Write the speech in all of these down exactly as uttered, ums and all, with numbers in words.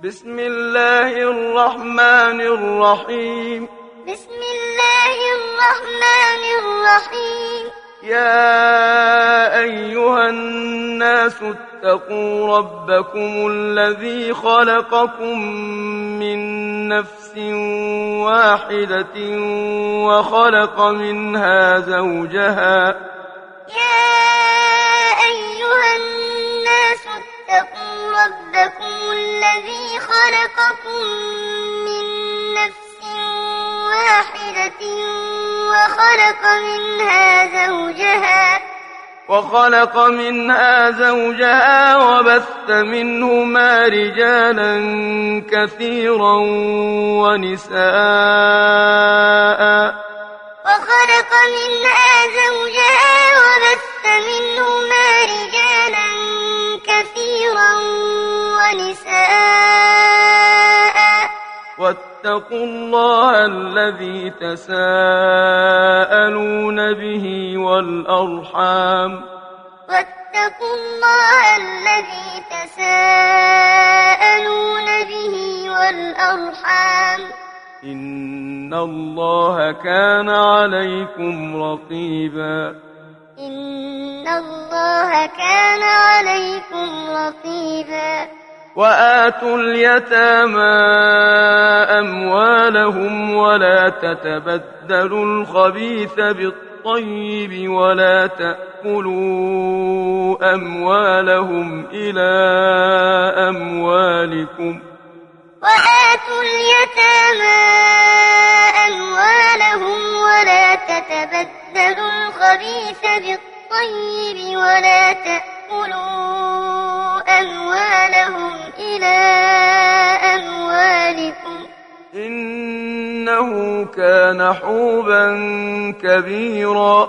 بسم الله الرحمن الرحيم بسم الله الرحمن الرحيم يا أيها الناس اتقوا ربكم الذي خلقكم من نفس واحدة وخلق منها زوجها يا أيها الناس اتقوا ربكم الذي خلقكم من نفس واحدة وخلق منها زوجها وخلق منها زوجها وبث منهما رجالا كثيرا ونساء وخلق منها زوجها وبث منهما رجالا كثيرا ونساء واتقوا الله الذي تساءلون به والأرحام واتقوا الله الذي تساءلون به والأرحام إن الله كان عليكم رقيبا إن الله كان عليكم رقيبا وآتوا اليتامى أموالهم ولا تتبدلوا الخبيث بالطيب ولا تأكلوا أموالهم إلى أموالكم وآتوا اليتامى أموالهم ولا تتبدلوا الخبيث بالطيب ولا تأكلوا أموالهم إلى أموالكم إنه كان حوبا كبيرا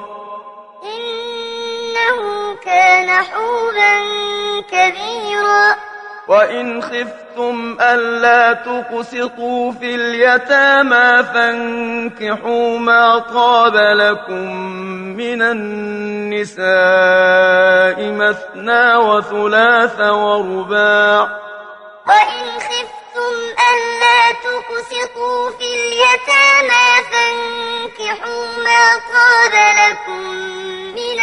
إنه كان حوبا كبيرا وإن خفتم ألا تقسطوا في اليتامى فانكحوا ما طاب لكم من النساء مثنى وثلاث ورباع وإن خفتم ألا تقسطوا في اليتامى فانكحوا ما طاب لكم من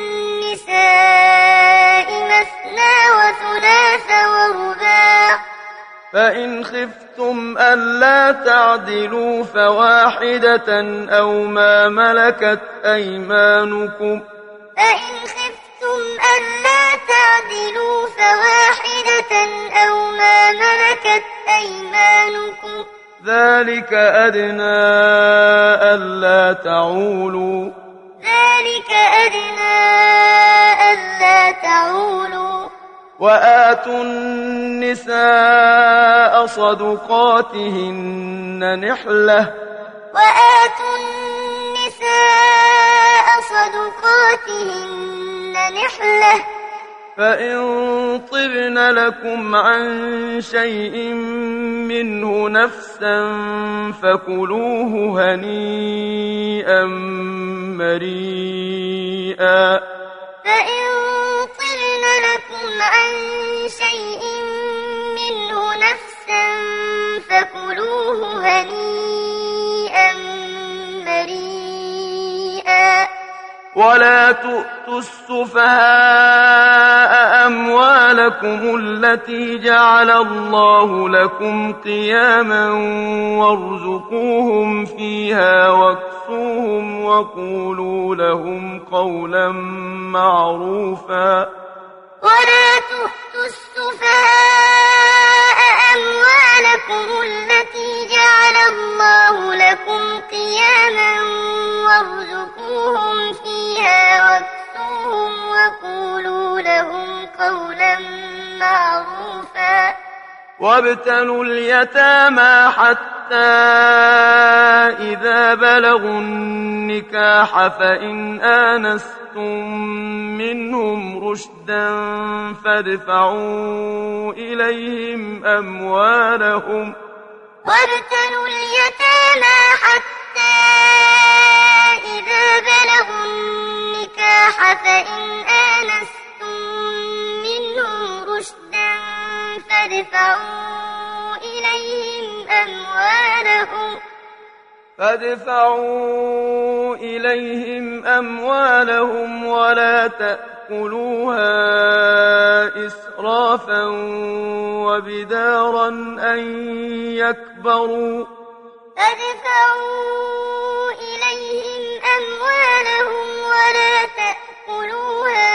النساء مثنى وثلاث ورباع فإن خفتم ألا تعدلوا فواحدة أو ما ملكت أيمانكم فإن خفتم ألا تعدلوا فواحدة أو ما ملكت أيمانكم ذلك أدنى ألا تعولوا ذلك أدنى ألا تعولوا وآتوا النساء صدقاتهن نحلة وآتوا النساء صدقاتهن نحلة فإن طبن لكم عن شيء منه نفسا فكلوه هنيئا مريئا فإن طبن لكم عن شيء منه نفسا فكلوه هنيئا مريئا ولا تؤتوا السفهاء أموالكم التي جعل الله لكم قياما وارزقوهم فيها واكسوهم وقولوا لهم قولا معروفا ولا تؤتوا السفهاء أموالكم التي جعل الله لكم قياما وارزقوهم فيها واكسوهم وقولوا لهم قولا معروفا وابتلوا اليتامى حتى إذا بلغوا النكاح فإن آنستم منهم رشدا فادفعوا إليهم أموالهم وابتلوا اليتامى حتى إذا بلغوا النكاح فإن آنستم منهم رشدا فادفعوا فادفعوا إليهم أموالهم ولا تأكلوها إسرافا وبدارا أن يكبروا فادفعوا إليهم أموالهم ولا تأكلوها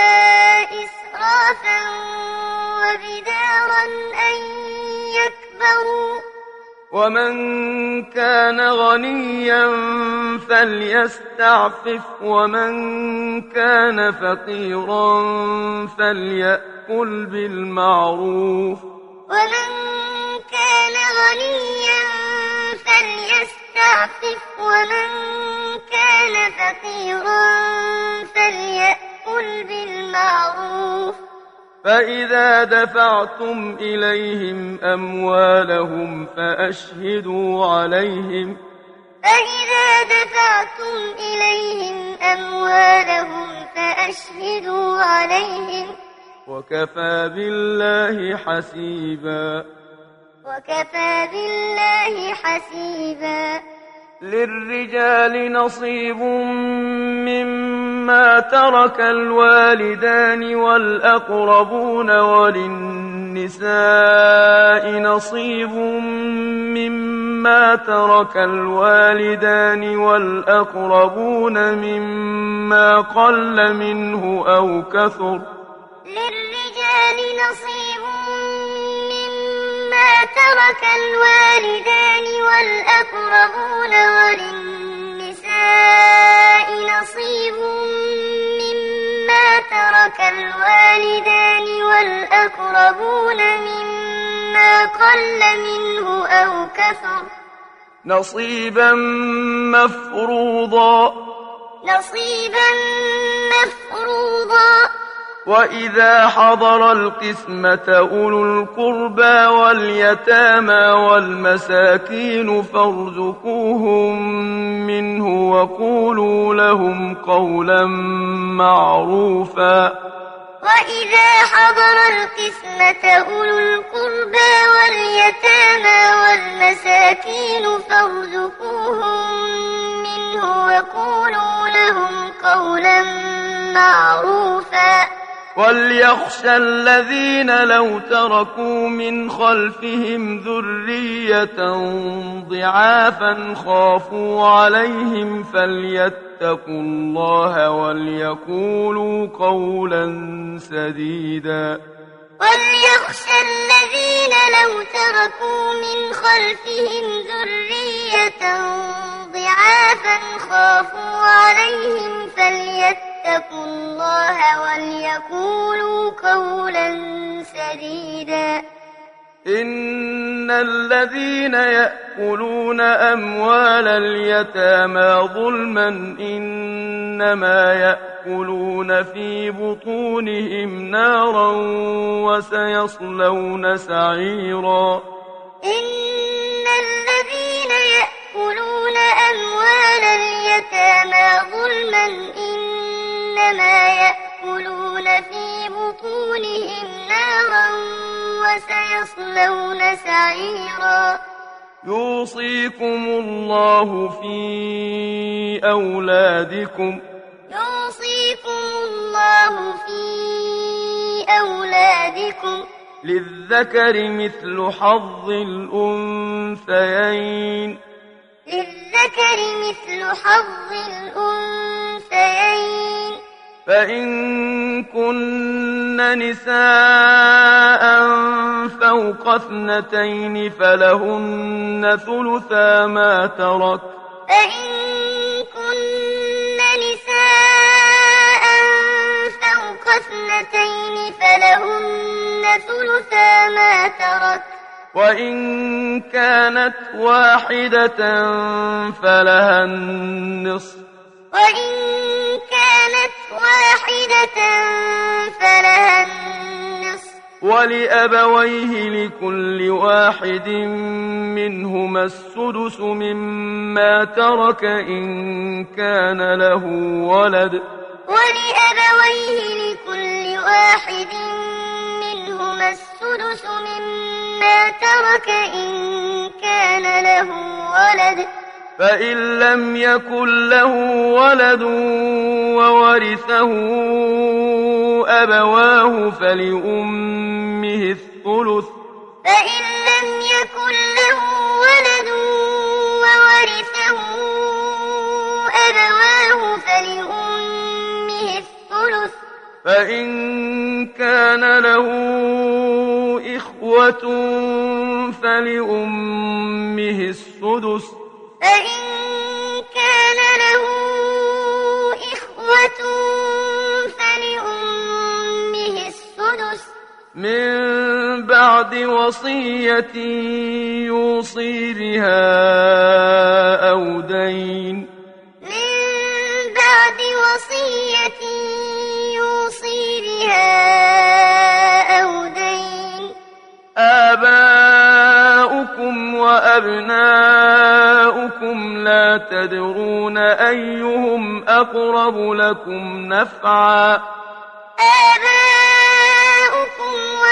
إسرافا وبدارا أن يكبروا ومن كان غنيا فليستعفف ومن كان فقيرا فليأكل بالمعروف ومن كان غنيا فليستعفف ومن كان فقيرا فليأكل بالمعروف فإذا دفعتم إليهم أموالهم فأشهدوا عليهم فإذا دفعتم إليهم أموالهم فأشهدوا عليهم وكفى بالله حسيبا وكفى بالله حسيبا للرجال نصيب مما ترك الوالدان والأقربون وللنساء نصيب مما ترك الوالدان والأقربون مما قل منه أو كثر للرجال نصيب مما ترك الوالدان والأقربون وللنساء نصيب مما ترك الوالدان والأقربون مما قل منه أو كثر نصيبا مفروضا نصيبا مفروضا وإذا حضر القسمة أولو القربى واليتامى والمساكين فارزقوهم منه وقولوا لهم قولا معروفا وإذا حضر القسمة أولو القربى واليتامى والمساكين فارزقوهم منه وقولوا لهم قولا معروفا وليخشى الذين لو تركوا من خلفهم ذرية ضعافا خافوا عليهم فليتقوا الله وليقولوا قولا سديدا وليخشى الذين لو تركوا من خلفهم ذرية ضعافا خافوا عليهم فليتقوا الله وليقولوا قولا سديدا إن الذين يأكلون أموال اليتامى ظلما إنما يأكلون في بطونهم نارا وسيصلون سعيرا إن الذين يأكلون أموال اليتامى ظلما إنما يأكلون في بطونهم نارا وسيصلون سعيرا يوصيكم الله في أولادكم يوصيكم الله في أولادكم للذكر مثل حظ الأنثيين للذكر مثل حظ الأنثيين فإن كن نساء فوق اثنتين فلهن ثلثا ما ترك فإن كن نساء فوق اثنتين فلهن ثلثا ما ترك وإن كانت واحدة فلها النصف وإن كانت واحدة فلها النصف ولأبويه لكل واحد منهما السدس مما ترك إن كان له ولد ولأبويه لكل واحد منهما السدس مما ترك إن كان له ولد فإن لم يكن له ولد وورثه أبواه فلأمه الثلث فإن لم يكن له ولد وورثه أبواه فلأمه الثلث فإن كان له إخوة فلأمه السدس فإن كان له إخوة فلأمه السدس من بعد وصية يوصي بها أو دين من بعد وصية يوصي بها أو دين آباؤكم وأبناؤكم لا تدرون أيهم أقرب لكم نفعا آباؤكم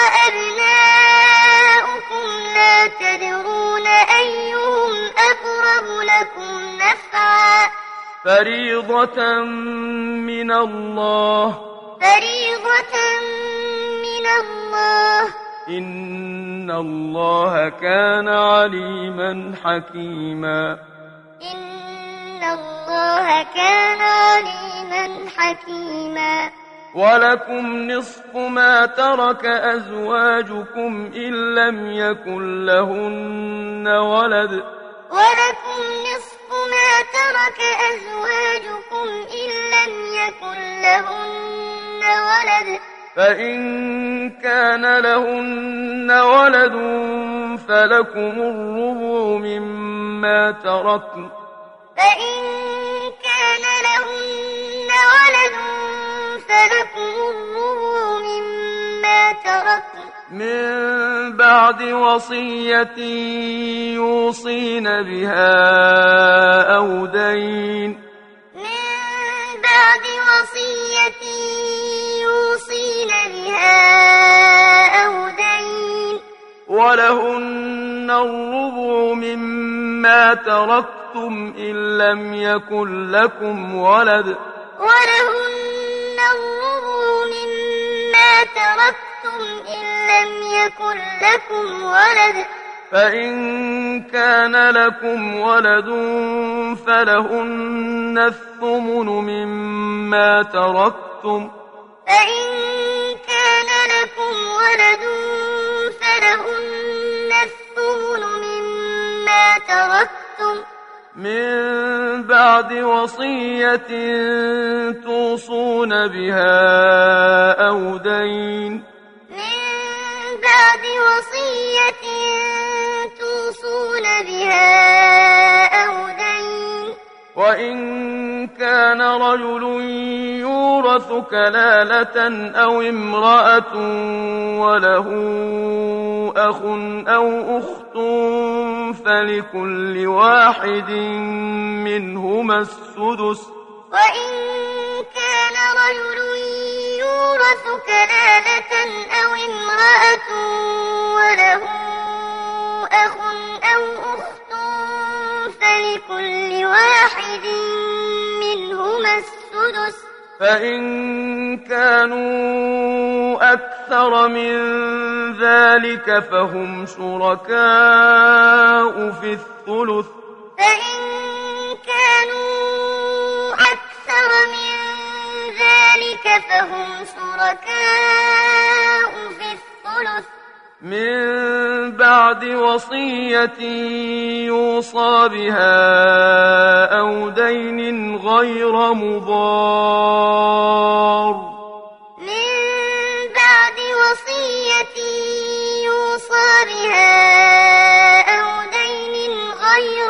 وأبناؤكم لا تدرون أيهم أقرب لكم نفعا فريضة من الله فريضة من الله إن الله كان عليما حكيما إن الله كان عليما حكيما ولكم نصف ما ترك أزواجكم إن لم يكن لهن ولد ولكم نصف ما ترك أزواجكم إن لم يكن لهن ولد فإن كان لهن ولد فلكم الربع مما تركن فإن كان لهن ولد فلكم الربع مما تركن من بعد وصية يوصين بها أو دين من بعد وصية يوصين بها أو دين ولهن الربع مما تركتم إن لم يكن لكم ولد ولهن الربع مما تركتم إن لم يكن لكم ولد فإن كان لكم ولد فلهن الثمن مما تركتم فإن كان لكم ولد فلهن الثمن مما تركتم من بعد وصية توصون بها أو دين من بعد وصية توصون بها أو دين وإن كان رجل يورث كلالة أو امرأة وله أخ أو أخت فلكل واحد منهما السدس وإن كان رجل يورث كلالة أو امرأة وله أخ أو أخت فلكل واحد منهما السدس فإن كانوا أكثر من ذلك فهم شركاء في الثلث فإن كانوا أكثر من ذلك فهم شركاء في الثلث من بعد وصية يوصى بها أو دين غير مضار من بعد وصية يوصى بها أو دين غير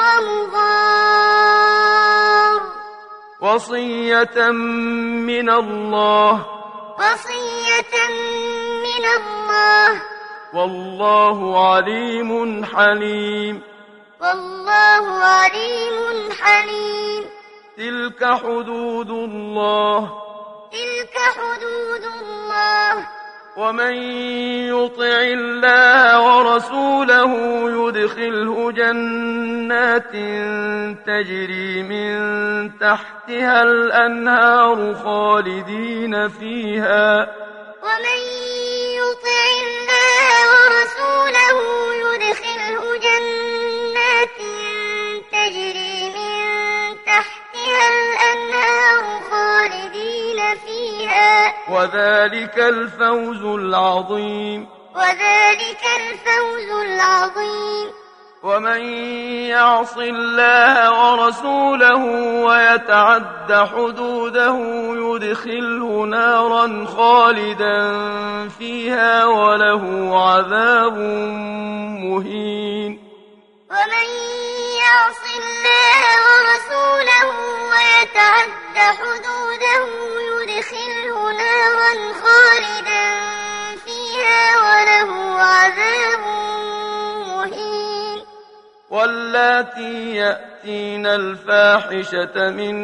مضار وصية من الله وصية من الله والله عليم حليم والله عليم حليم تلك حدود الله تلك حدود الله ومن يطع الله ورسوله يدخله جنات تجري من تحتها الأنهار خالدين فيها. ومن يطع الله ورسوله يدخله جنات تجري من تحتها الأنهار خالدين فيها. وذلك الفوز العظيم. وذلك الفوز العظيم. ومن يعص الله ورسوله ويتعد حدوده يدخله نارا خالدا فيها وله عذاب مهين. ومن يعص الله ورسوله ويتعد حدوده يدخله نارا خالدا فيها وله عذاب مهين. واللاتي يأتين الفاحشة من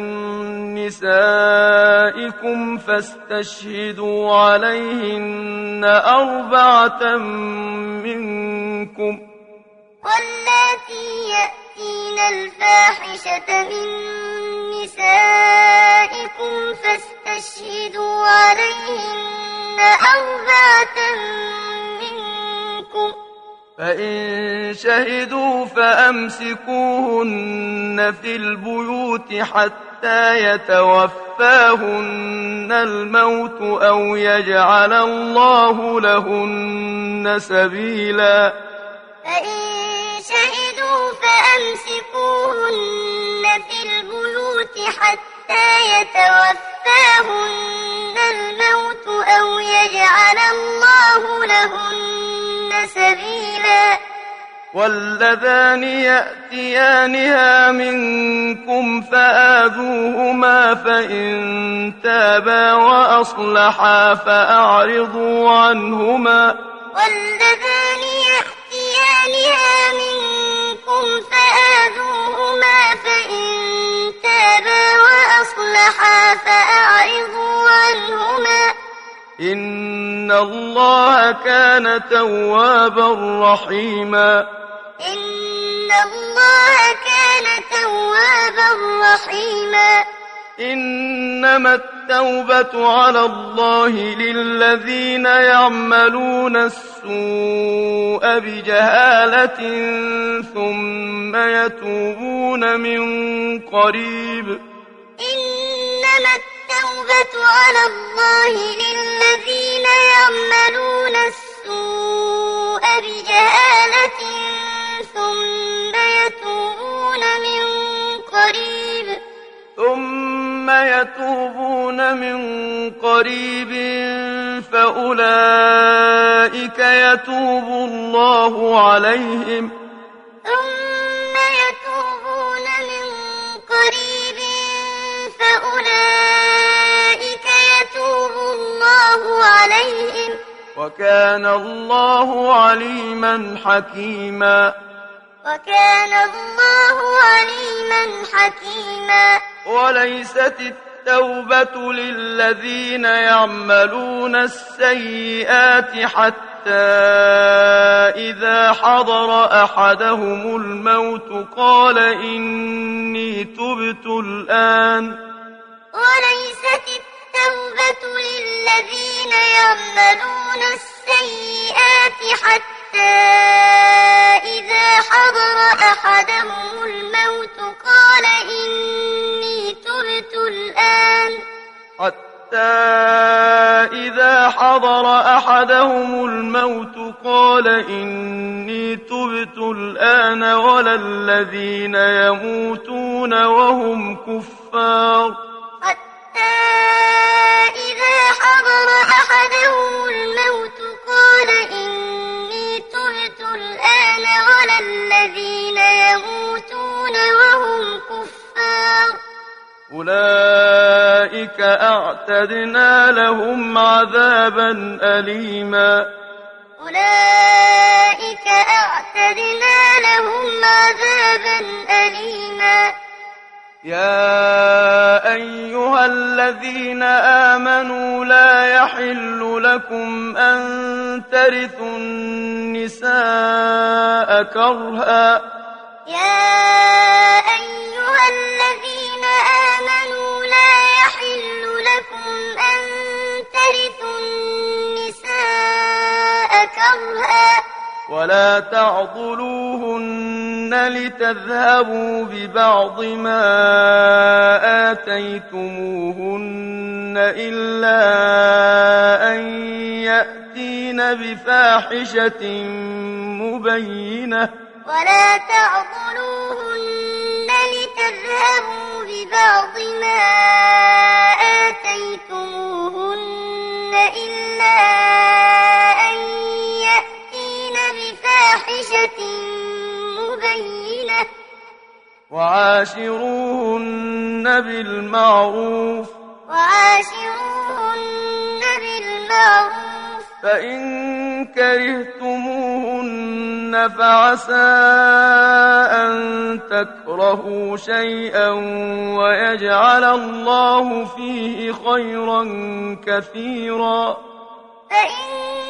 نسائكم فاستشهدوا عليهن أربعة منكم. واللاتي يأتين الفاحشة من نسائكم فاستشهدوا عليهن أربعة منكم. فإن شهدوا فأمسكوهن في البيوت حتى يتوفاهن الموت أو يجعل الله لهن سبيلا. فإن شهدوا فأمسكوهن في البيوت حتى يتوفاهن الموت أو يجعل الله لهن سبيلا. واللذان يأتيانها منكم فآذوهما فإن تابا وأصلحا فأعرضوا عنهما. واللذان يأتيانها منكم فآذوهما فإن تابا وأصلحا فأعرضوا عنهما. إن الله كان توابا رحيما. إن الله كان توابا رحيما. إنما التوبة على الله للذين يعملون السوء بجهالة ثم يتوبون من قريب. إنما التوبة على الله للذين يعملون السوء بجهالة ثم يتوبون من قريب. ثم يتوبون من قريب فأولئك يتوب الله عليهم. ثم يتوبون من قريب فأولئك يتوب الله عليهم. وكان الله عليما حكيما. وكان الله عليما حكيما. وليست التوبة للذين يعملون السيئات حتى إذا حضر أحدهم الموت قال إني تبت الآن. وليست التوبة للذين يعملون السيئات حتى إذا حضر أحدهم الموت قال إني تبت الآن. حتى إذا حضر أحدهم الموت قال إني تبت الآن ولا الذين يموتون وهم كفار. حتى إذا حضر أحدهم الموت قال إني تبت الآن ولا الذين يموتون وهم كفار. أولئك أعتدنا لهم عذابا أليما. أولئك أعتدنا لهم عذابا أليما. يا أيها الذين الذين آمنوا لا يحل لكم أن ترثوا النساء كرها يا أيها الذين آمنوا لا يحل لكم أن ترثوا النساء كرها ولا تعضلوهن لتذهبوا ببعض ما آتيتموهن إلا أن يأتين بفاحشة مبينة ولا تعضلوهن لتذهبوا ببعض ما آتيتموهن إلا أن يأتين بفاحشة مبينة وعاشروهن بالمعروف وعاشروهن بالمعروف فإن كرهتموهن فعسى أن تكرهوا شيئا ويجعل الله فيه خيرا كثيرا فإن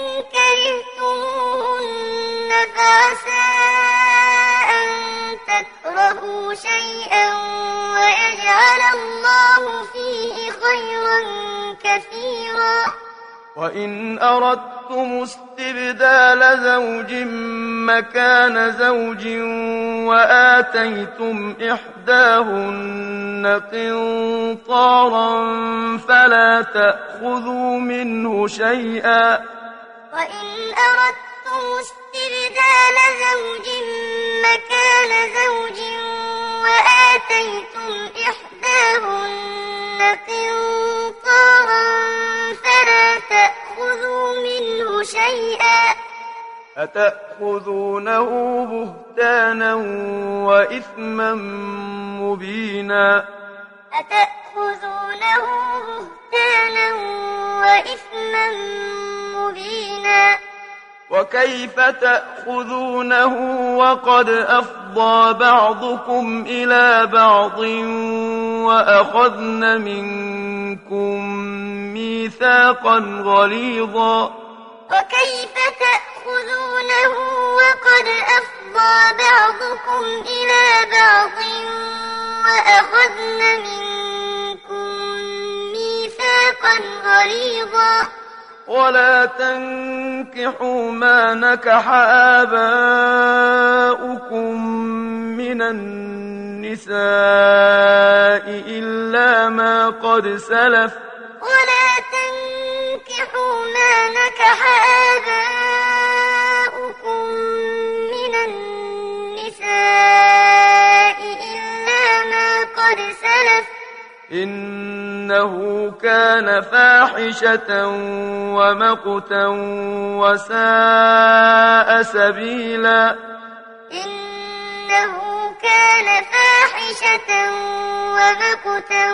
كرهتموهن فعسى أن تكرهوا شيئا ويجعل الله فيه خيرا كثيرا وإن أردتم استبدال زوج مكان زوج وآتيتم إحداهن قنطارا فلا تأخذوا منه شيئا وإن أردتم استبدال زوج مكان زوج وآتيتم إحداهن قنطارا فلا تأخذوا منه شيئا أتأخذونه بهتانا وإثما مبينا أتأخذونه بهتانا وإثما مبينا وكيف تأخذونه وقد أفضى بعضكم إلى بعض وأخذن منكم ميثاقا غليظا وكيف تأخذونه وقد أفضى بعضكم إلى بعض وأخذن منكم ميثاقا غليظا ولا تنكحوا ما نكح آباؤكم من النساء إلا ما قد سلف ولا تنكحوا ما نكح آباؤكم من النساء إلا ما قد سلف إنه كان فاحشة ومقتا وساء سبيلا إنه كان فاحشة ومقتا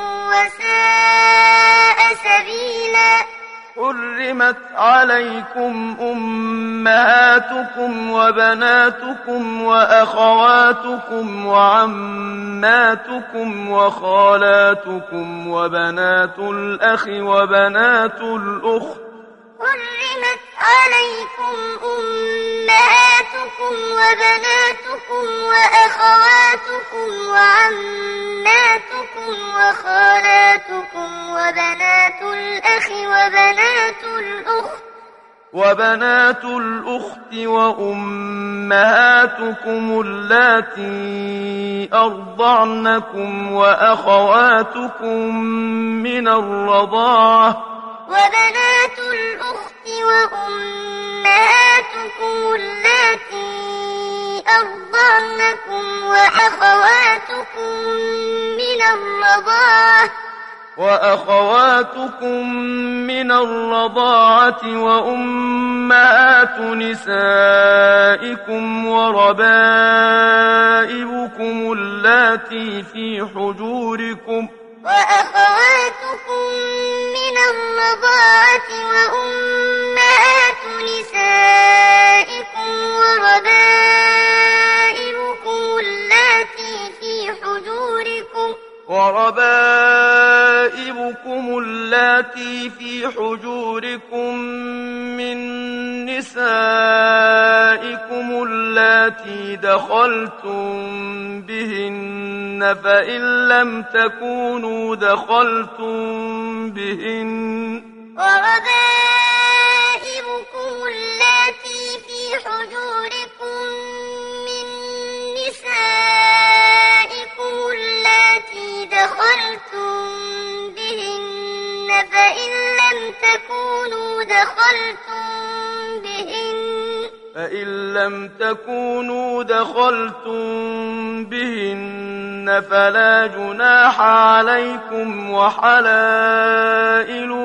وساء سبيلا حرمت عليكم أمهاتكم وبناتكم وأخواتكم وعماتكم وخالاتكم وبنات الأخ وبنات الأخت حرمت عليكم أمهاتكم وبناتكم وأخواتكم وعماتكم وخالاتكم وبنات الأخ وبنات الأخت وبنات الأخت وأمهاتكم اللاتي أرضعنكم وأخواتكم من الرضاعة وبنات الأخت وأمهاتكم اللاتي أرضعنكم وأخواتكم من الرضاعة وأخواتكم من الرضاعة وأمهات نسائكم وربائبكم اللاتي في حجوركم وأخواتكم من الرضاعة وأمهات نسائكم وربائبكم اللاتي في حجوركم وربائبكم في حجوركم من نسائكم اللاتي دخلتم بهن فإن لم تكونوا دخلتم بهن وربائبكم اللاتي في حجوركم من نسائكم اللاتي دخلتم بهن فإن لم تكونوا دخلتم بهن فإن لم تكونوا دخلتم بهن فلا جناح عليكم وحلائل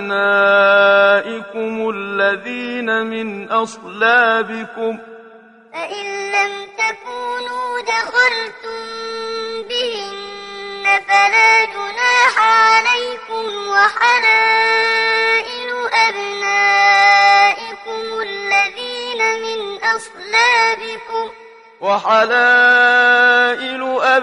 أبنائكم الذين من أصلابكم فإن لم تكونوا دخلتم بهن فلا جناح عليكم وحلائل أبنائكم الذين من أصلابكم وحلائل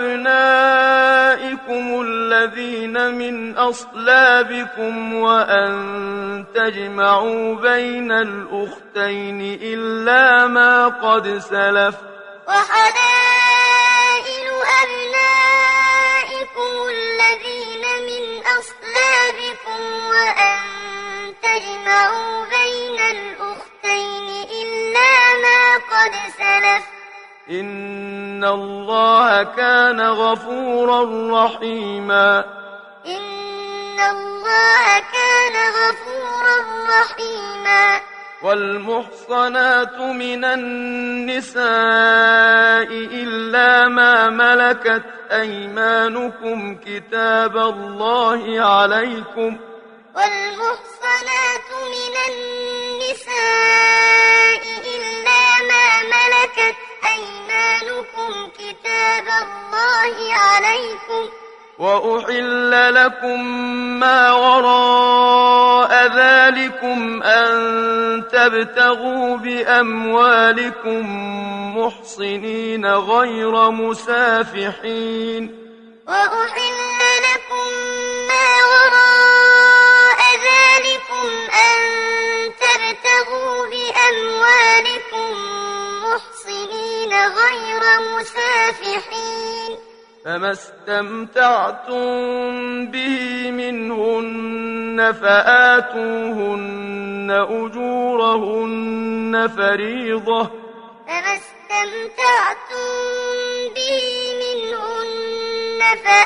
أبنائكم الذين من أصلابكم وأن تجمعوا بين الأختين إلا ما قد سلف وحلائل أبنائكم الذين من أصلابكم وأن تجمعوا بين الأختين إلا ما قد سلف إن الله كان غفورا رحيما إن الله كان غفورا رحيما والمحصنات من النساء إلا ما ملكت أيمانكم كتاب الله عليكم والمحصنات من النساء إلا ما ملكت أيمانكم كتاب الله عليكم وأحل لكم ما وراء ذلكم أن تبتغوا بأموالكم محصنين غير مسافحين وأحل لكم ما وراء ذلكم أن تبتغوا بأموالكم محصنين غير مسافحين فما استمتعتم به منهن فآتوهن أجورهن فريضة فما استمتعتم به منهن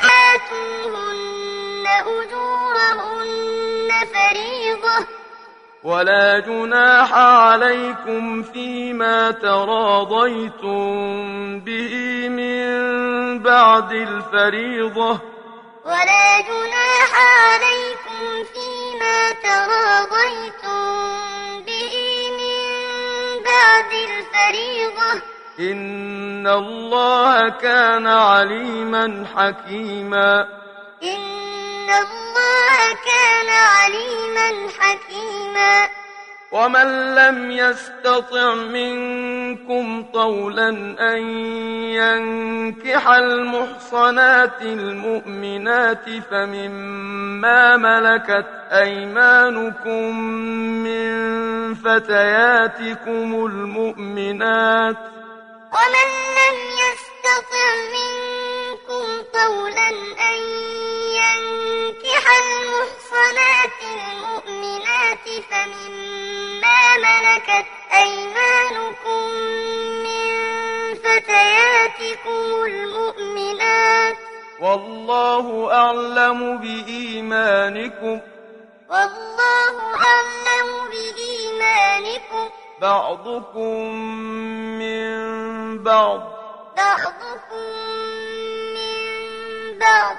فآتوهن أجورهن فريضة ولا جناح عليكم فيما تراضيتم به من بعد الفريضة ولا جناح عليكم فيما تراضيتم به من بعد الفريضة إن الله كان عليما حكيما إن الله كان عليما حكيما ومن لم يستطع منكم طولا أن ينكح المحصنات المؤمنات فمما ملكت أيمانكم من فتياتكم المؤمنات ومن لم يستطع منكم طولا أن ينكح المحصنات المؤمنات فمما ملكت أيمانكم من فتياتكم المؤمنات والله أعلم بإيمانكم والله أعلم بإيمانكم بعضكم من بعض بعضكم من بعض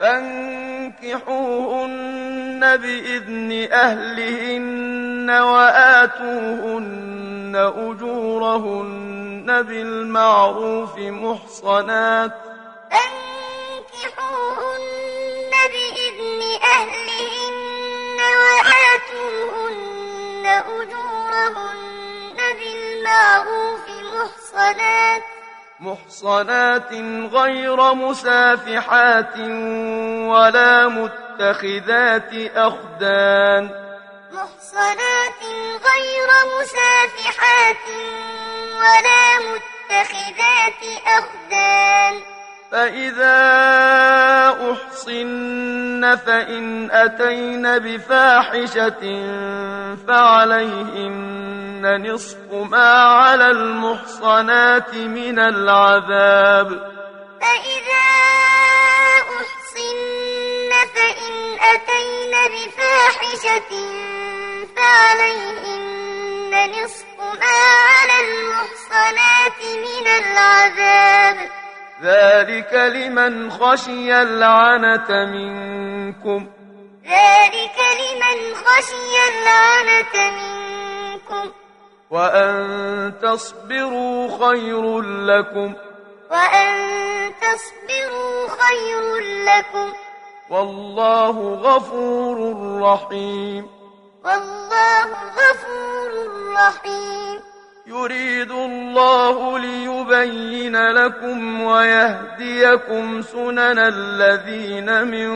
فانكحوهن بإذن أهلهن وآتوهن أجورهن بالمعروف محصنات فانكحوهن بإذن أهلهن وآتوهن أجورهن بالمعروف محصنات محصنات غير مسافحات ولا متخذات أخدان محصنات غير مسافحات ولا متخذات أخدان فإذا أحصن فإن أتين بفاحشة فعليهن نصف ما على المحصنات من العذاب فإذا أحصن فإن أتين بفاحشة فعليهن نصف ما على المحصنات من العذاب ذلك لمن خشي العنة منكم ذلك لمن خشي العنة منكم وأن تصبروا خير لكم وأن تصبروا خير لكم والله غفور رحيم والله غفور رحيم يريد الله ليبين لكم ويهديكم سنن الذين من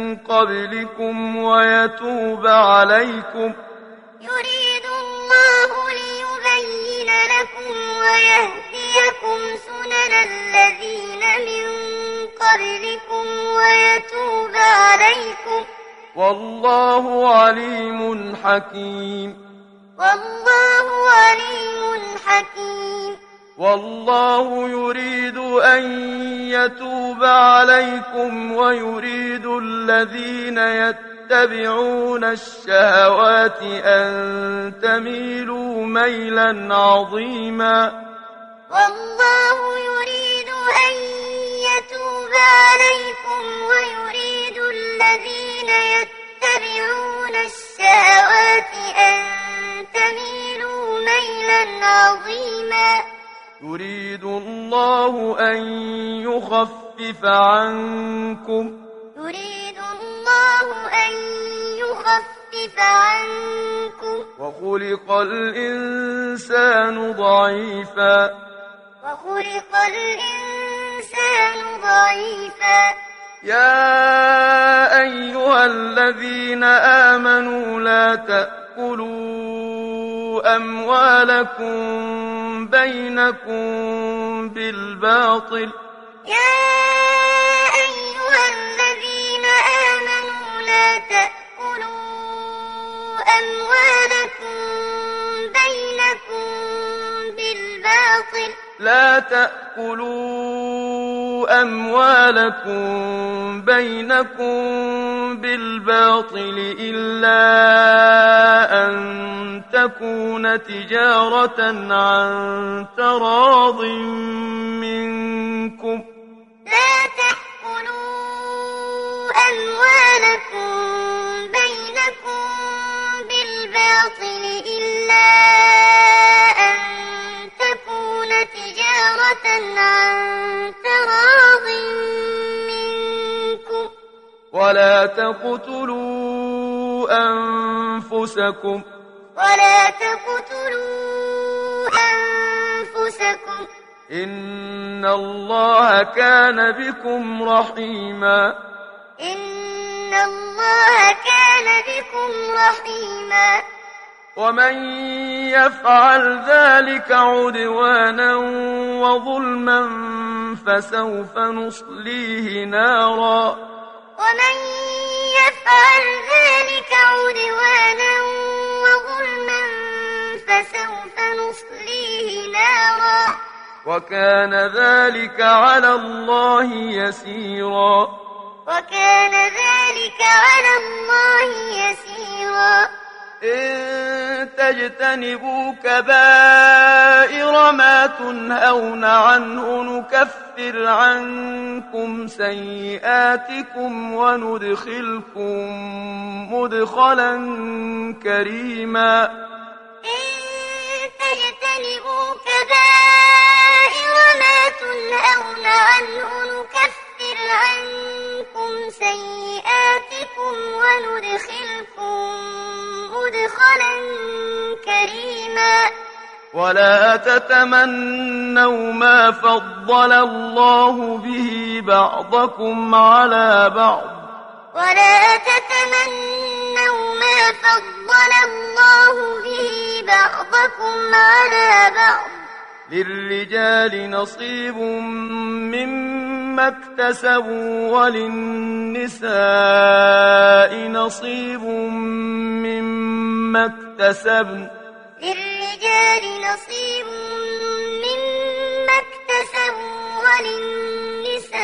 قبلكم ويتوب عليكم يريد الله ليبين لكم ويهديكم سنن الذين من قبلكم ويتوب عليكم والله عليم حكيم والله عليم حكيم والله يريد أن يتوب عليكم ويريد الذين يتبعون الشهوات أن تميلوا ميلا عظيما والله يريد أن يتوب عليكم ويريد الذين يتبعون الشهوات أن تميلوا ميلا عظيما يريد الله أن يخفف عنكم يريد الله أن يخفف عنكم وخلق الإنسان ضعيفا وخلق الإنسان ضعيفا يا أيها الذين آمنوا لا تأكلوا أموالكم بينكم بالباطل يا أيها الذين آمنوا لا تأكلوا أموالكم بينكم بالباطل لا تأكلوا أموالكم بينكم بالباطل إلا أن تكون تجارة عن تراض منكم لا تأكلوا أموالكم بينكم بالباطل إلا أن تكون تجارة عن تراض منكم ولا تقتلوا أنفسكم ولا تقتلوا أنفسكم إن الله كان بكم رحيما إن الله كان بكم رحيما ومن يفعل ذلك عدوانا وظلما فسوف نصليه نارا ومن يفعل ذلك عدوانا وظلما فسوف نصليه نارا وكان ذلك على الله يسيرا وكان ذلك على الله يسيرا إن تجتنبوا كبائر ما تنهون عنه نكفر عنكم سيئاتكم وندخلكم مدخلا كريما إن تجتنبوا كبائر ما تنهون عنه نكفر عنكم سيئاتكم وندخلكم مدخلا كريما ولا تتمنوا ما فضل الله به بعضكم على بعض ولا تتمنوا ما بما فضل الله به بعضكم على بعض للرجال نصيب مما اكتسبوا وللنساء نصيب مما اكتسبن للرجال نصيب مما اكتسبوا وللنساء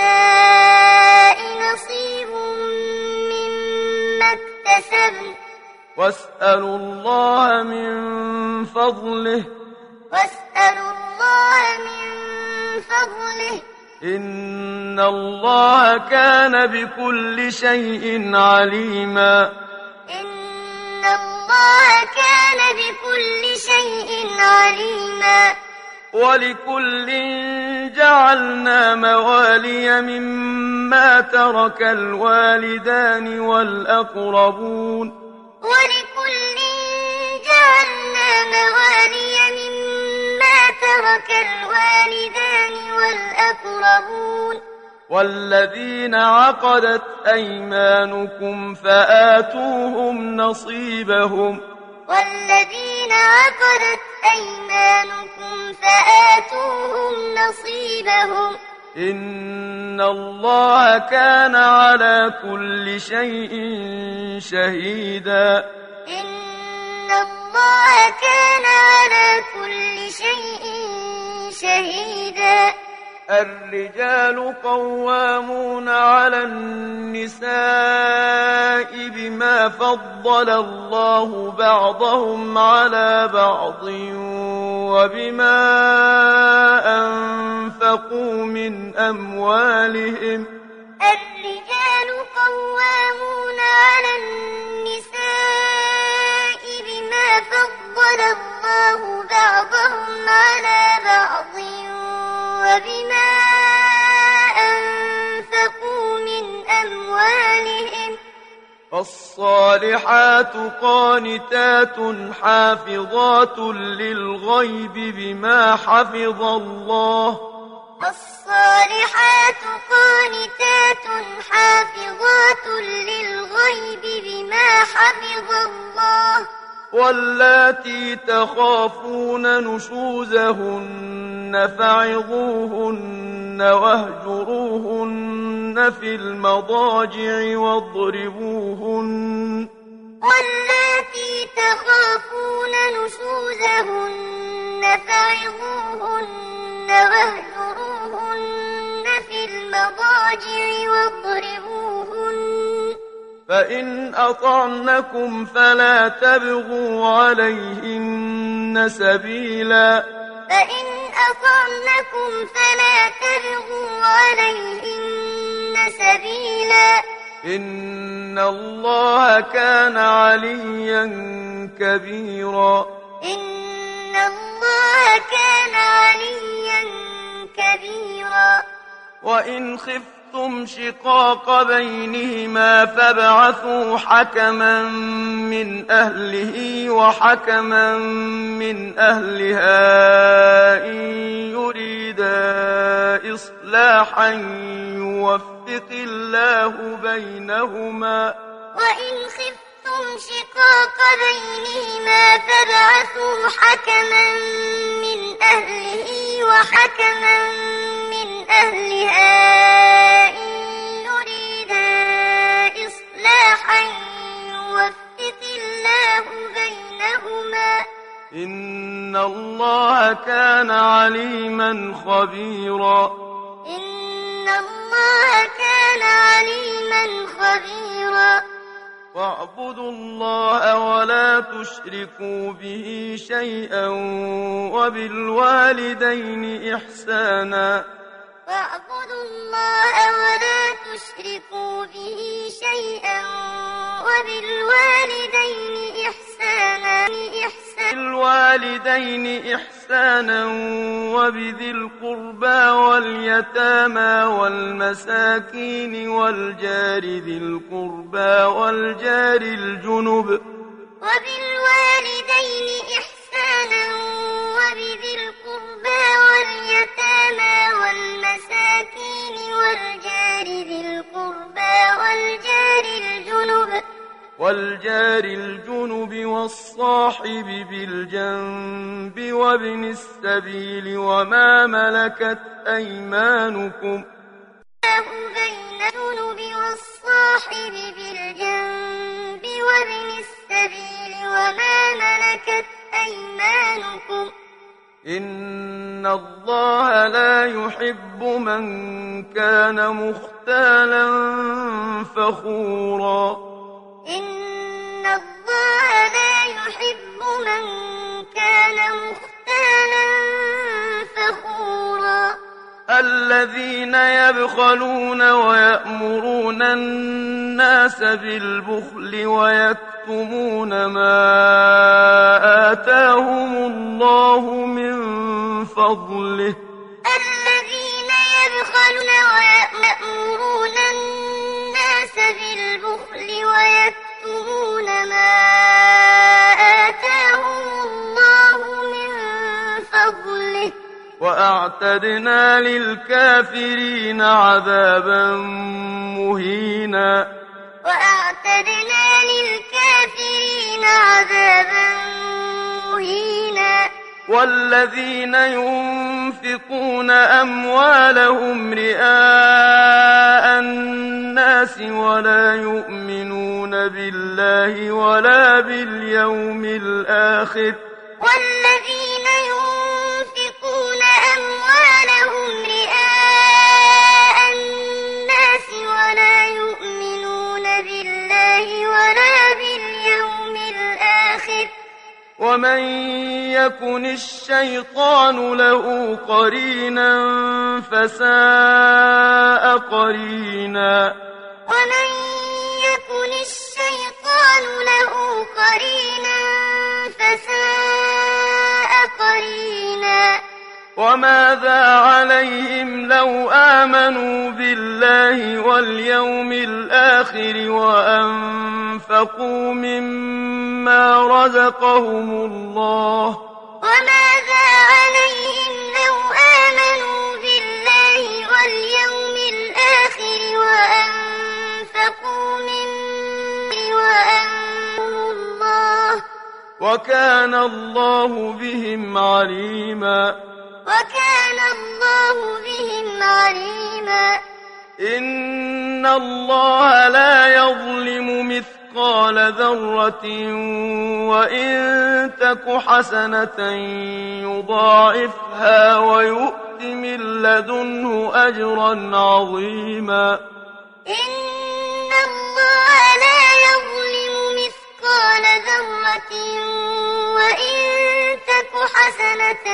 نصيب مما اكتسبن واسألوا الله من فضله واسألوا الله من فضله إن الله كان بكل شيء عليما إن الله كان بكل شيء عليما ولكل جعلنا موالي مما ترك الوالدان والأقربون ولكل جعلنا موالي مما ترك الوالدان والأقربون والذين عقدت أيمانكم فآتوهم نصيبهم والذين عقدت أيمانكم فآتوهم نصيبهم إن الله كان على كل شيء شهيدا إن الله كان على كل شيء شهيدا الرجال قوامون على النساء بما فضل الله بعضهم على بعض وبما أنفقوا من أموالهم الرجال قوامون على النساء بما فضل الله بعضهم على بعض وبما أنفقوا من أموالهم فالصالحات قانتات حافظات للغيب بما حفظ الله الصالحات قانتات حافظات للغيب بما حفظ الله واللاتي تخافون نشوزهن فعظوهن واهجروهن في المضاجع واضربوهن واللاتي تخافون نشوزهن فعظوهن واهجروهن في المضاجع واضربوهن فإن أطعنكم فلا تبغوا عليهن سبيلا فإن أطعنكم فلا تبغوا عليهن سبيلا إن الله كان عليا كبيرا إن الله كان عليا كبيرا وإن خفتم شقاق بينهما فابعثوا حكما من أهله وحكما من أهلها إن يريدا إصلاحا يوفق الله بينهما وإن خفتم شقاق بينهما فابعثوا حكما من أهله وحكما من أهلها إن يريدا إصلاحا يوفق الله بينهما إن الله كان عليما خبيرا إن الله كان عليما خبيرا واعبدوا الله ولا تشركوا به شيئا وبالوالدين إحسانا واعبدوا الله ولا تشركوا به شيئا وبالوالدين إحسانا بالوالدين إحسانا وبذي القربى واليتامى والمساكين والجار ذي القربى والجار الجنب وبالوالدين إحسانا وبذي القربى واليتامى والمساكين والجار ذي القربى والجار الجنب والجار الجنب الصاحب بالجنب وابن السبيل وما ملكت أيمانكم بين الجنب والصاحب بالجنب وابن السبيل وما ملكت أيمانكم إن الله لا يحب من كان مختالا فخورا إن الله لا يحب من كان مختالا فخورا الذين يبخلون ويأمرون الناس بالبخل ويكتمون ما آتاهم الله من فضله الذين يبخلون ويأمرون الناس بالبخل ويكتمون ما آتاهم الله من فضله وأعتدنا للكافرين عذابا مهينا وأعتدنا للكافرين عذابا مهينا والذين ينفقون أموالهم رئاء الناس ولا يؤمنون بالله ولا باليوم الآخر والذين ينفقون أموالهم رئاء الناس ولا يؤمنون بالله ولا باليوم الآخر ومن يكن الشيطان له قرينا فساء قرينا ومن يكن الشيطان له قرينا فساء قرينا وماذا عليهم لو آمنوا بالله واليوم الآخر وأنفقوا مما رزقهم الله وماذا عليهم لو آمنوا بالله واليوم الآخر وأنفقوا مما وأنفقوا الله وكان الله بهم عليما وكان الله بهم عليما إن الله لا يظلم مثقال ذرة وإن تك حسنة يضاعفها ويؤت من لدنه أجرا عظيما إن الله لا يظلم مثقال ذرة وإن تك حسنة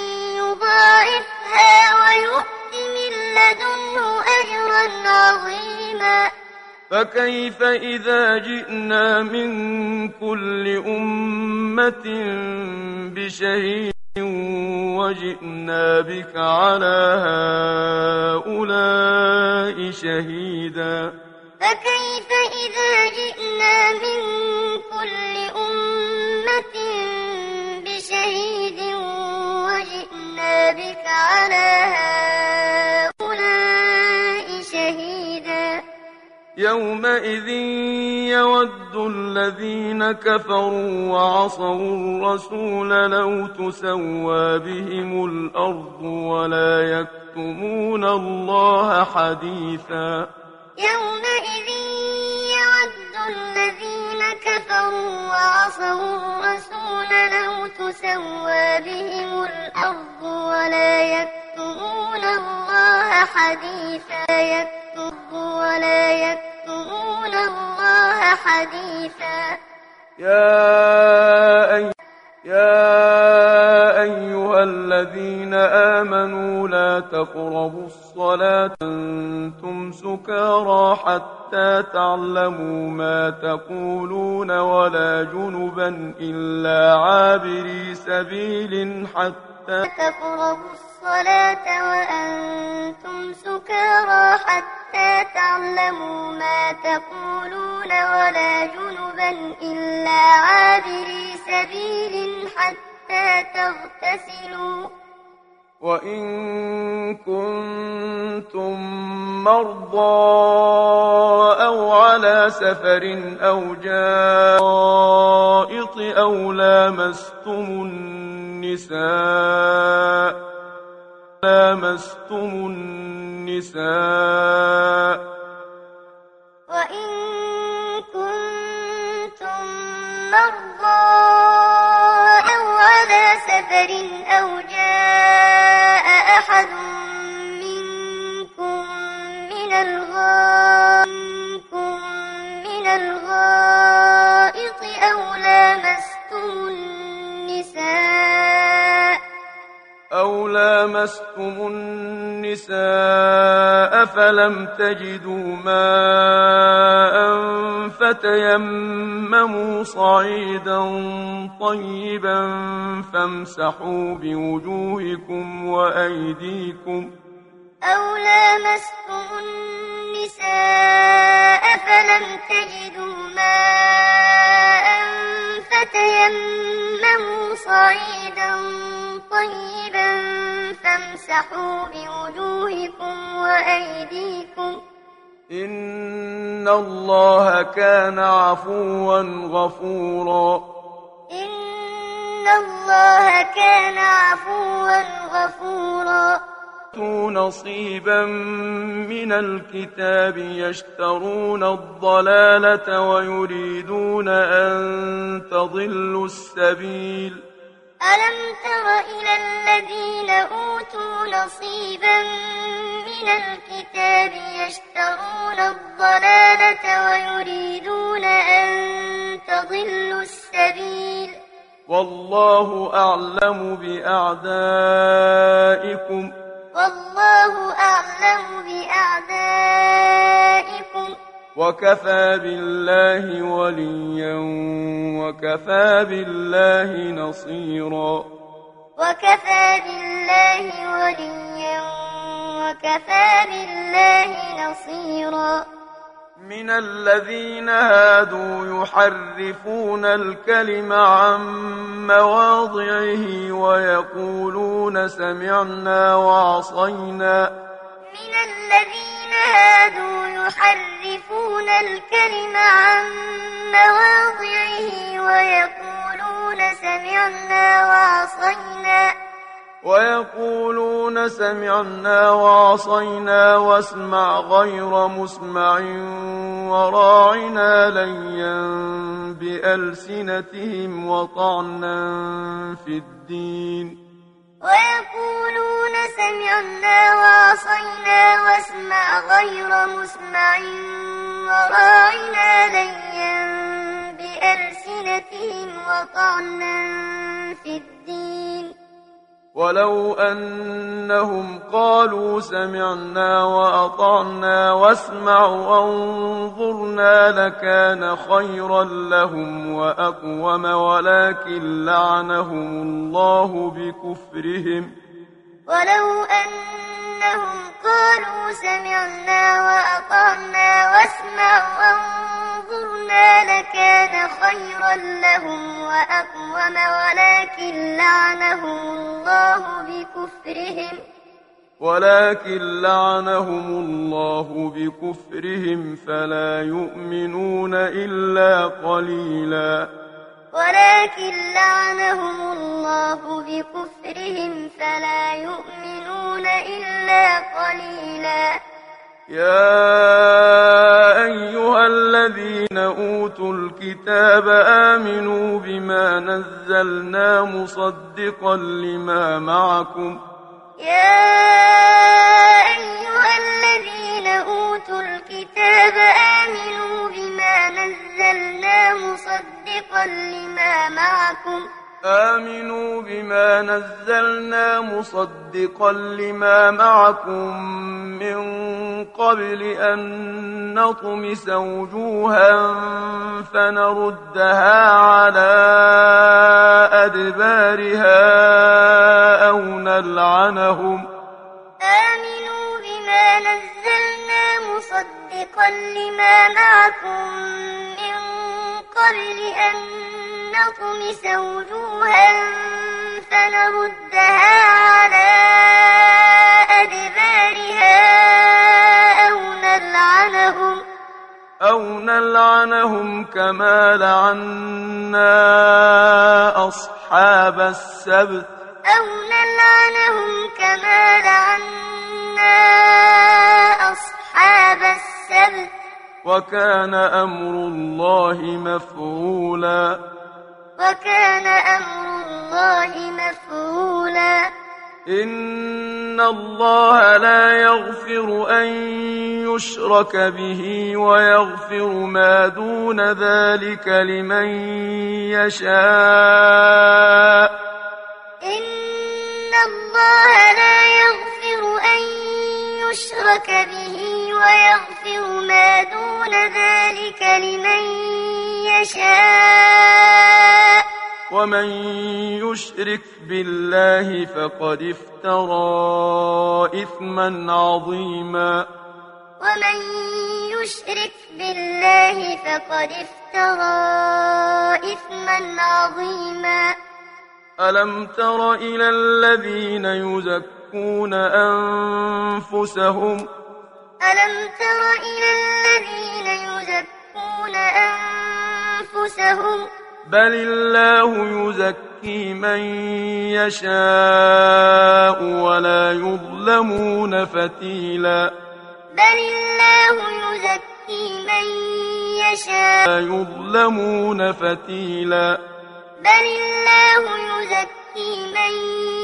يضاعفها ويؤت من لدنه أجرا عظيما فكيف إذا جئنا من كل أمة بشهيد وجئنا بك على هؤلاء شهيدا فكيف إذا جئنا من كل أمة بشهيد وجئنا بك على هؤلاء شهيدا يومئذ يود الذين كفروا وعصوا الرسول لو تسوى بهم الأرض ولا يكتمون الله حديثا يومئذ يود الذين كفروا وعصوا الرسول لو تسوى بهم الأرض ولا يكتمون الله حديثا يكتب ولا يكتمون الله حديثا يا أي يا أيها الذين آمنوا لا تقربوا الصلاة أنتم سكارى حتى تعلموا ما تقولون ولا جنبا إلا عابري سبيل حتى تقربوا الصلاة وأنتم سكارى حتى تعلموا ما تقولون ولا جنبا إلا عابري سبيل حتى تغتسلوا وإن كنتم مرضى أو على سفر أو جاء أو لامستم النساء لامستم النساء وإن كنتم مرضى أو على سفر أو جاء أحد منكم من الغائط من الغائط أو لامستم النساء أو لامستم النساء فلم تجدوا ماء فتيمموا صعيدا طيبا فامسحوا بوجوهكم وأيديكم أو لامستم النساء فلم تجدوا ماء فتيمموا صعيدا طيبا فامسحوا بوجوهكم وأيديكم إن الله كان عفوا غفورا إن الله كان عفوا غفورا نصيبا من الكتاب يشترون الضلالة ويريدون أن تضلوا السبيل ألم تر إلى الذين أوتوا نصيبا من الكتاب يشترون الضلالة ويريدون أن تضلوا السبيل والله أعلم بأعدائكم والله أعلم بأعدائكم وكفى بالله وليا وكفى بالله نصيرا وكفى بالله وليا وكفى بالله نصيرا من الذين هادوا يحرفون الكلم عن مواضعه ويقولون سمعنا وعصينا من الذين هادوا يحرفون الكلم عن مواضعه ويقولون سمعنا وعصينا ويقولون سمعنا وعصينا واسمع غير مسمع وراعنا ليا بألسنتهم وطعنا في الدين ويقولون سمعنا وعصينا واسمع غير مسمع وراعنا ليا بألسنتهم وطعنا في الدين ولو أنهم قالوا سمعنا وأطعنا واسمعوا وانظرنا لكان خيرا لهم وأقوم ولكن لعنهم الله بكفرهم ولو أنهم قالوا سمعنا وأطعنا واسمعوا وانظرنا لكان خيرا لهم وأقوم ولكن لعنهم الله بكفرهم ولكن لعنهم الله بكفرهم فلا يؤمنون إلا قليلا ولكن لعنهم الله بكفرهم فلا يؤمنون إلا قليلا يا أيها الذين أوتوا الكتاب آمنوا بما نزلنا مصدقا لما معكم يا أيها الذين أوتوا الكتاب آمنوا بما نزلنا مصدقا لما معكم آمنوا بما نزلنا مصدقا لما معكم من قبل أن نطمس وجوها فنردها على أدبارها أو نلعنهم آمنوا بما نزلنا مصدقا لما معكم من قبل أن نطمس وجوها فنردها على أدبارها أو نلعنهم أو نلعنهم كما لعنا أصحاب السبت أو نلعنهم كما لعنا أصحاب السبت وكان أمر الله مفعولا وكان أمر الله مفعولا إن الله لا يغفر أن يشرك به ويغفر ما دون ذلك لمن يشاء إن الله لا يغفر أن يشرك به ويغفر ما دون ذلك لمن يشاء ومن يشرك بالله فقد افترى إثما عظيما ومن يشرك بالله فقد افترى إثما عظيما ألم تر إلى الذين يزكون أنفسهم ألم تر إلى الذين يزكون أنفسهم بل الله يزكي من يشاء ولا يظلمون فتيلا بل الله يزكي من يشاء لا يظلمون فتيلا بل الله يزكي من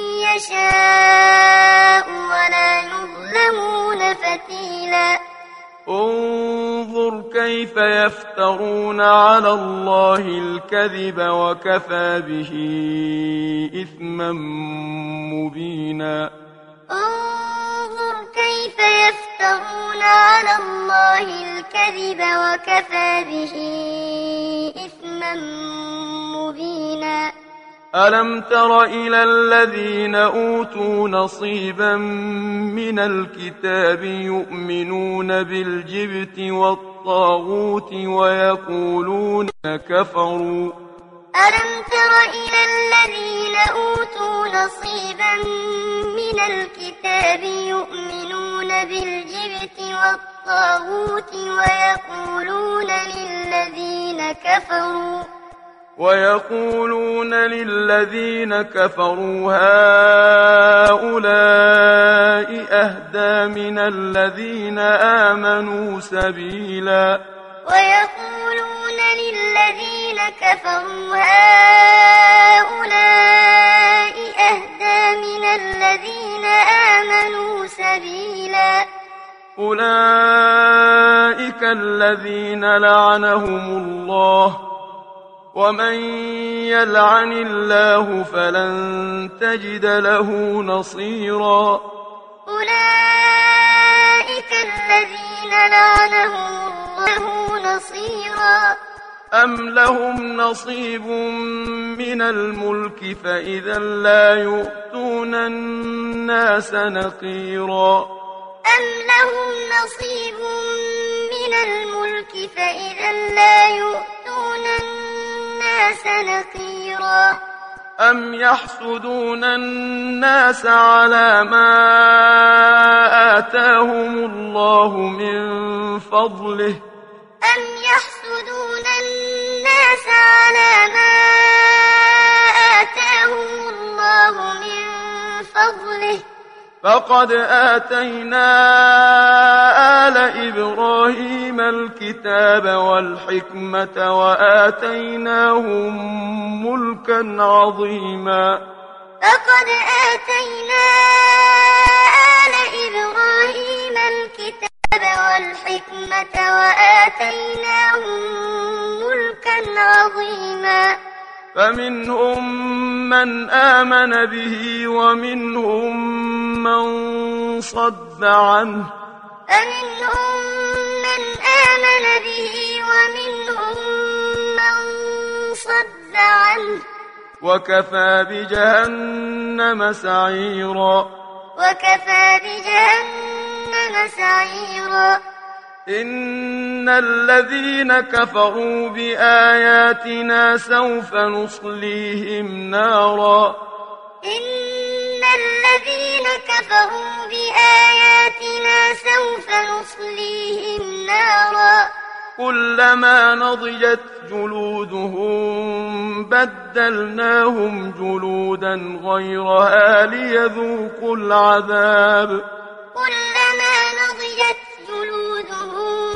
يشاء ولا يظلمون فتيلا انظر كيف يفترون على الله الكذب وكفى به إثما مبينا انظر كيف يفترون على الله الكذب وكفى به إثما مبينا ألم تر إلى الذين أوتوا نصيبا من الكتاب يؤمنون بالجبت والطاغوت ويقولون كفروا ألم تر إلى الذين أوتوا نصيبا من الكتاب يؤمنون بالجبت والطاغوت ويقولون للذين كفروا ويقولون للذين كفروا هؤلاء أهدى من الذين آمنوا سبيلا ويقولون للذين كفروا هؤلاء أهدى من الذين آمنوا سبيلا أولئك الذين لعنهم الله ومن يلعن الله فلن تجد له نصيرا أولئك الذين لعنهم الله نصيرا أم لهم نصيب من الملك فإذا لا يؤتون الناس نقيرا أم لهم نصيب من الملك فإذا لا يؤتون الناس نقيرا أم يحسدون الناس على ما آتاهم الله من فضله أم يحسدون الناس على ما آتاهم الله من فضله فقد آتينا آل إبراهيم الكتاب والحكمة وآتيناهم ملكا عظيما فقد آتينا آل إبراهيم الكتاب والحكمة وآتيناهم ملكا عظيما فمنهم من آمن به ومنهم من صد عنه فمنهم من آمن به ومنهم من صد عنه وكفى بجهنم سعيرا وكفى بجهنم سعيرا إن الذين كفروا بآياتنا سوف نصليهم نارا إن الذين كفروا بآياتنا سوف نصليهم نارا كلما نضجت جلودهم بدلناهم جلودا غيرها ليذوقوا العذاب كلما نضجت جلودهم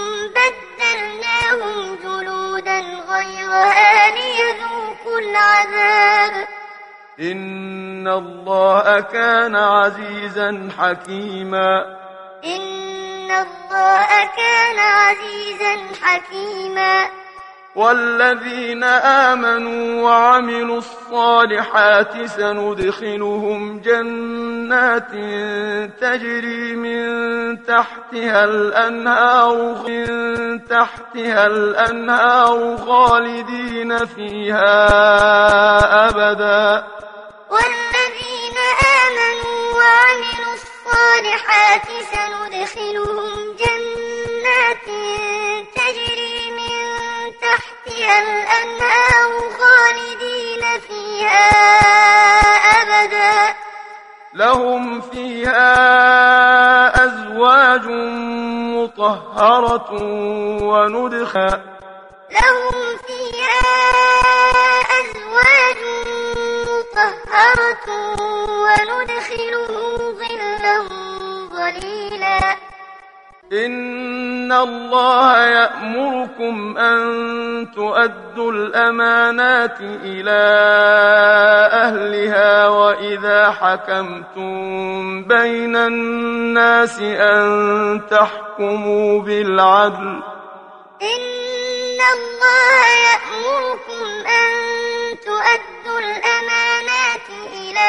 بدلناهم جلودا غيرها ليذوقوا العذاب إن الله كان عزيزا حكيما إن الله كان عزيزا حكيما والذين آمنوا وعملوا الصالحات سندخلهم جنات تجري من تحتها الأنهار من تحتها الأنهار خالدين فيها أبدا والذين آمنوا وعملوا الصالحات سندخلهم جنات تجري من تحتها الأنهار خالدين فيها أبدا لهم فيها أزواج مطهرة وندخل لهم فيها أزواج مطهرة وندخلهم ظلا ظليلا إن الله يأمركم أن تؤدوا الأمانات إلى أهلها وإذا حكمتم بين الناس أن تحكموا بالعدل إن الله يأمركم أن تؤدوا الأمانات إلى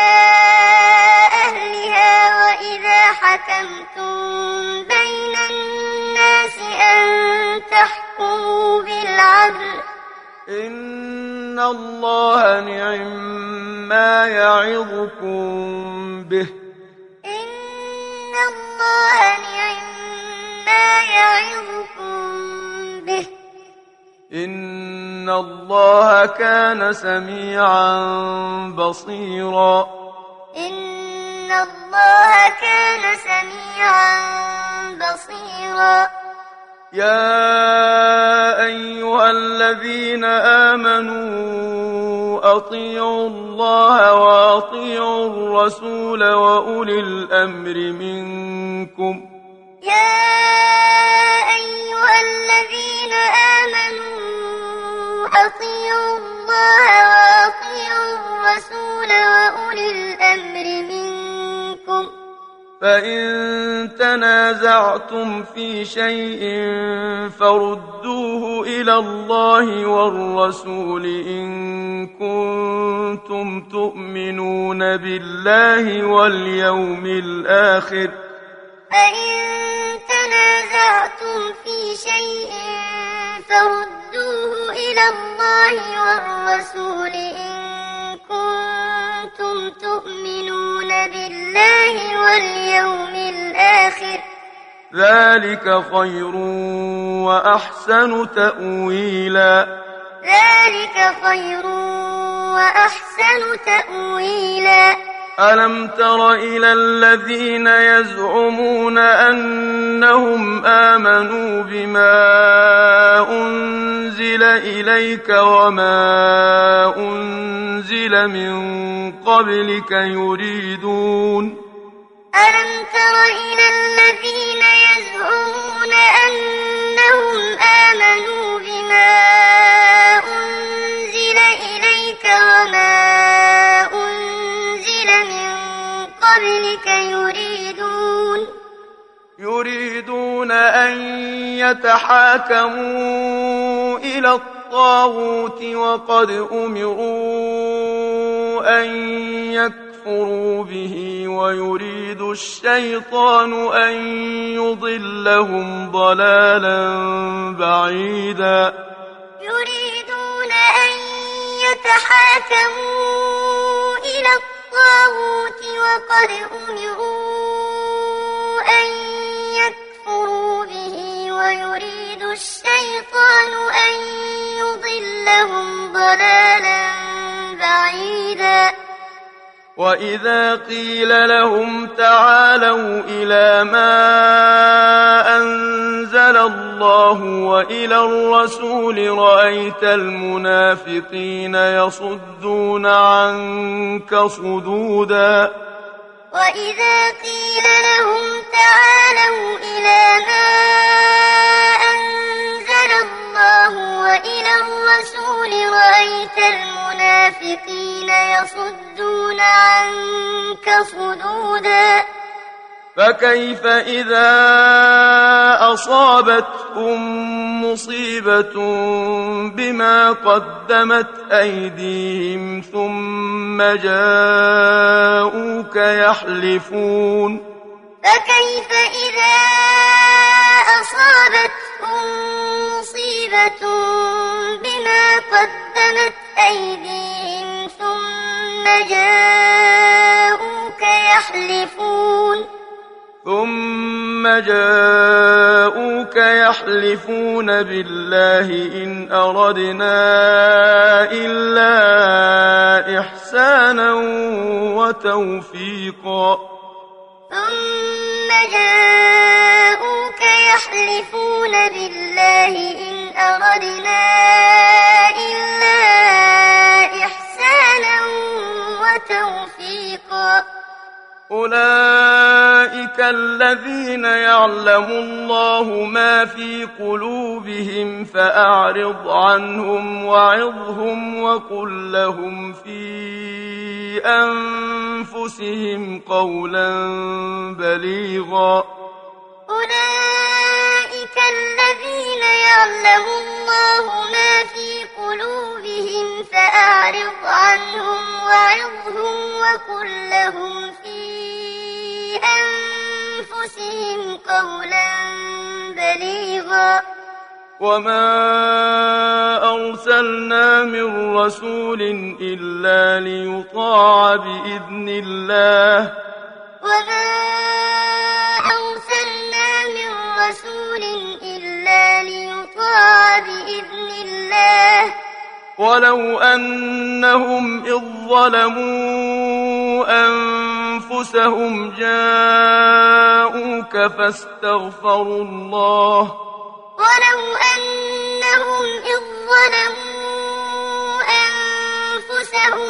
أهلها وإذا حكمتم بين الناس أن تحكموا بالعدل إن الله نعم ما يعظكم به إن الله نعم ما يعظكم به إن الله كان سميعا بصيرا إن الله كان سميعا بصيرا يا أيها الذين آمنوا أطيعوا الله وأطيعوا الرسول وأولي الأمر منكم يا أيها الذين آمنوا أطيعوا الله وأطيعوا الرسول وأولي الأمر منكم فإن تنازعتم في شيء فردوه إلى الله والرسول إن كنتم تؤمنون بالله واليوم الآخر فإن تنازعتم في شيء فردوه إلى الله والرسول إن كنتم تؤمنون بالله واليوم الآخر ذلك خير وأحسن تأويلا ذلك خير وأحسن تأويلا ألم تر إلى الذين يزعمون أنهم آمنوا بما أنزل إليك وما أنزل من قبلك يريدون ألم تر إلى الذين يزعمون أنهم آمنوا بما أنزل إليك وما أنزل من قبلك يريدون يريدون أن يتحاكموا إلى الطاغوت وقد أمروا أن يكفروا به ويريد الشيطان أن يضلهم ضلالا بعيدا يريدون أن يتحاكموا إلى الطاغوت وقد أمروا أن يكفروا به ويريد الشيطان أن يضلهم ضلالا بعيدا وإذا قيل لهم تعالوا إلى ما أنزل الله الله وإلى الرسول رأيت المنافقين يصدون عنك صدودا وإذا قيل لهم تعالوا إلى ما أنزل الله وإلى الرسول رأيت المنافقين يصدون عنك صدودا فكيف إذا أصابتهم مصيبة بما قدمت أيديهم ثم جاءوك يحلفون فكيف إذا أصابتهم مصيبة بما قدمت أيديهم ثم جاءوك يحلفون ثم جاءوك يحلفون بالله إن أردنا إلا إحسانا وتوفيقا ثم جاءوك يحلفون بالله إن أردنا إلا إحسانا وتوفيقا أولئك الذين يعلم الله ما في قلوبهم فأعرض عنهم وعظهم وقل لهم في أنفسهم قولا بليغا أولئك الذين يعلم الله ما في قلوبهم فأعرض عنهم وعظهم وقل لهم في أنفسهم قولا بليغا وما أرسلنا من رسول إلا ليطاع بإذن الله وما أرسلنا من رسول إلا ليطاع بإذن الله ولو أنهم إذ ظلموا أنفسهم جاءوك فاستغفروا الله ولو أنهم إذ ظلموا أنفسهم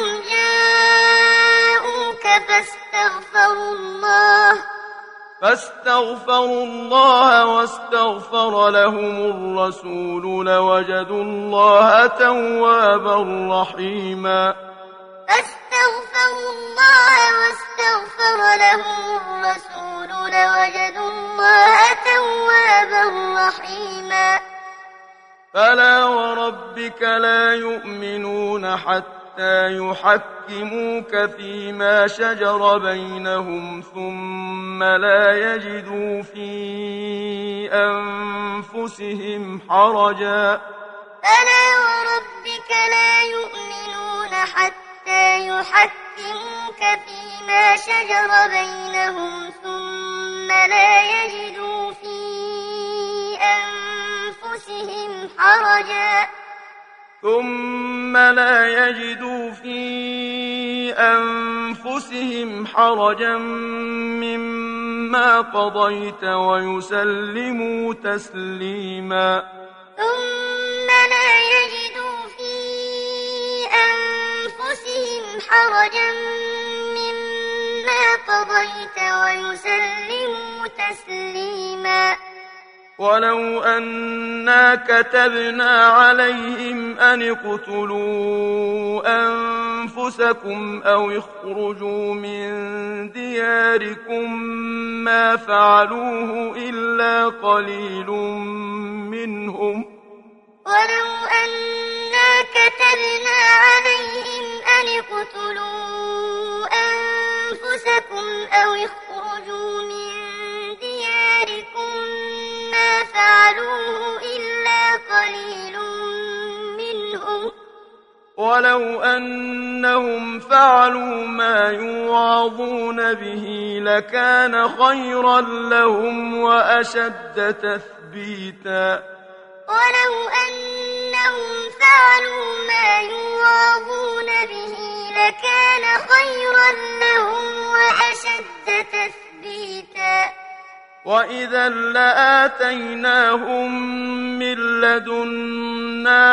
جاءوك فاستغفروا الله فاستغفروا الله واستغفر لهم الرسول لوجدوا الله توابا رحيما فاستغفروا الله واستغفر لهم الرسول لوجدوا الله توابا رحيما فلا وربك لا يؤمنون حتى يحكموك فيما شجر بينهم ثم لا يجدوا في أنفسهم حرجا فلا وربك لا يؤمنون حتى يحكموك فيما شجر بينهم ثم لا يجدوا في أنفسهم حرجا ثم لا يجدوا في أنفسهم حرجا مما قضيت ويسلموا تسليما ثم لا يجدوا في أنفسهم حرجا مما قضيت ويسلموا تسليما ولو أنا كتبنا عليهم أن اقتلوا أنفسكم أو اخرجوا من دياركم ما فعلوه إلا قليل منهم ولو أنا كتبنا عليهم أن اقتلوا أنفسكم أو اخرجوا من دياركم ما فعلوه إلا قليل منهم ولو أنهم فعلوا ما يوعظون به لكان خيرا لهم وأشد تثبيتا ولو أنهم فعلوا ما يوعظون به لكان خيرا لهم وأشد تثبيتا وإذا لآتيناهم من لدنا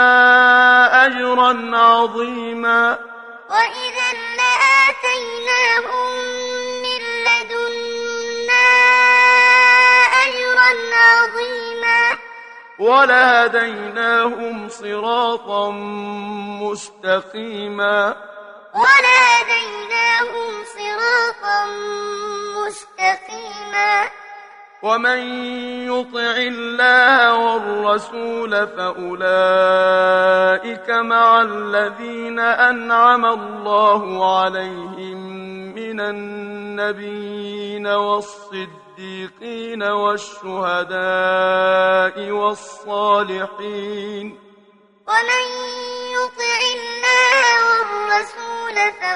أجرا عظيما وإذا لآتيناهم من لدنا أجرا عظيما ولهديناهم صراطا مستقيما ولهديناهم صراطا مستقيما ومن يطع الله والرسول فأولئك مع الذين أنعم الله عليهم من النبيين والصديقين والشهداء والصالحين ومن يطع الله والرسول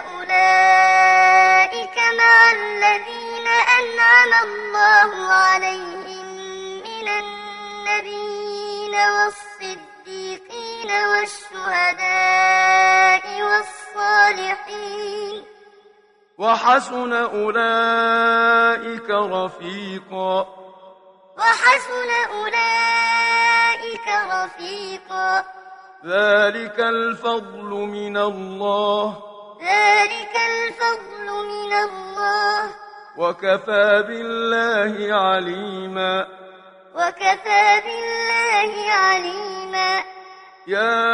فأولئك مع الذين أنعم الله عليهم من النبيين والصديقين والشهداء والصالحين وحسن أولئك رفيقا وحسن أولئك رفيقا ذلك الفضل من الله ذلك الفضل من الله وكفى بالله عليما وكفى بالله عليما يا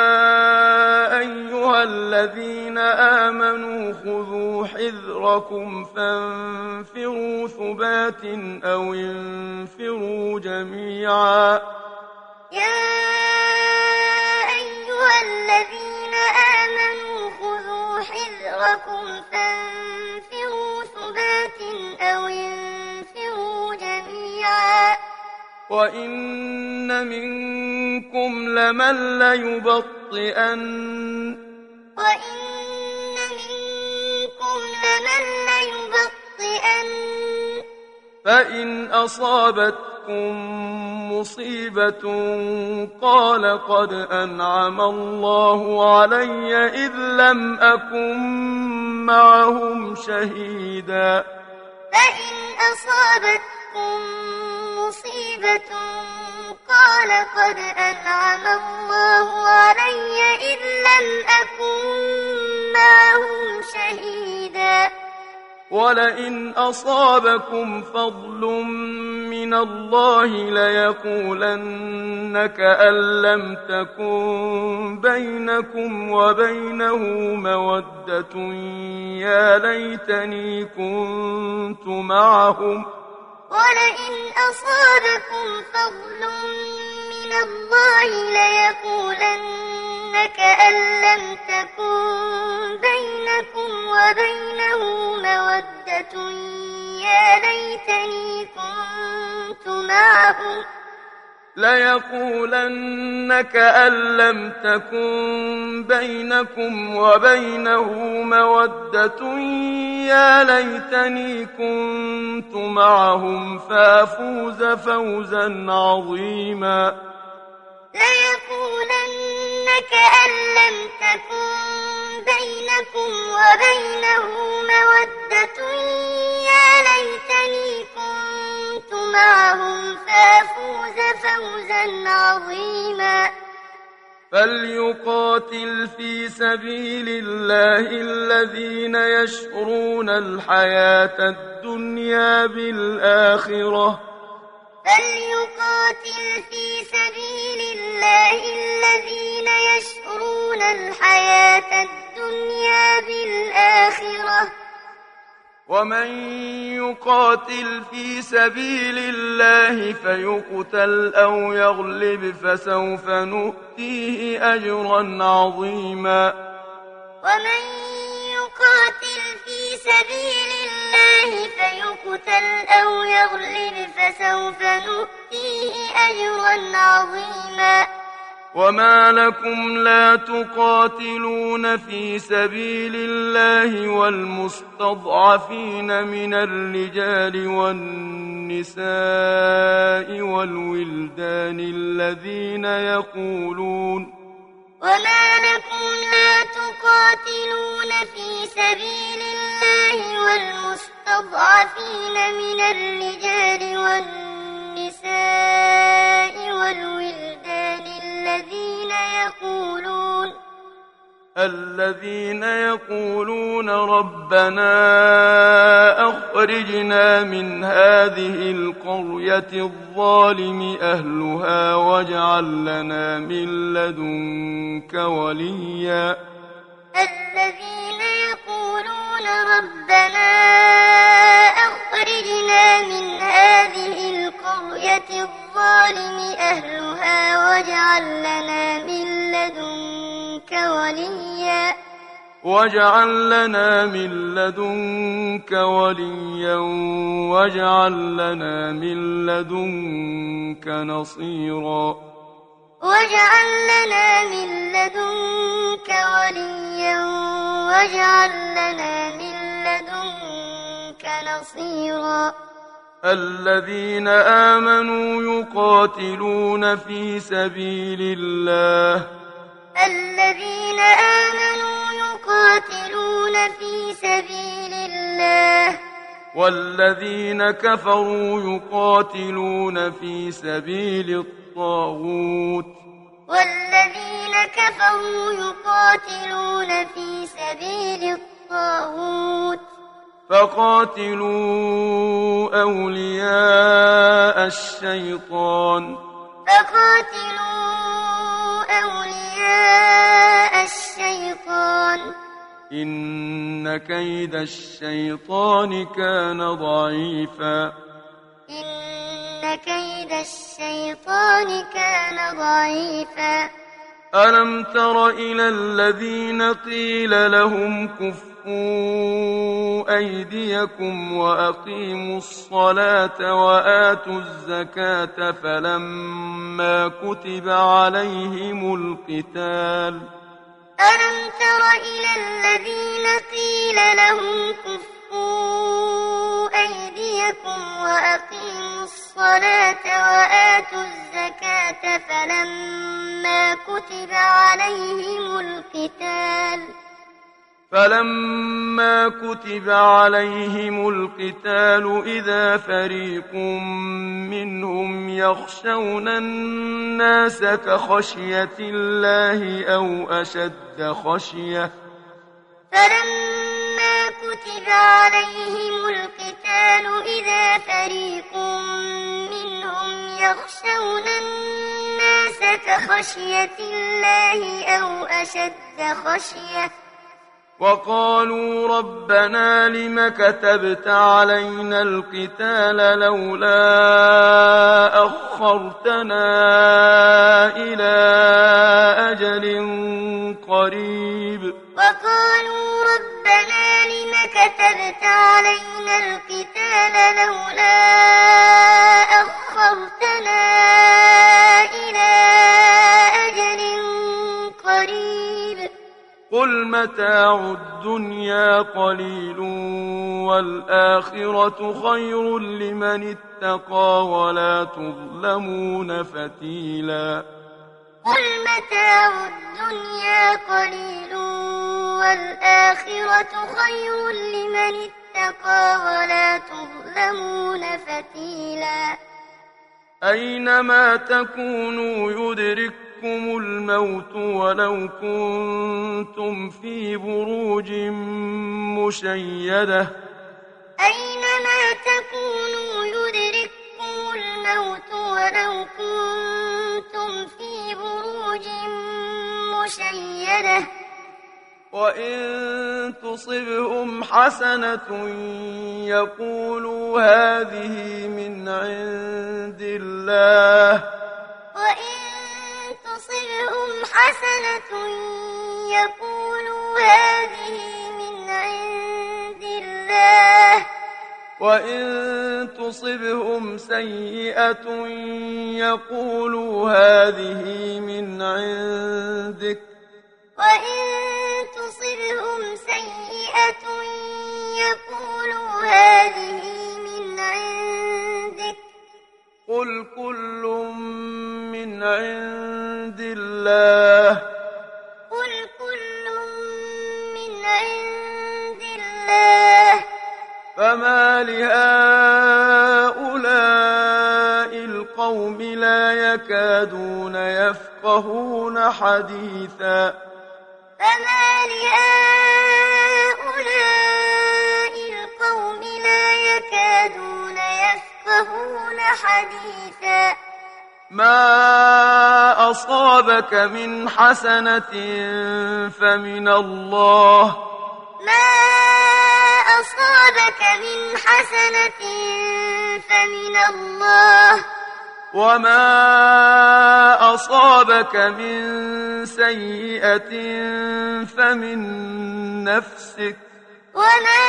أيها الذين آمنوا خذوا حذركم فانفروا ثبات أو انفروا جميعا يا أيها الذين آمنوا خذوا حذركم فانفروا ثبات أو انفروا جميعا وإن منكم لمن ليبطئن وإن منكم لمن ليبطئن فإن أصابتكم مصيبة قال قد أنعم الله علي إذ لم أكن معهم شهيدا فإن أصابتكم مصيبة قال قد أنعم الله علي إذ لم أكن معهم شهيدا ولئن أصابكم فضل من الله ليقولن كأن لم تكن بينكم وبينه مودة يا ليتني كنت معهم ولئن أصابكم فضل من الله ليقولن كأن لم تكن بينكم وبينه مودة يا ليتني كنت معهم ليقولن كأن لم تكن بينكم وبينه مودة يا ليتني كنت معهم فافوز فوزا عظيما ليقولن كأن لم تكن بينكم وبينه مودة يا ليتني كنت معهم فافوز فوزا عظيما فليقاتل في سبيل الله الذين يشرون الحياة الدنيا بالآخرة فليقاتل في سبيل الله الذين يشرون الحياة الدنيا بالآخرة ومن يقاتل في سبيل الله فيقتل أو يغلب فسوف نؤتيه أجرا عظيما ومن يقاتل في سبيل الله فيقتل أو يغلب فسوف نؤتيه أجرا عظيما وما لكم لا تقاتلون في سبيل الله والمستضعفين من الرجال والنساء والولدان الذين يقولون وما لكم لا تقاتلون في سبيل الله والمستضعفين المستضعفين من الرجال والنساء والولدان الذين يقولون الذين يقولون ربنا أخرجنا من هذه القرية الظالم أهلها واجعل لنا من لدنك وليا الذين يقولون ربنا أخرجنا من هذه القرية الظالم أهلها واجعل لنا من لدنك وليا واجعل لنا من لدنك وليا واجعل لنا من لدنك نصيرا واجعل لنا من لدنك وليا واجعل لنا من لدنك نصيرا الذين آمنوا يقاتلون في سبيل الله الذين آمنوا يقاتلون في سبيل الله والذين كفروا يقاتلون في سبيل الطاغوت والذين كفروا يقاتلون في سبيل الطاغوت فقاتلوا أولياء الشيطان فقاتلوا أولياء الشيطان إن كيد الشيطان كان ضعيفا إن كيد الشيطان كان ضعيفا ألم تر إلى الذين قيل لهم كفوا أيديكم وأقيموا الصلاة وآتوا الزكاة فلما كتب عليهم القتال ألم تر إلى الذين قيل لهم كفوا أيديكم وأقيموا الصلاة وآتوا الزكاة فلما كتب عليهم القتال فلما كتب عليهم القتال إذا فريق منهم يخشون الناس كخشية الله أو أشد خشية فلما كتب عليهم القتال إذا فريق منهم يخشون الناس كخشية الله أو أشد خشية وقالوا ربنا لم كتبت علينا القتال لولا أخرتنا إلى أجل قريب وقالوا ربنا لم كتبت علينا القتال لولا أخرتنا إلى أجل قريب قل متاع الدنيا قليل والآخرة خير لمن اتقى ولا تظلمون فتيلا قل متاع الدنيا قليل والآخرة خير لمن اتقى ولا تظلمون فتيلا أينما تكونوا يدرككم الموت ولو كنتم في بروج مشيدة أينما تكونوا يدرككم الموت ولو كنتم في بروج مشيدة وإن تصبهم حسنة يقولوا هذه من عند الله وإن تصبهم حسنة يقولوا هذه من عند الله وإن تصبهم سيئة يقولوا هذه من عندك وإن تصبهم سيئة يقولوا هذه من عندك قل كل من عند الله قل كل من عند الله فما لهؤلاء القوم لا يكادون يفقهون حديثا فما لهؤلاء القوم لا يكادون يفقهون حديثا ما أصابك من حسنة فمن الله ما أصابك من حسنة فمن الله وما أصابك من سيئة فمن نفسك وما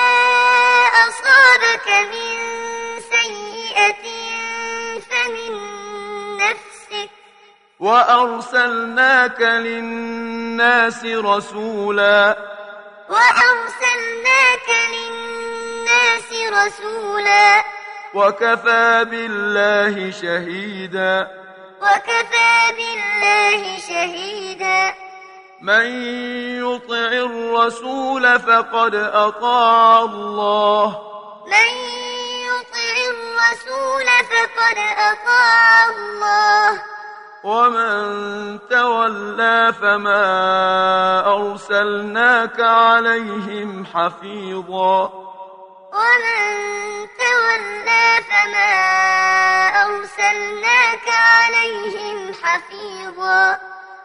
أصابك من سيئة فمن نفسك وأرسلناك للناس رسولا وأرسلناك للناس رسولا وكفى بالله شهيدا وكفى بالله شهيدا من يطع الرسول فقد أطاع الله من يطع الرسول فقد أطاع الله ومن تولى فما أرسلناك عليهم حفيظا ومن تولى فما أرسلناك عليهم حفيظا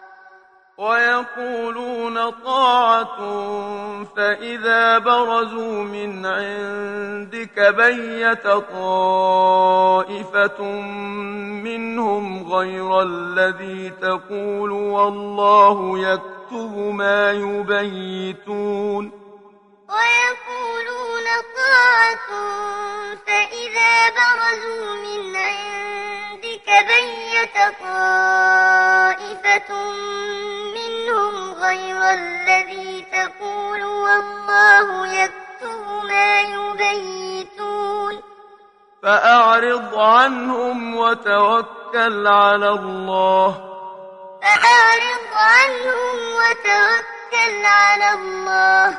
ويقولون طاعة فإذا برزوا من عندك بيت طائفة منهم غير الذي تقول والله يكتب ما يبيتون ويقولون طاعة فإذا برزوا من عندك بيت طائفة منهم غير الذي تقول والله يكتب ما يبيتون فأعرض عنهم وتوكل على الله فأعرض عنهم وتوكل على الله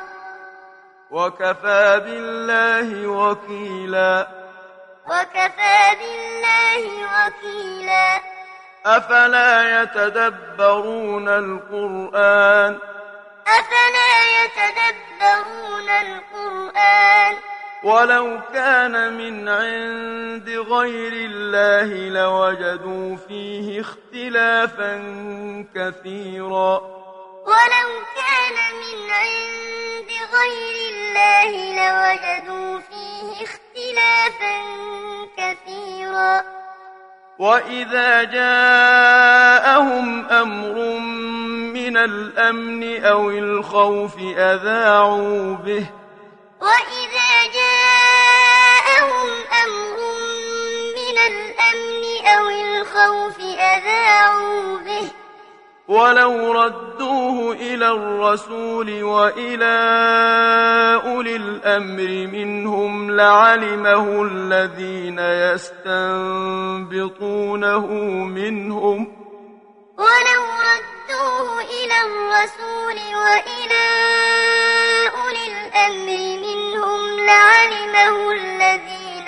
وكفى بالله وكيلا وكفى بالله وكيلا أفلا يتدبرون القرآن أفلا يتدبرون القرآن ولو كان من عند غير الله لوجدوا فيه اختلافا كثيرا ولو كان من عند غير الله لوجدوا فيه اختلافا كثيرا وإذا جاءهم أمر من الأمن أو الخوف أذاعوا به وإذا جاءهم أمر من الأمن أو الخوف أذاعوا به ولو ردوه إلى الرسول وإلى أولي الأمر منهم لعلمه الذين يستنبطونه منهم ولو ردوه إلى الرسول وإلى أولي الأمر منهم لعلمه الذين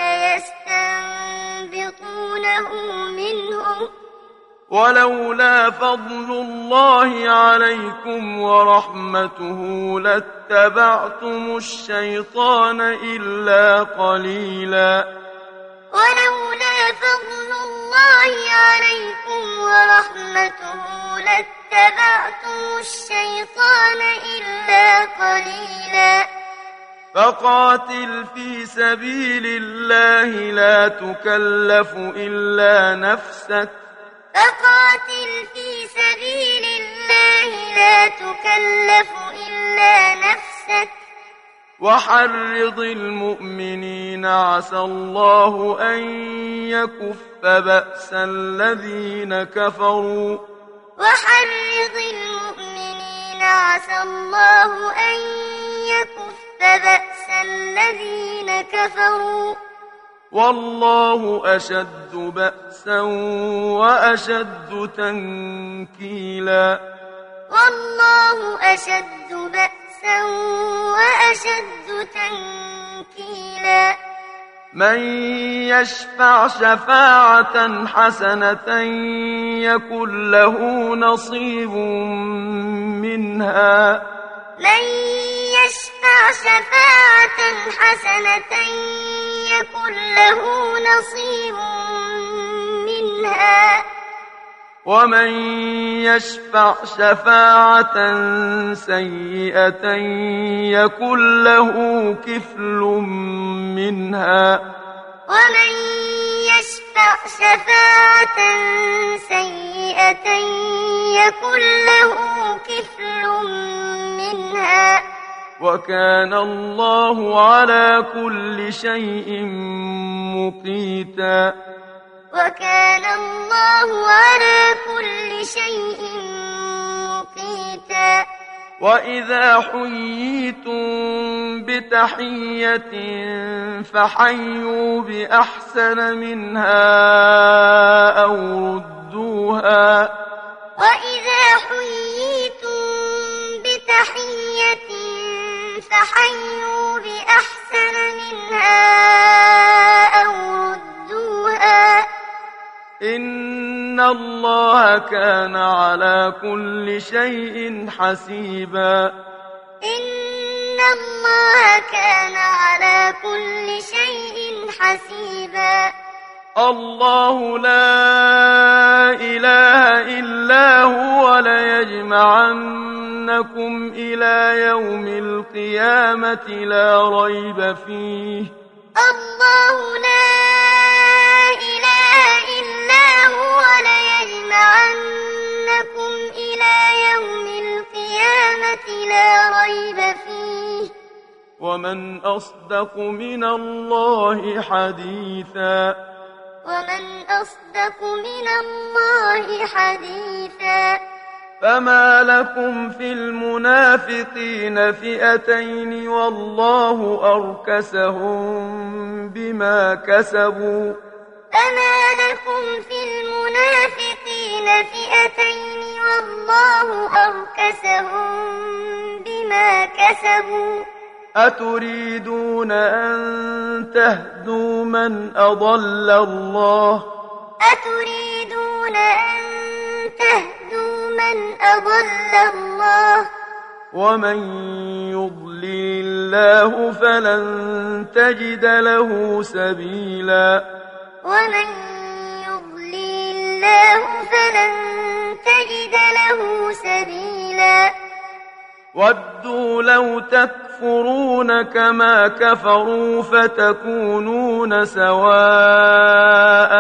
يستنبطونه منهم ولولا فضل الله عليكم ورحمته لاتبعتم الشيطان إلا قليلا ولولا فضل الله عليكم ورحمته لاتبعتم الشيطان إلا قليلا فقاتل في سبيل الله لا تكلف إلا نفسك فقاتل في سبيل الله لا تكلف إلا نفسك وحرض المؤمنين عسى الله أن يكف بأس الذين كفروا وحرض المؤمنين عسى الله أن يكف بأس الذين كفروا والله أشد بأسا وأشد تنكيلا والله أشد بأسا وأشد تنكيلا وكيلا من يشفع شفاعة حسنة يكن له نصيب منها من يشفع شفاعة حسنة يكن له نصيب منها ومن يشفع شفاعة سيئة يكن له كفل منها ومن يشفع شفاعة سيئة يكن له كفل منها وكان الله على كل شيء مقيتا وكان الله على كل شيء مقيتا وإذا حييتم بتحية فحيوا بأحسن منها أو ردوها وإذا حييتم بتحية فحيوا بأحسن منها أو ردوها إن الله كان على كل شيء حسيبا إن الله كان على كل شيء حسيبا الله لا إله إلا هو ليجمعنكم إلى يوم القيامة لا ريب فيه الله لا إله إلا هو ليجمعنكم إلى يوم القيامة لا ريب فيه ومن أصدق من الله حديثا ومن أصدق من الله حديثا فما لكم في المنافقين فئتين والله أركسهم بما كسبوا فما لكم في المنافقين فئتين والله أركسهم بما كسبوا أتريدون أن تهدوا من أضل الله أتريدون أن تهدوا من أضل الله ومن يضلل الله فلن تجد له سبيلا ومن يضلل الله فلن تجد له سبيلا ودوا لو تكفرون كما كفروا فتكونون سواء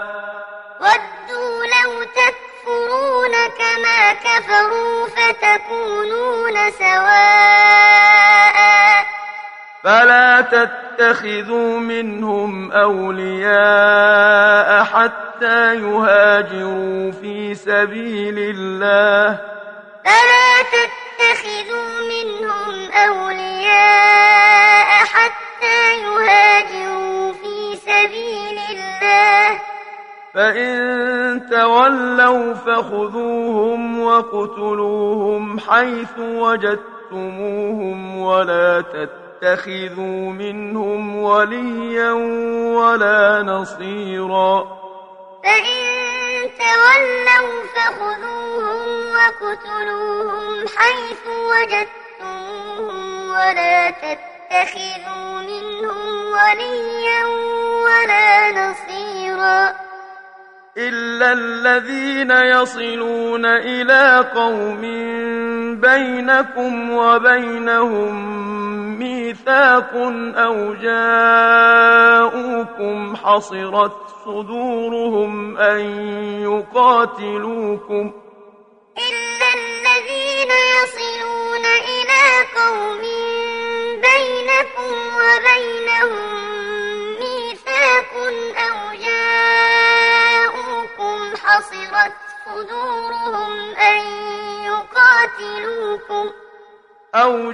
ودوا لو تكفرون كما كفروا فتكونون سواء فلا تتخذوا منهم أولياء حتى يهاجروا في سبيل الله فلا تتخذوا منهم أولياء حتى يهاجروا في سبيل الله فإن تولوا فخذوهم وقتلوهم حيث وجدتموهم ولا تتخذوا منهم وليا ولا نصيرا فإن تولوا فخذوهم وقتلوهم حيث وجدتموهم ولا تتخذوا منهم وليا ولا نصيرا إلا الذين يصلون إلى قوم بينكم وبينهم ميثاق أو جاءوكم حصرت صدورهم أن يقاتلوكم إلا الذين يصلون إلى قوم بينكم وبينهم ميثاق أو جاءوكم حصرت صدورهم أن يقاتلوكم أو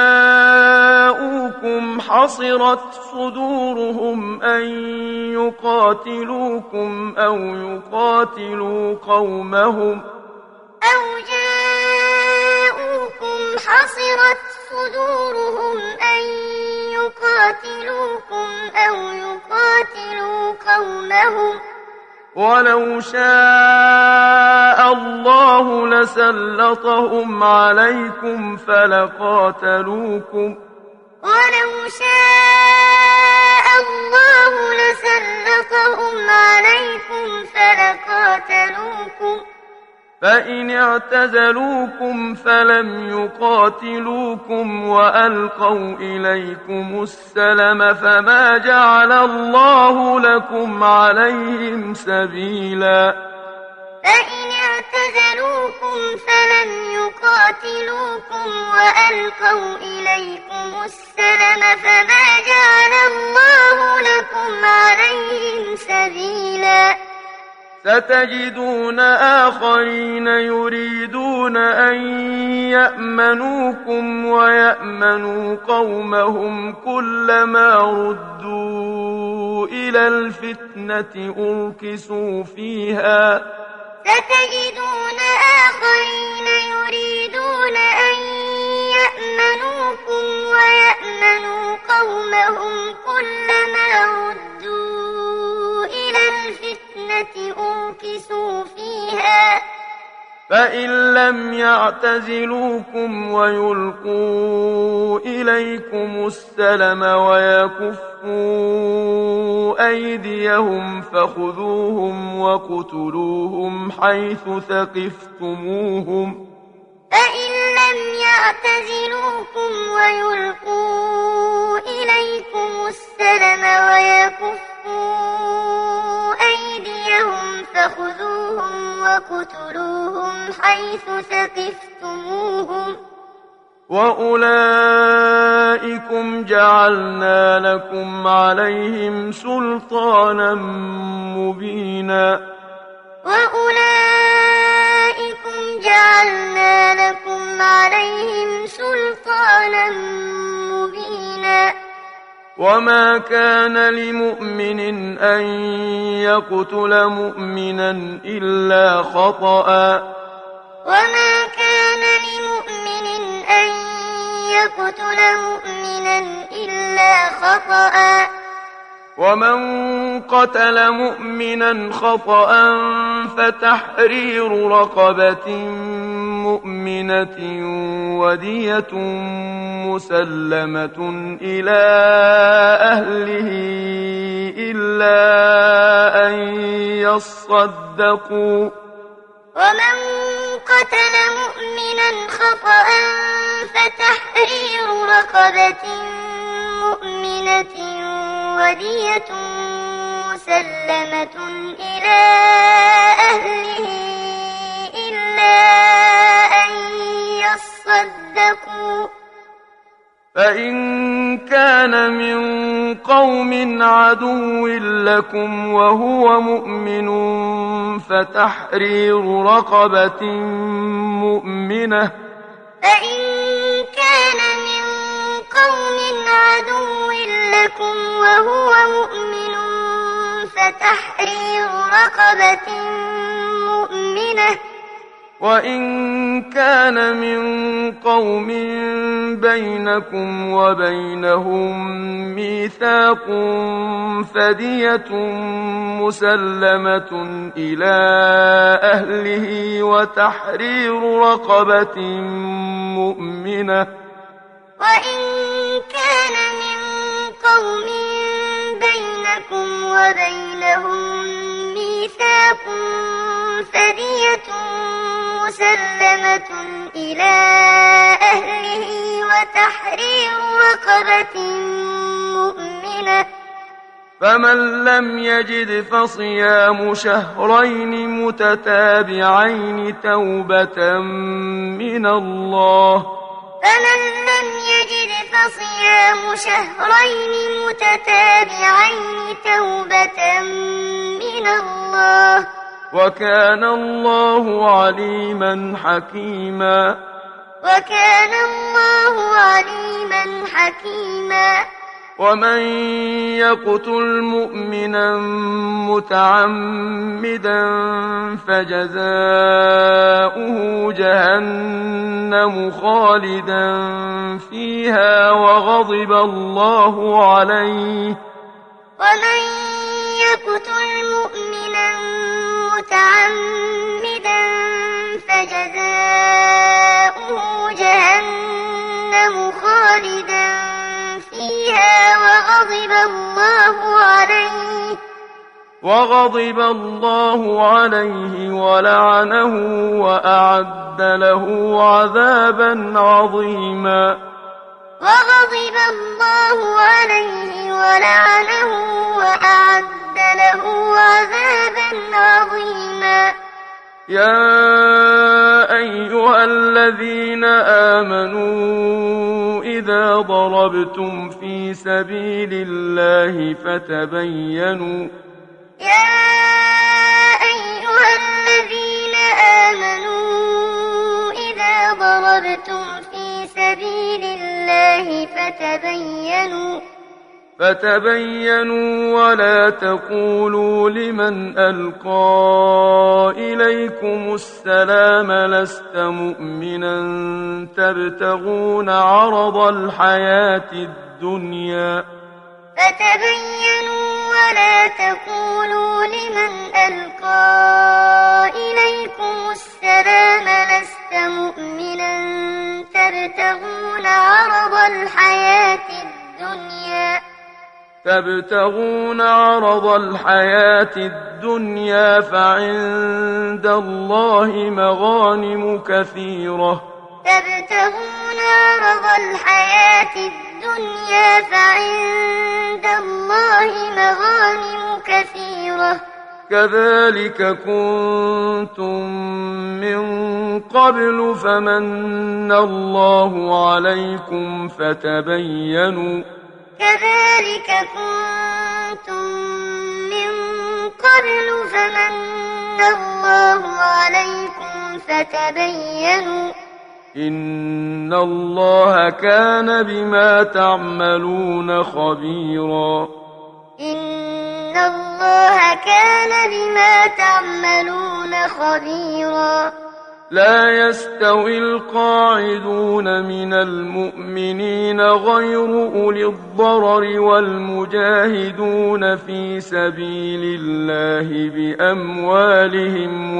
جاءوكم حصرت صدورهم أن يقاتلوكم أو يقاتلوا قومهم أو جاءوكم حصرت صدورهم أن يقاتلوكم أو يقاتلوا قومهم ولو شاء الله لسلطهم عليكم فلقاتلوكم ولو شاء الله لسلطهم عليكم فلقاتلوكم فإن اعتزلوكم فلم يقاتلوكم وألقوا إليكم السلم فما جعل الله لكم عليهم سبيلا فإن اعتزلوكم فلم يقاتلوكم وألقوا إليكم السلم فما جعل الله لكم عليهم سبيلا ستجدون آخرين يريدون أن يأمنوكم ويأمنوا قومهم كلما ردوا إلى الفتنة أركسوا فيها ستجدون آخرين يريدون أن يأمنوكم ويأمنوا قومهم كلما ردوا إلى الفتنة أركسوا فيها فإن لم يعتزلوكم ويلقوا إليكم السلم ويكفوا أيديهم فخذوهم وقتلوهم حيث ثقفتموهم فإن لم يعتزلوكم ويلقوا إليكم السلم ويكفوا أيديهم فخذوهم وقتلوهم حيث ثقفتموهم وأولئكم جعلنا لكم عليهم سلطانا مبينا وأولئكم جعلنا لكم عليهم سلطانا مبينا وما كان لمؤمن أن يقتل مؤمنا إلا خطأ وما كان لمؤمن أن يقتل مؤمنا إلا خطأ ومن قتل مؤمنا خطأ فتحرير رقبة مؤمنة ودية مسلمة إلى أهله إلا أن يصدقوا ومن قتل مؤمنا خطأ فتحرير رقبة مؤمنة ودية مسلمة إلى أهله إلا أن يصدقوا فإن كان من قوم عدو لكم وهو مؤمن فتحرير رقبة مؤمنة فإن كان من قوم عدو لكم وهو مؤمن فتحرير رقبة مؤمنة وإن كان من قوم بينكم وبينهم ميثاق فدية مسلمة إلى أهله وتحرير رقبة مؤمنة وإن كان من قوم بينكم وبينهم ميثاق فدية مسلمة إلى أهله وتحرير رقبة مؤمنة فمن لم يجد فصيام شهرين متتابعين توبة من الله فمن لم يجد فصيام شهرين متتابعين توبة من الله وكان الله عليما حكيما وكان الله عليما حكيما ومن يقتل مؤمنا متعمدا فجزاؤه جهنم خالدا فيها وغضب الله عليه ومن يقتل مؤمنا متعمدا فجزاؤه جهنم خالدا فيها وغضب الله عليه وغضب الله عليه ولعنه وأعد له عذابا عظيما وغضب الله عليه ولعنه وأعد له عذابا عظيما يا أيها الذين آمنوا إذا ضربتم في سبيل الله فتبينوا يا أيها الذين آمنوا إذا ضربتم في سبيل الله فتبينوا فتبينوا ولا تقولوا لمن ألقى إليكم السلام لست مؤمنا تبتغون عرض الحياة الدنيا فتبينوا ولا تقولوا لمن ألقى إليكم السلام لست مؤمنا تبتغون عرض الحياة الدنيا تبتغون عرض الحياة الدنيا فعند الله مغانم كثيرة تبتغون عرض الحياة الدنيا فعند الله مغانم كثيرة كذلك كنتم من قبل فمن الله عليكم فتبينوا كذلك كنتم من قبل فمن الله عليكم فتبينوا إن الله كان بما تعملون خبيرا إن الله كان بما تعملون خبيرا لا يستوي القاعدون من المؤمنين غير أولي الضرر والمجاهدون في سبيل الله بأموالهم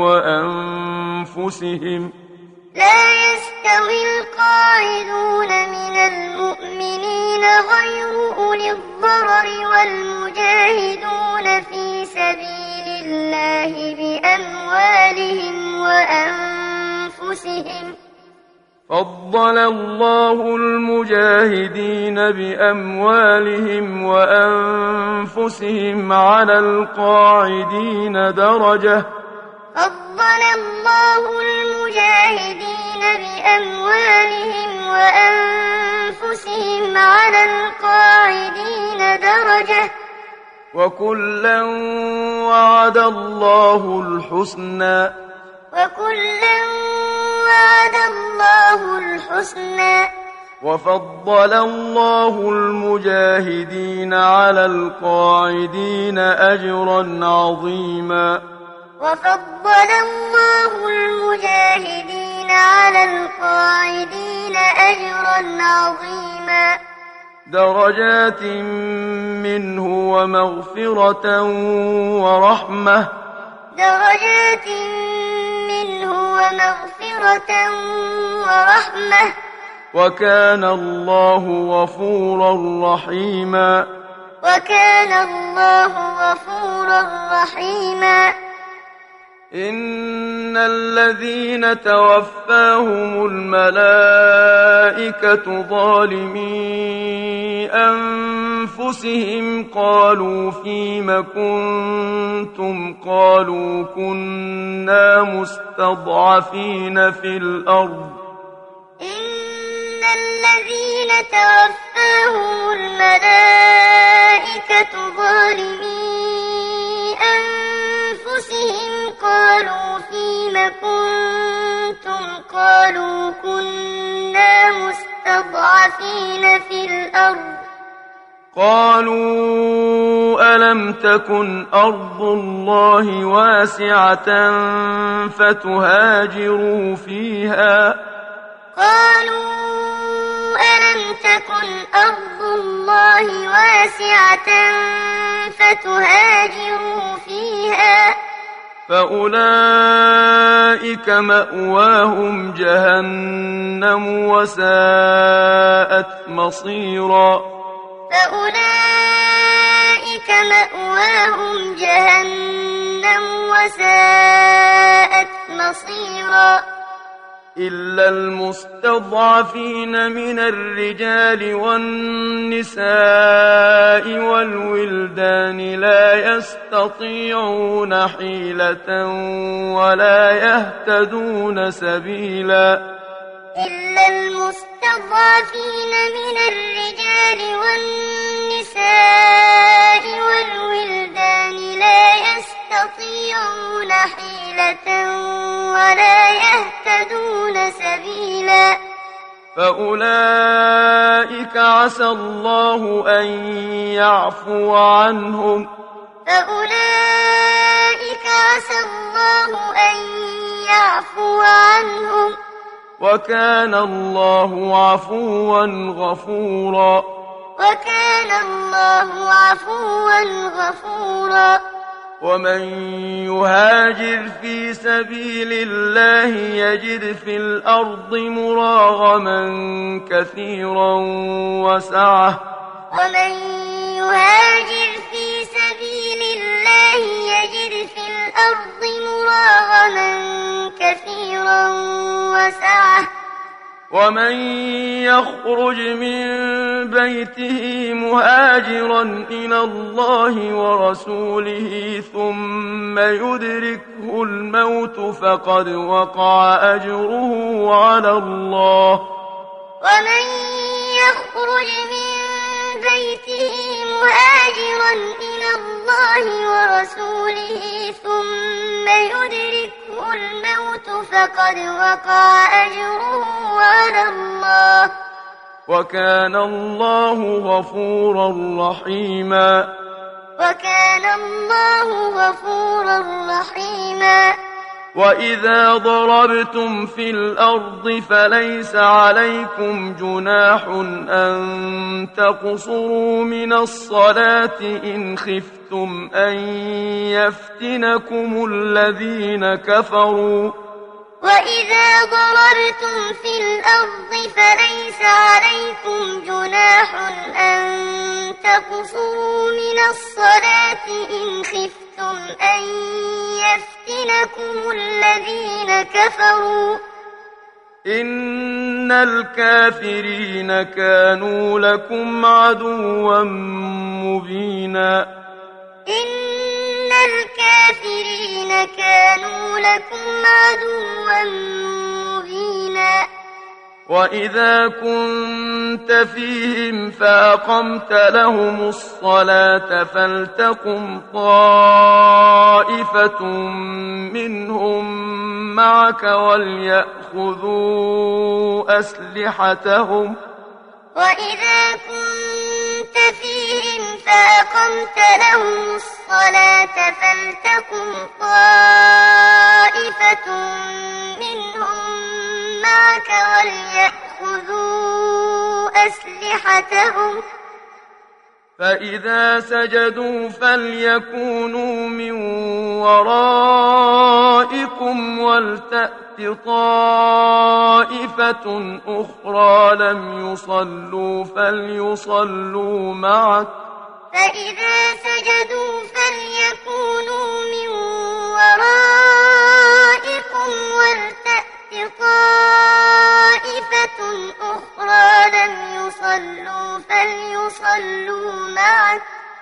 وأنفسهم لا يستوي القاعدون من المؤمنين غير أولي الضرر والمجاهدون في سبيل الله بأموالهم وأنفسهم فضل الله المجاهدين بأموالهم وأنفسهم على القاعدين درجة فضل الله المجاهدين بأموالهم وأنفسهم على القاعدين درجة وكلا وعد الله الحسنى وكلا وعد الله الحسنى وفضل الله المجاهدين على القاعدين أجرا عظيما وفضل الله المجاهدين على القاعدين أجرا عظيما درجات منه ومغفرة ورحمة درجات منه ومغفرة ورحمة وكان الله غفورا رحيما وكان الله غفورا رحيما إن الذين توفاهم الملائكة ظالمي أنفسهم قالوا فيم كنتم قالوا كنا مستضعفين في الأرض إن الذين توفاهم الملائكة ظالمي أنفسهم قالوا فيم كنتم قالوا كنا مستضعفين في الأرض قالوا ألم تكن أرض الله واسعة فتهاجروا فيها قالوا ألم تكن أرض الله واسعة فتهاجروا فيها فأولئك مأواهم جهنم وساءت مصيرا فأولئك مأواهم جهنم وساءت مصيرا إلا المستضعفين من الرجال والنساء والولدان لا يستطيعون حيلة ولا يهتدون سبيلا إلا المستضعفين من الرجال والنساء والولدان لا يستطيعون حيلة ولا يهتدون سبيلا فأولئك عسى الله أن يعفو عنهم فأولئك عسى الله أن يعفو عنهم وكان الله عفوا غفورا وكان الله عفوا غفورا ومن يهاجر في سبيل الله يجد في الأرض مراغما كثيرا وسعة ومن يهاجر في سبيل الله يجد في الأرض مراغما كثيرا وسعة ومن يخرج من بيته مهاجرا إلى الله ورسوله ثم يدركه الموت فقد وقع أجره على الله ومن يخرج من بيته مهاجرا إلى الله ورسوله ثم يدركه الموت فقد وقع أجره على الله وكان الله غفورا رحيما وكان الله غفورا رحيما وإذا ضربتم في الأرض فليس عليكم جناح أن تقصروا من الصلاة إن خفتم أن يفتنكم الذين كفروا وإذا ضربتم في الأرض فليس عليكم جناح أن تقصروا من الصلاة إن خفتم أن يفتنكم الذين كفروا إن الكافرين كانوا لكم عدوا مبينا إن الكافرين كانوا لكم عدوا مبينا وإذا كنت فيهم فأقمت لهم الصلاة فلتقم طائفة منهم معك وليأخذوا أسلحتهم وإذا كنت فيهم فأقمت لهم الصلاة فلتقم طائفة منهم معك وليأخذوا أسلحتهم فإذا سجدوا فليكونوا من ورائكم ولتأت طائفة أخرى لم يصلوا فليصلوا معك فإذا سجدوا فليكونوا من ورائكم ولتأت طائفة أخرى لم يصلوا فليصلوا معك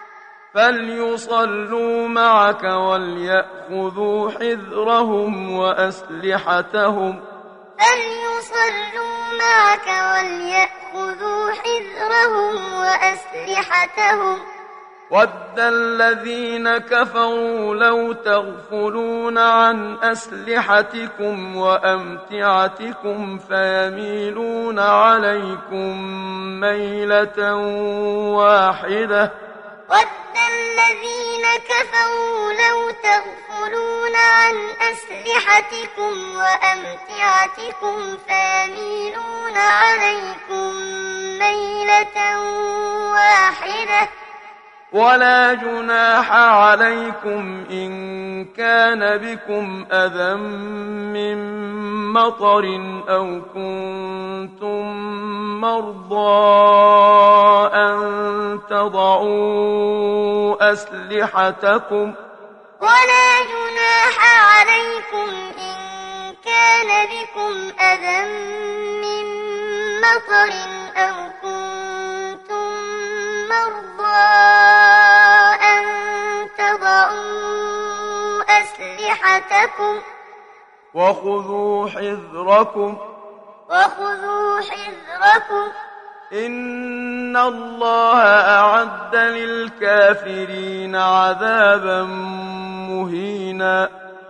فليصلوا معك وليأخذوا حذرهم وأسلحتهم فليصلوا معك وليأخذوا حذرهم وأسلحتهم وَدَّ الَّذِينَ كَفَرُوا لَوْ تَغْفُلُونَ عَنْ أَسْلِحَتِكُمْ وَأَمْتِعَتِكُمْ فَيَمِيلُونَ عَلَيْكُمْ مَيْلَةً وَاحِدَةً وَدَّ الَّذِينَ كَفَرُوا لَوْ تَغْفُلُونَ عَنْ أَسْلِحَتِكُمْ وَأَمْتِعَتِكُمْ فَيَمِيلُونَ عَلَيْكُمْ مَيْلَةً وَاحِدَةً وَلَا جُنَاحَ عَلَيْكُمْ إِن كَانَ بِكُمْ أَذًى مِّن مَّطَرٍ أَوْ كُنتُم مَّرْضَىٰ أَن تَضَعُوا أَسْلِحَتَكُمْ ۖ وَلَا جُنَاحَ عَلَيْكُمْ إِن كَانَ بِكُمْ أَذًى مِّن مَّطَرٍ أَوْ كُنتُم مَّرْضَىٰ أَن تَضَعُوا أَسْلِحَتَكُمْ ۖ وَخُذُوا حِذْرَكُمْ وَخُذُوا حِذْرَكُمْ ۗ إِنَّ اللَّهَ أَعَدَّ لِلْكَافِرِينَ عَذَابًا مُّهِينًا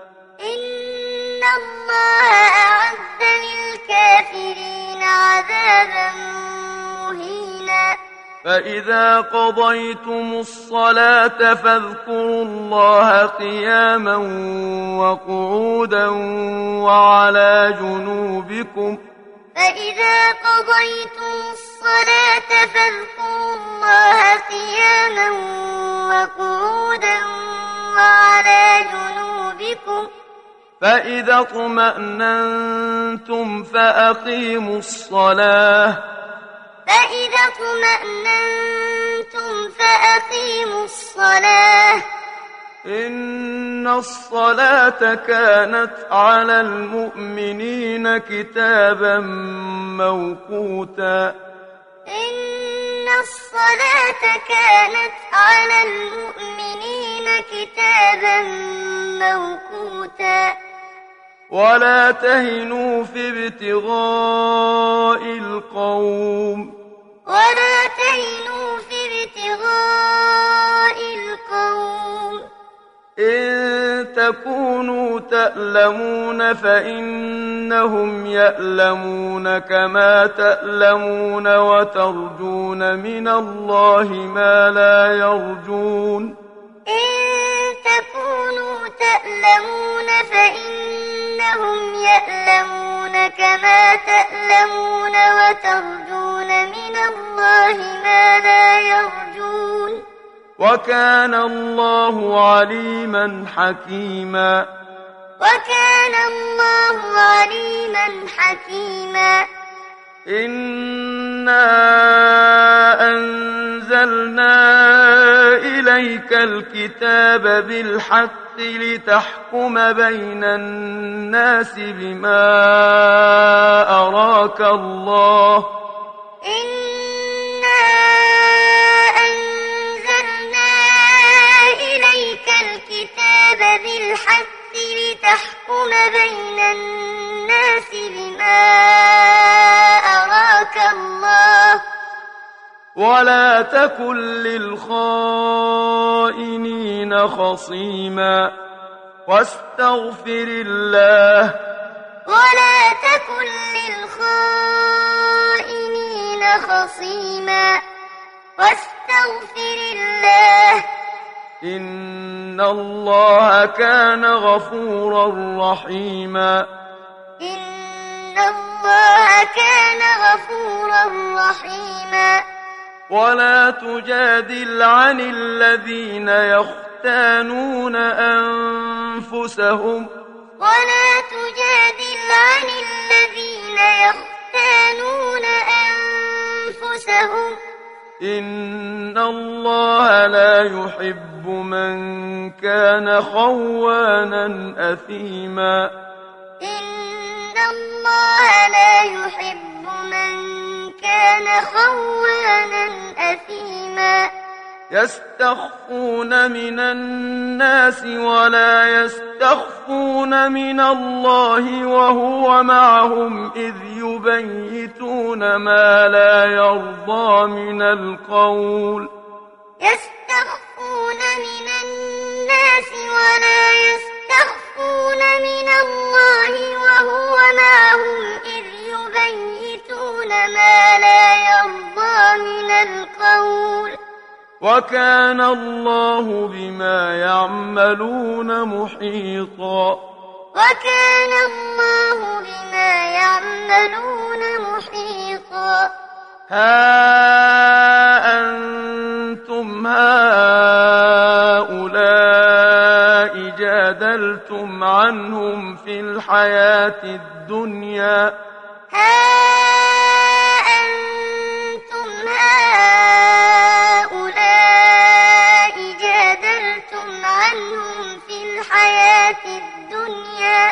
إِنَّ اللَّهَ أَعَدَّ لِلْكَافِرِينَ عَذَابًا مُّهِينًا فَإِذَا قَضَيْتُمُ الصَّلَاةَ فاذْكُرُوا اللَّهَ قِيَامًا وَقُعُودًا وَعَلَىٰ جُنُوبِكُمْ فَإِذَا قَضَيْتُمُ الصَّلَاةَ فاذْكُرُوا اللَّهَ قِيَامًا وَقُعُودًا وَعَلَىٰ جُنُوبِكُمْ فَإِذَا اطْمَأْنَنتُمْ فَأَقِيمُوا الصَّلَاةَ فَإِذَا اطْمَأْنَنتُمْ فَأَقِيمُوا الصَّلَاةَ إِنَّ الصَّلَاةَ كَانَتْ عَلَى الْمُؤْمِنِينَ كِتَابًا مَّوْقُوتًا إِنَّ الصَّلَاةَ كَانَتْ عَلَى الْمُؤْمِنِينَ كِتَابًا مَّوْقُوتًا وَلَا تَهِنُوا فِي ابْتِغَاءِ الْقَوْمِ وَلَا تَهِنُوا فِي ابْتِغَاءِ الْقَوْمِ إِن تَكُونُوا تَأْلَمُونَ فَإِنَّهُمْ يَأْلَمُونَ كَمَا تَأْلَمُونَ وَتَرْجُونَ مِنَ اللَّهِ مَا لَا يَرْجُونَ إِن تَكُونُوا تَأْلَمُونَ فَإِنَّهُمْ يَأْلَمُونَ كَمَا تَأْلَمُونَ وَتَرْجُونَ مِنَ اللَّهِ مَا لَا يَرْجُونَ وَكَانَ اللَّهُ عَلِيمًا حَكِيمًا وَكَانَ اللَّهُ عَلِيمًا حَكِيمًا إِنَّا أَنزَلْنَا إِلَيْكَ الْكِتَابَ بِالْحَقِّ لِتَحْكُمَ بَيْنَ النَّاسِ بِمَا أَرَاكَ اللَّهُ ۚ إِنَّا أَنزَلْنَا إِلَيْكَ الْكِتَابَ بِالْحَقِّ لِتَحْكُمَ بَيْنَ النَّاسِ بِمَا أَرَاكَ اللَّهُ ۚ وَلَا تَكُن لِّلْخَائِنِينَ خَصِيمًا وَاسْتَغْفِرِ اللَّهَ ۖ وَلَا تَكُن لِّلْخَائِنِينَ خَصِيمًا وَاسْتَغْفِرِ اللَّهَ ۖ إِنَّ اللَّهَ كَانَ غَفُورًا رَّحِيمًا إِنَّ اللَّهَ كَانَ غَفُورًا رَّحِيمًا وَلَا تُجَادِلْ عَنِ الَّذِينَ يَخْتَانُونَ أَنفُسَهُمْ وَلَا تُجَادِلْ عَنِ الَّذِينَ يَخْتَانُونَ أَنفُسَهُمْ ۚ إِنَّ اللَّهَ لا يُحِبُّ مَن كَانَ خَوَّانًا أَثِيمًا إِنَّ اللَّهَ لَا يُحِبُّ مَن كَانَ خَوَّانًا أَثِيمًا يَسْتَخْفُونَ مِنَ النَّاسِ وَلَا يَسْتَخْفُونَ مِنَ اللَّهِ وَهُوَ مَعَهُمْ إِذْ يُبَيِّتُونَ مَا لَا يَرْضَىٰ مِنَ الْقَوْلِ يَسْتَخْفُونَ من الناس ولا يستخفون من الله وهو معهم إذ يبيتون ما لا يرضى من القول وكان الله بما يعملون محيطا وكان الله بما يعملون محيطا ها أنتم هؤلاء جادلتم عنهم في الحياة الدنيا ها أنتم هؤلاء جادلتم عنهم في الحياة الدنيا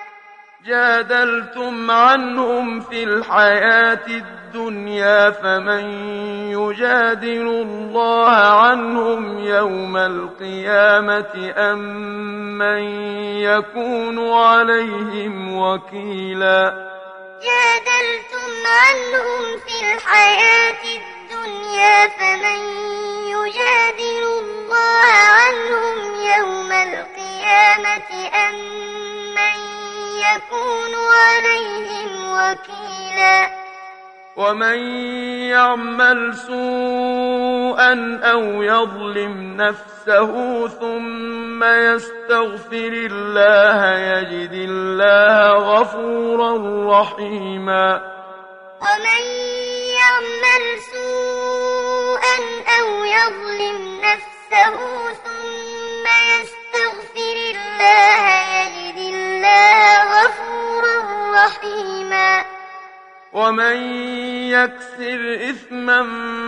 جادلتم عنهم في الحياة الدنيا فمن يجادل الله عنهم يوم القيامة أم من يكون عليهم وكيلا جادلتم عنهم في الحياة الدنيا فمن يجادل الله عنهم يوم القيامة أم من يكون عليهم وكيلا ومن يعمل سوءا أو يظلم نفسه ثم يستغفر الله يجد الله غفورا رحيما ومن يعمل سوءا أو يظلم نفسه ثم يستغفر الله يجد الله غفورا رحيما ومن يكسب إثما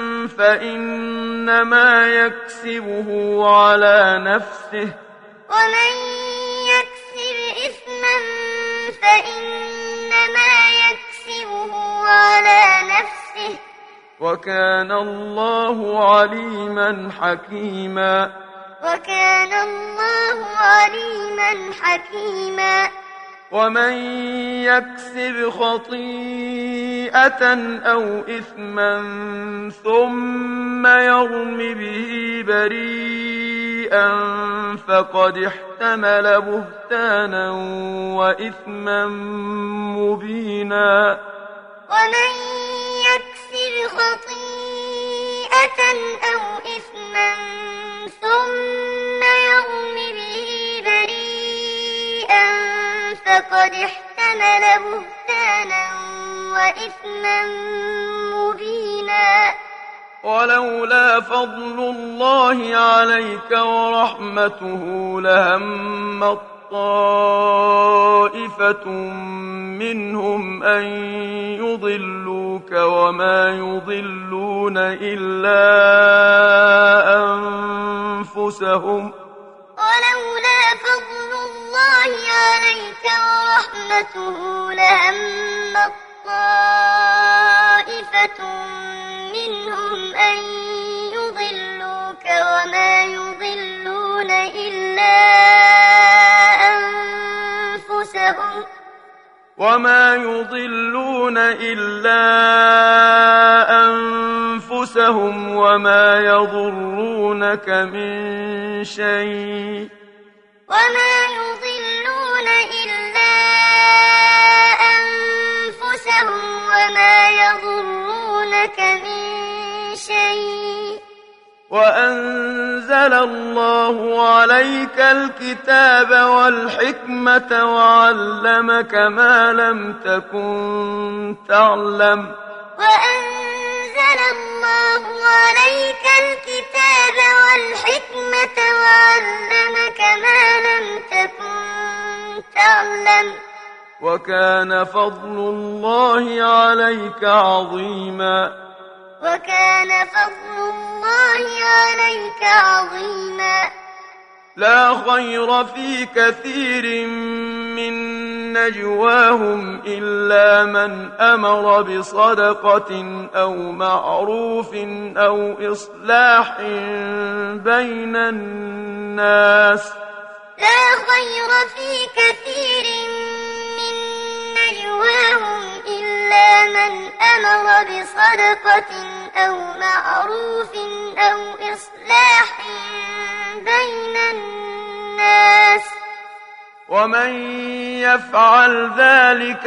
فإنما يكسبه على نفسه ومن يكسب إثما فإنما يكسبه على نفسه وكان الله عليما حكيما وكان الله عليما حكيما ومن يكسب خطيئة أو إثما ثم يرم به بريئا فقد احتمل بهتانا وإثما مبينا ومن يكسب خطيئة أو إثما ثم يرم به بريئا فقد احتمل بهتانا وإثما مبينا ولولا فضل الله عليك ورحمته لهم طائفة منهم أن يضلوك وما يضلون إلا أنفسهم ولولا فضل الله عليك ورحمته لهم طائفة منهم أن يضلوك وما يضلون إلا أنفسهم وما يضلون إلا أنفسهم وما يضرونك من شيء وما يضلون إلا أنفسهم وما يضرونك من شيء وأنزل الله عليك الكتاب والحكمة وعلمك ما لم تكن تعلم وأنزل الله عليك الكتاب والحكمة وعلمك ما لم تكن تعلم وكان فضل الله عليك عظيما وكان فضل الله عليك عظيما لا خير في كثير من نجواهم إلا من أمر بصدقة أو معروف أو إصلاح بين الناس لا خير في كثير من نجواهم إلا من أمر بصدقة أو معروف أو إصلاح ومن يفعل ذلك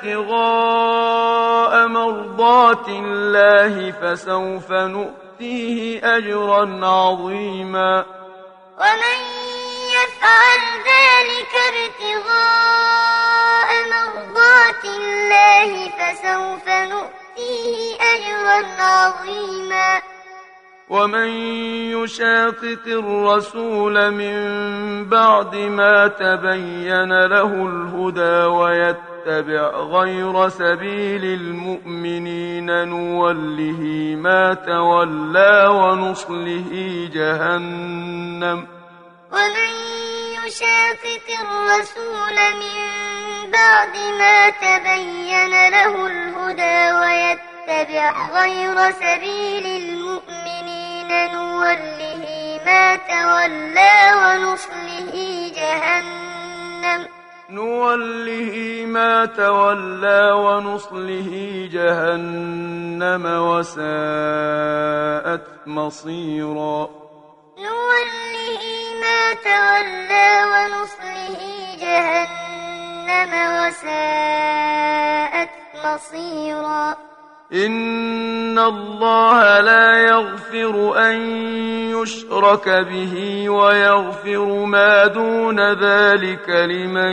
ابتغاء مرضات الله فسوف نؤتيه أجرا عظيما ومن يفعل ذلك ابتغاء مرضات الله فسوف نؤتيه أجرا عظيما ومن يشاقق الرسول من بعد ما تبين له الهدى ويتبع غير سبيل المؤمنين نوله ما تولى ونصله جهنم ومن يشاقق الرسول من بعد ما تبين له الهدى ويتبع غير سبيل المؤمنين نوله ما تولى ونصله جهنم نوله ما تولى ونصله جهنم وساءت مصيرا نوله ما تولى ونصله جهنم وساءت مصيرا إن الله لا يغفر أن يشرك به ويغفر ما دون ذلك لمن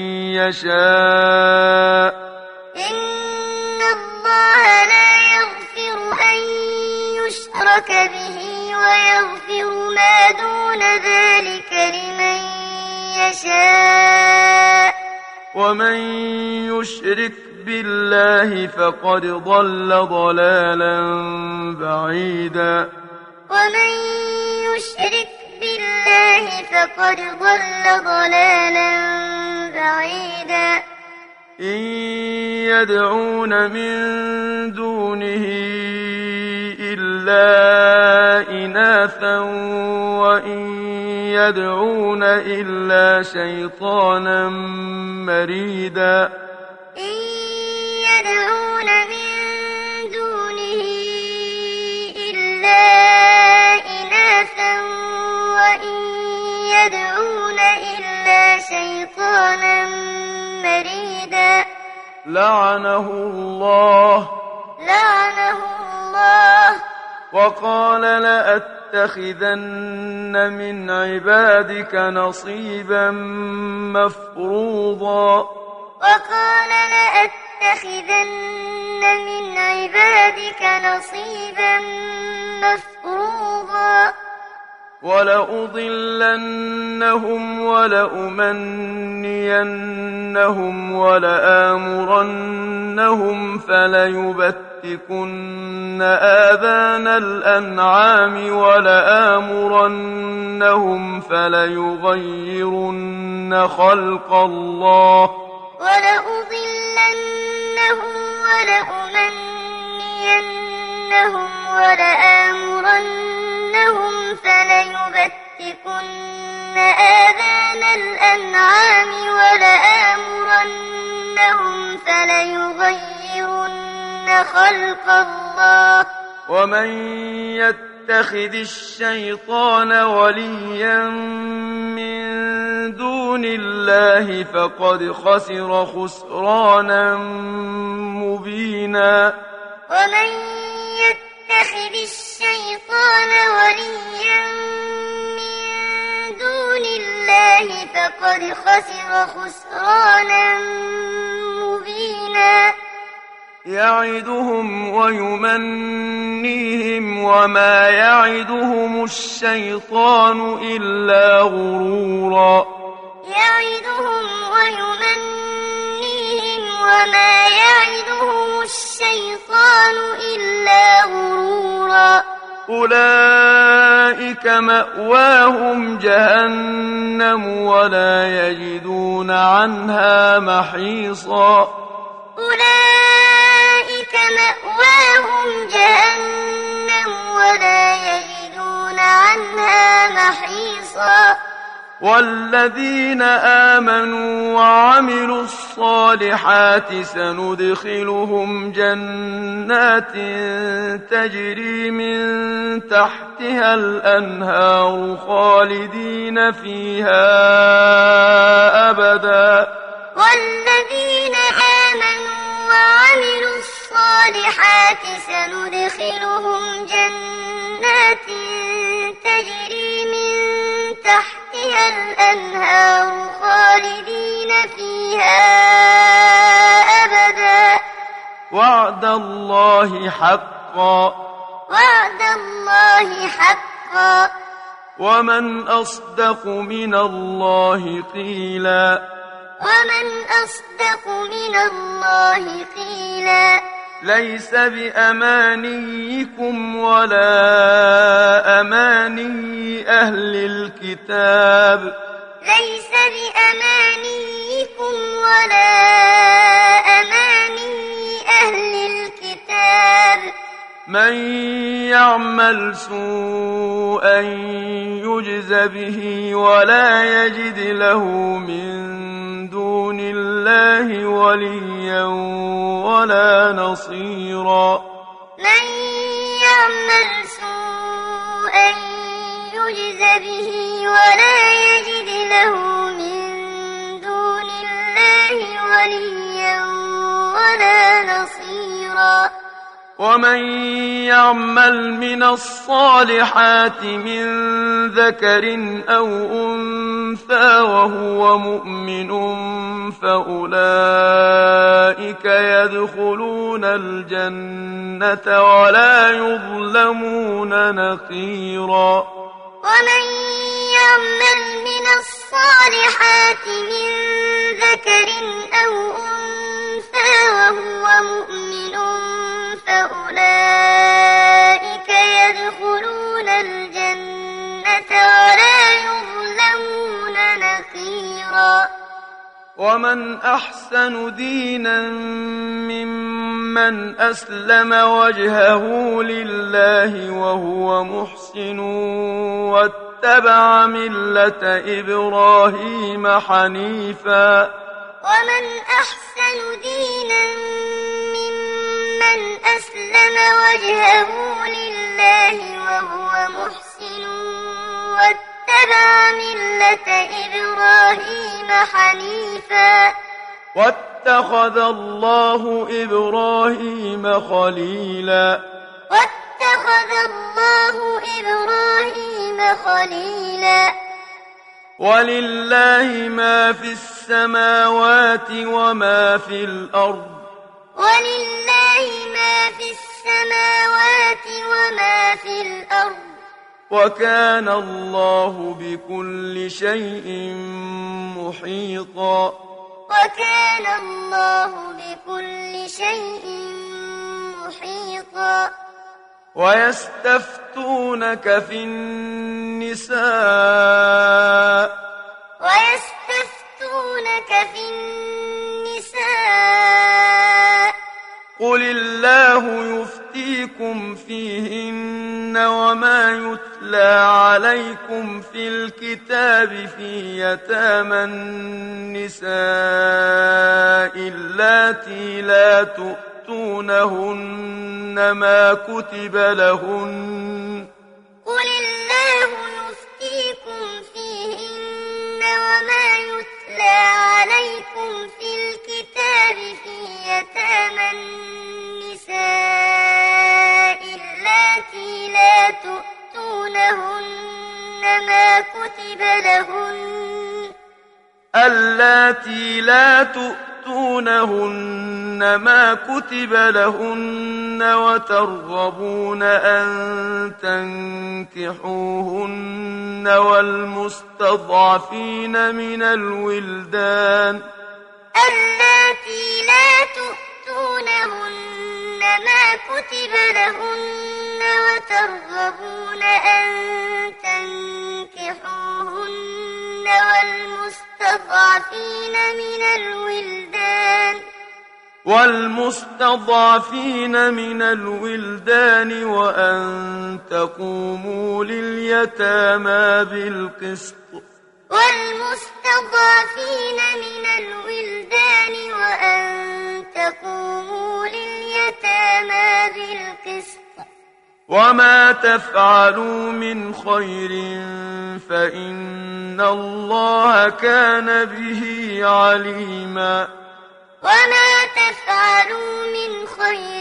يشاء إن الله لا يغفر أن يشرك به ويغفر ما دون ذلك لمن يشاء ومن يشرك بالله فقد ضل ضلالا بعيدا ومن يشرك بالله فقد ضل ضلالا بعيدا إن يدعون من دونه إلا إناثا وإن يدعون إلا شيطانا مريدا إن يدعون من دونه إلا إناثا وإن يدعون إلا شيطانا مريدا لعنه الله لعنه الله وقال لأتخذن من عبادك نصيبا مفروضا وقال لأتخذن من عبادك نصيبا مفروضا ولأضلنهم ولأمنينهم ولآمرنهم فليبتكن آذان الأنعام ولآمرنهم فليغيرن خلق الله ولأضلنهم ولأمنينهم ولآمرنهم فليبتكن آذان الأنعام ولآمرنهم فليغيرن خلق الله ومن يتخذ الشيطان وليا من دون الله فقد خسر خسرانا مبينا ومن يتخذ الشيطان وليا من دون الله فقد خسر خسرانا مبينا يعدهم ويمنيهم وما يعدهم الشيطان إلا غرورا يعدهم ويمنيهم وما يعدهم الشيطان إلا غرورا أولئك مأواهم جهنم ولا يجدون عنها محيصا أولئك مأواهم جهنم ولا يجدون عنها محيصا والذين آمنوا وعملوا الصالحات سندخلهم جنات تجري من تحتها الأنهار خالدين فيها أبدا. والذين آمنوا وعملوا الصالحات سندخلهم جنات تجري من تحتها الأنهار خالدين فيها أبدا. وعد الله حقا. وعد الله حقا. ومن أصدق من الله قيلا. ومن أصدق من الله قيلا. ليس بأمانيكم ولا أماني أهل الكتاب. ليس بأمانيكم ولا أماني أهل الكتاب. من يعمل سوءا يجز به ولا يجد له من دون الله وليا ولا نصيرا. من يعمل سوءا يجز به ولا يجد له من دون الله وليا ولا نصيرا. ومن يعمل من الصالحات من ذكر أو أنثى وهو مؤمن فأولئك يدخلون الجنة ولا يظلمون نقيرا. ومن يعمل من الصالحات من ذكر أو أنثى وهو مؤمن فأولئك يدخلون الجنة ولا يظلمون نقيرا. ومن أحسن دينا ممن أسلم وجهه لله وهو محسن واتبع ملة إبراهيم حنيفا. ومن أحسن دينا ممن أسلم وجهه لله وهو محسن واتبع ملة إبراهيم حنيفا. واتخذ الله إبراهيم خليلا. واتخذ الله إبراهيم خليلا. ولله ما في السماوات وما في الأرض. ولله ما في السماوات وما في الأرض. وكان الله بكل شيء محيطا. وكان الله بكل شيء محيطا. ويستفتونك في النساء. ويستفتونك في النساء. قل الله يفتيكم فيهن وما يتلى عليكم في الكتاب في يتامى النساء اللاتي لا تؤتونهن ما كتب لهن. قل الله يفتيكم فيهن وما يتلى عليكم في الكتاب في يتامى النساء اللاتي لا تؤتونهن ما كتب لهن. اللاتي لا تؤتونهن ما كتب لهن وترغبون أن تنكحوهن والمستضعفين من الولدان. اللاتي لا تؤتونهن ما كتب لهن وترغبون أن تنكحوهن والمستضعفين من الولدان. والمستضعفين من الولدان وأن تقوموا لليتامى بالقسط. والمستضعفين من الولدان وأن تقوموا لليتامى بالقسط وما تفعلوا من خير فإن الله كان به عليما وما تفعلوا من خير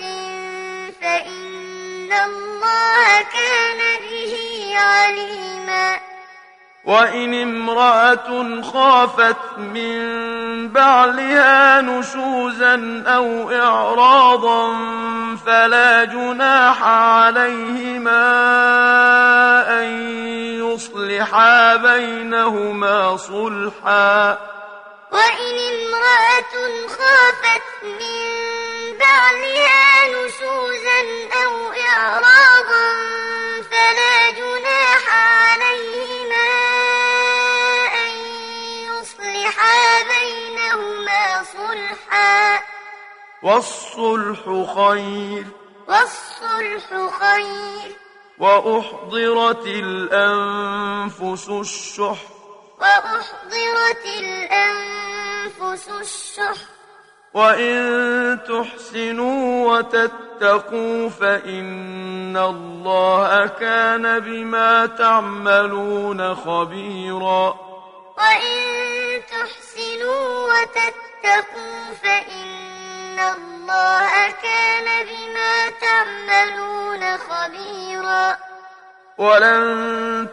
فإن الله كان به عليما وإن امرأة خافت من بعلها نشوزا أو إعراضا فلا جناح عليهما أن يصلحا بينهما صلحا وإن امرأة خافت من بعلها نشوزا أو إعراضا فلا جناح عليهما أن يصلحا بينهما صلحا والصلح خير والصلح خير وأحضرت الأنفس الشح وأحضرت الأنفس الشح وإن تحسنوا وتتقوا فإن الله كان بما تعملون خبيرا وإن تحسنوا وتتقوا فإن الله كان بما تعملون خبيرا ولن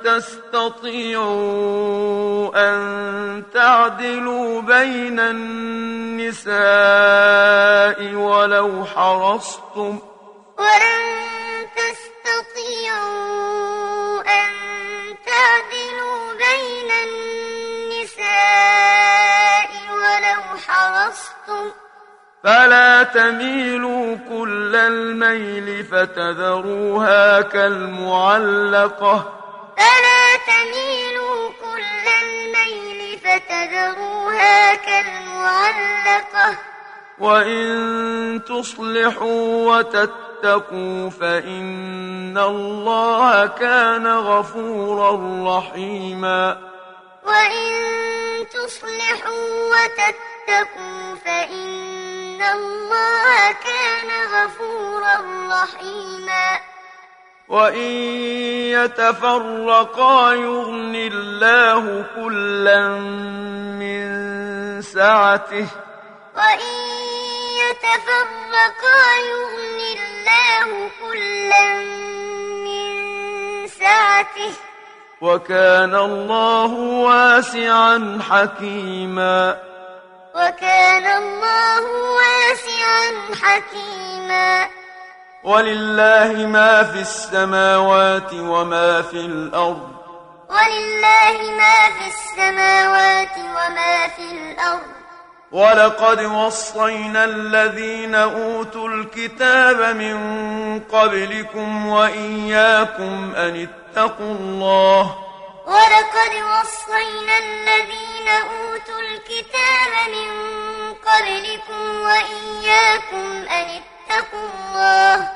تستطيعوا أن تعدلوا بين النساء ولو حرصتم ولن تستطيعوا أن تعدلوا بين النساء ولو حرصتم فلا تميلوا كل الميل فتذروها كالمعلقة فلا تميلوا كل الميل فتذروها كالمعلقة وإن تصلحوا وتتقوا فإن الله كان غفورا رحيما وإن تصلحوا وتتقوا فإن الله كان غفورا رحيما وإن يتفرقا يغن الله كلا من سعته وإن يتفرقا يغن الله كلا من سعته وكان الله واسعا حكيما وكان الله واسعا حكيما ولله ما في السماوات وما في الأرض ولله ما في السماوات وما في الأرض ولقد وصينا الذين أوتوا الكتاب من قبلكم وإياكم أن اتقوا الله ولقد وصينا الذين أوتوا الكتاب من قبلكم وإياكم أن اتقوا الله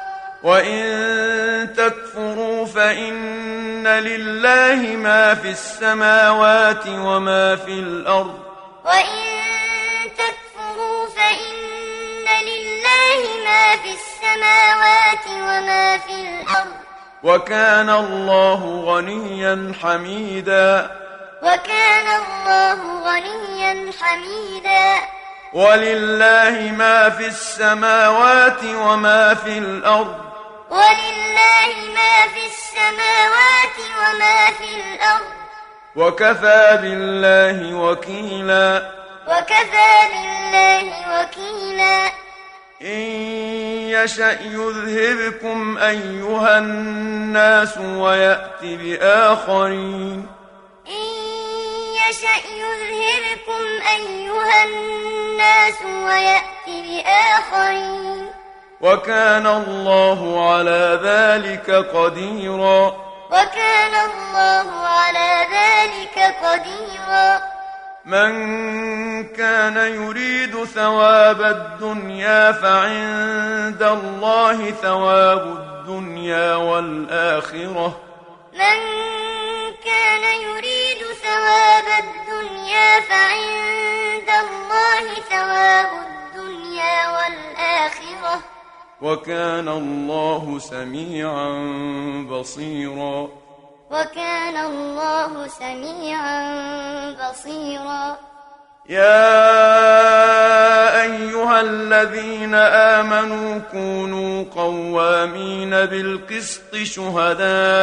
وإن تكفروا فإن لله ما في السماوات وما في الأرض وإن تكفروا فإن لله ما في السماوات وما في الأرض وكان الله غنيا حميدا وكان الله غنيا حميدا ولله ما في السماوات وما في الأرض ولله ما في السماوات وما في الأرض وكفى بالله وكيلا وكفى بالله وكيلا إن يشأ يذهبكم أيها الناس ويأت بآخرين إن يشأ يذهبكم أيها الناس ويأت بآخرين وكان الله على ذلك قديرا وكان الله على ذلك قديرا من كان يريد ثواب الدنيا فعند الله ثواب الدنيا والآخرة من كان يريد ثواب ثواب الدنيا فعند الله ثواب الدنيا والآخرة وكان الله سميعا بصيرا وكان الله سميعا بصيرا يا أيها الذين آمنوا كونوا قوامين بالقسط شهداء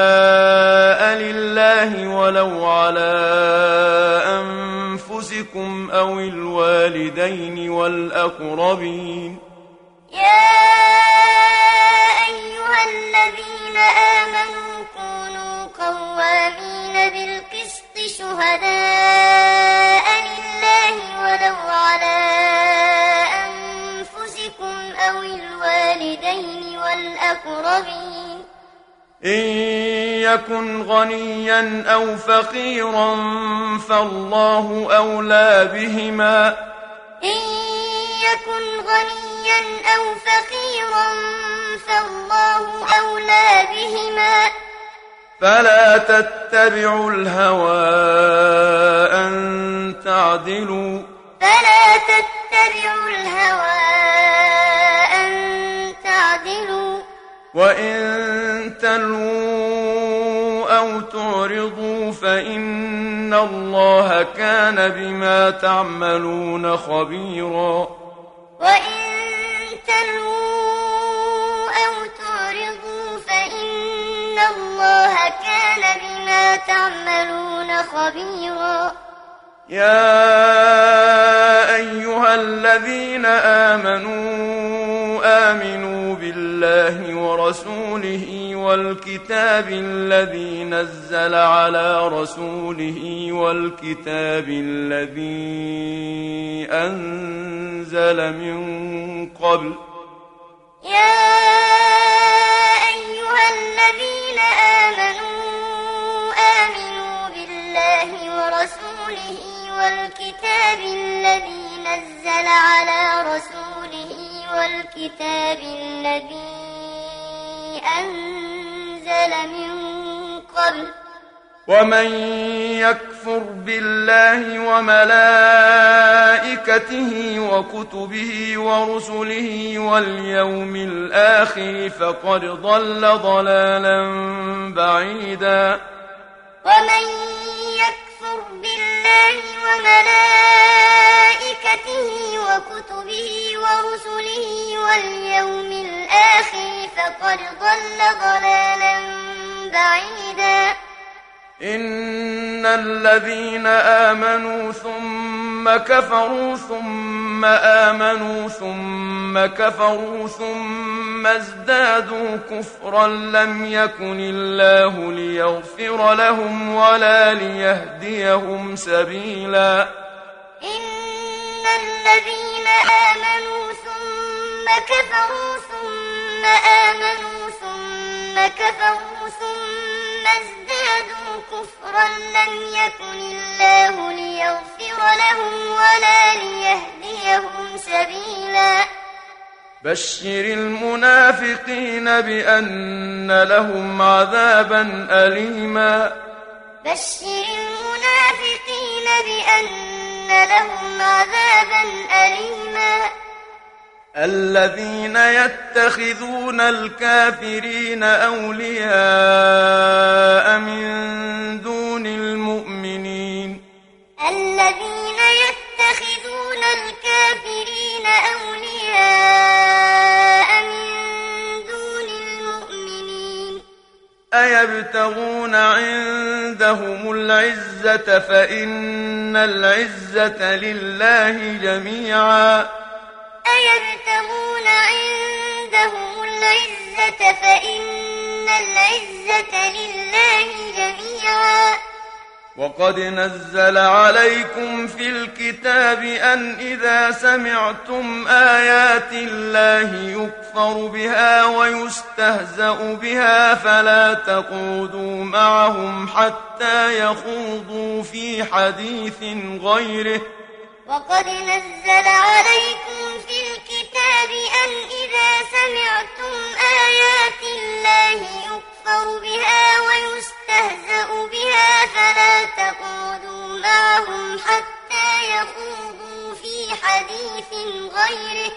لله ولو على أنفسكم أو الوالدين والأقربين يا أيها الذين آمنوا كونوا قوامين بالقسط شهداء لله ولو على أنفسكم أو الوالدين والأقربين إن يكن غنيا أو فقيرا فالله أولى بهما إن يكن غنيا أو فقيرا فالله أولى بهما فلا تتبعوا الهوى أن تعدلوا فلا تتبعوا الهوى أن تعدلوا وإن تلووا أو تعرضوا فإن الله كان بما تعملون خبيرا وإن تلووا أو تعرضوا فإن الله كان بما تعملون خبيرا يا أيها الذين آمنوا آمنوا بالله ورسوله والكتاب الذي نزل على رسوله والكتاب الذي أنزل من قبل يا أيها الذين آمنوا آمنوا بالله ورسوله والكتاب الذي نزل على رسوله والكتاب الذي أنزل من قبل ومن يكفر بالله وملائكته وكتبه ورسله واليوم الآخر فقد ضل ضلالا بعيدا ومن يكفر بالله وملائكته وكتبه ورسله واليوم الآخر فقد ضل ضلالا بعيدا إن الذين آمنوا ثم كفروا ثم آمنوا ثم كفروا ثم ازدادوا كفرا لم يكن الله ليغفر لهم ولا ليهديهم سبيلا إن الذين آمنوا ثم كفروا ثم آمنوا ثم كفروا ثم ازدادوا كفرا لم يكن الله ليغفر لهم ولا ليهديهم سبيلا بشر المنافقين بأن لهم عذابا أليما بشر المنافقين بأن لهم عذابا أليما الذين يتخذون الكافرين أولياء من دون المؤمنين الذين يتخذون الكافرين أولياء من دون المؤمنين أيبتغون عندهم العزة فإن العزة لله جميعا أيبتغون عندهم العزة فإن العزة لله جميعا وقد نزل عليكم في الكتاب أن إذا سمعتم آيات الله يكفر بها ويستهزأ بها فلا تقعدوا معهم حتى يخوضوا في حديث غيره وقد نزل عليكم في الكتاب أن إذا سمعتم آيات الله يكفر بها ويستهزأ بها فلا تقعدوا من غيره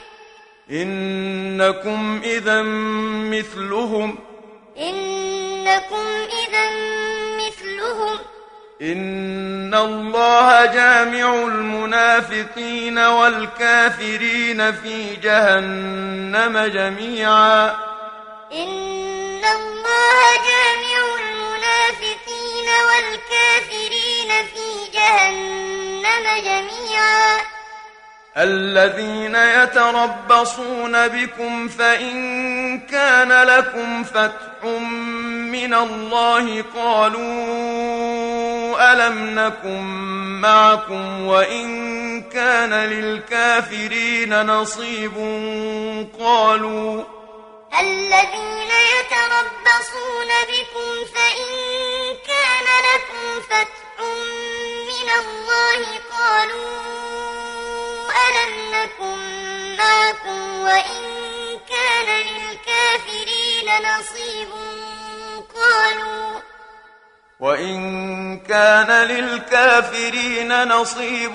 إنكم إذا مثلهم إنكم إذا مثلهم إن الله جامع المنافقين والكافرين في جهنم جميعا إن الله جامع المنافقين والكافرين في جهنم جميعا الذين يتربصون بكم فإن كان لكم فتح من الله قالوا ألم نكن معكم وإن كان للكافرين نصيب قالوا الذين يتربصون بكم فإن كان لكم فتح من الله قالوا ألم نكن معكم وإن كان للكافرين نصيب قالوا وإن كان للكافرين نصيب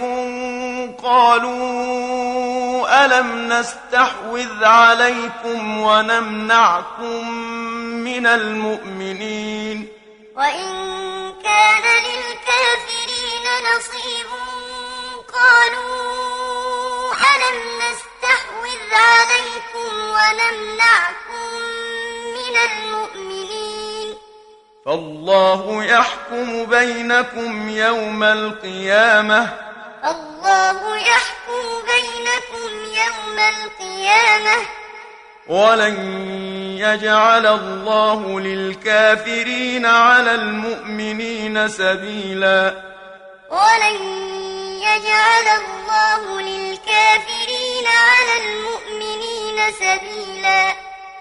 قالوا ألم نستحوذ عليكم ونمنعكم من المؤمنين وإن كان للكافرين نصيب قالوا ألم نستحوذ عليكم ونمنعكم من المؤمنين فالله يحكم بينكم يوم القيامة الله يحكم بينكم يوم القيامة ولن يجعل الله للكافرين على المؤمنين سبيلا ولن يجعل الله للكافرين على المؤمنين سبيلا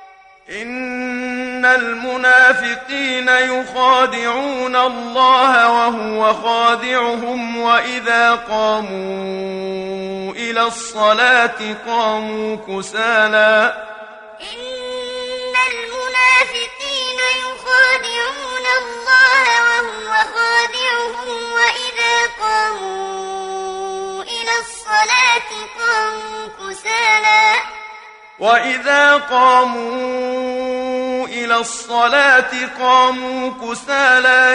إن المنافقين يخادعون الله وهو خادعهم وإذا قاموا إلى الصلاة قاموا كسالى إن المنافقين يخادعون الله وهو خادعهم وإذا قاموا إلى الصلاة قاموا كسالى وإذا قاموا إلى الصلاة قاموا كسالى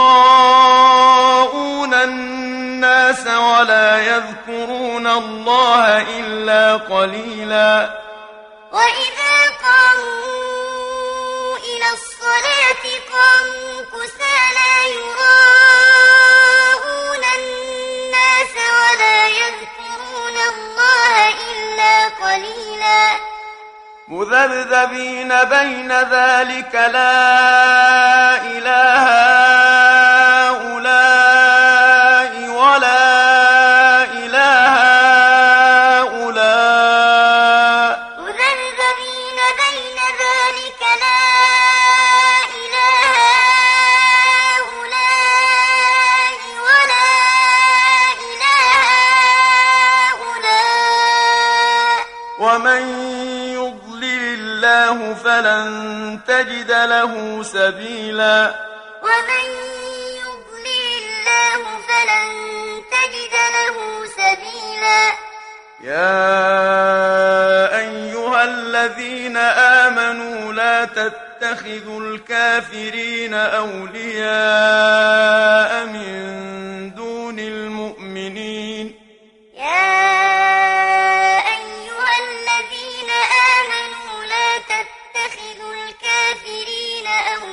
يراءون الناس ولا يذكرون الله إلا قليلا وإذا قاموا إلى الصلاة قاموا كسالى يراءون الناس ولا يذكرون الله إلا قليلا مذبذبين بين ذلك لا إله هؤلاء ولا إله هؤلاء مذبذبين بين ذلك لا إله هؤلاء ولا إله هؤلاء ومن الله فلن تجد له سبيلا ومن يضلل الله فلن تجد له سبيلا يا أيها الذين آمنوا لا تتخذوا الكافرين أولياء من دون المؤمنين يا تتخذوا الكافرين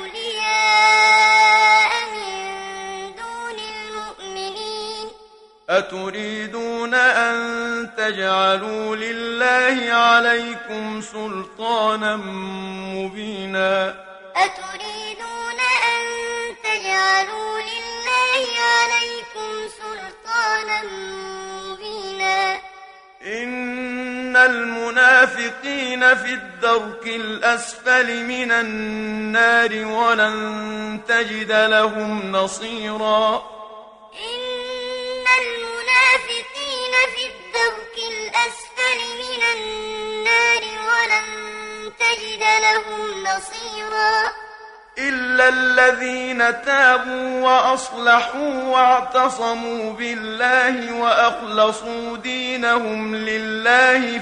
أولياء من دون المؤمنين أتريدون أن تجعلوا لله عليكم سلطانا مبينا أتريدون أن تجعلوا لله عليكم سلطانا مبينا إن المنافقين في الدرك الأسفل من النار ولن تجد لهم نصيرا إن المنافقين في الدرك الأسفل من النار ولن تجد لهم نصيرا إلا الذين تابوا وأصلحوا واعتصموا بالله وأخلصوا دينهم لله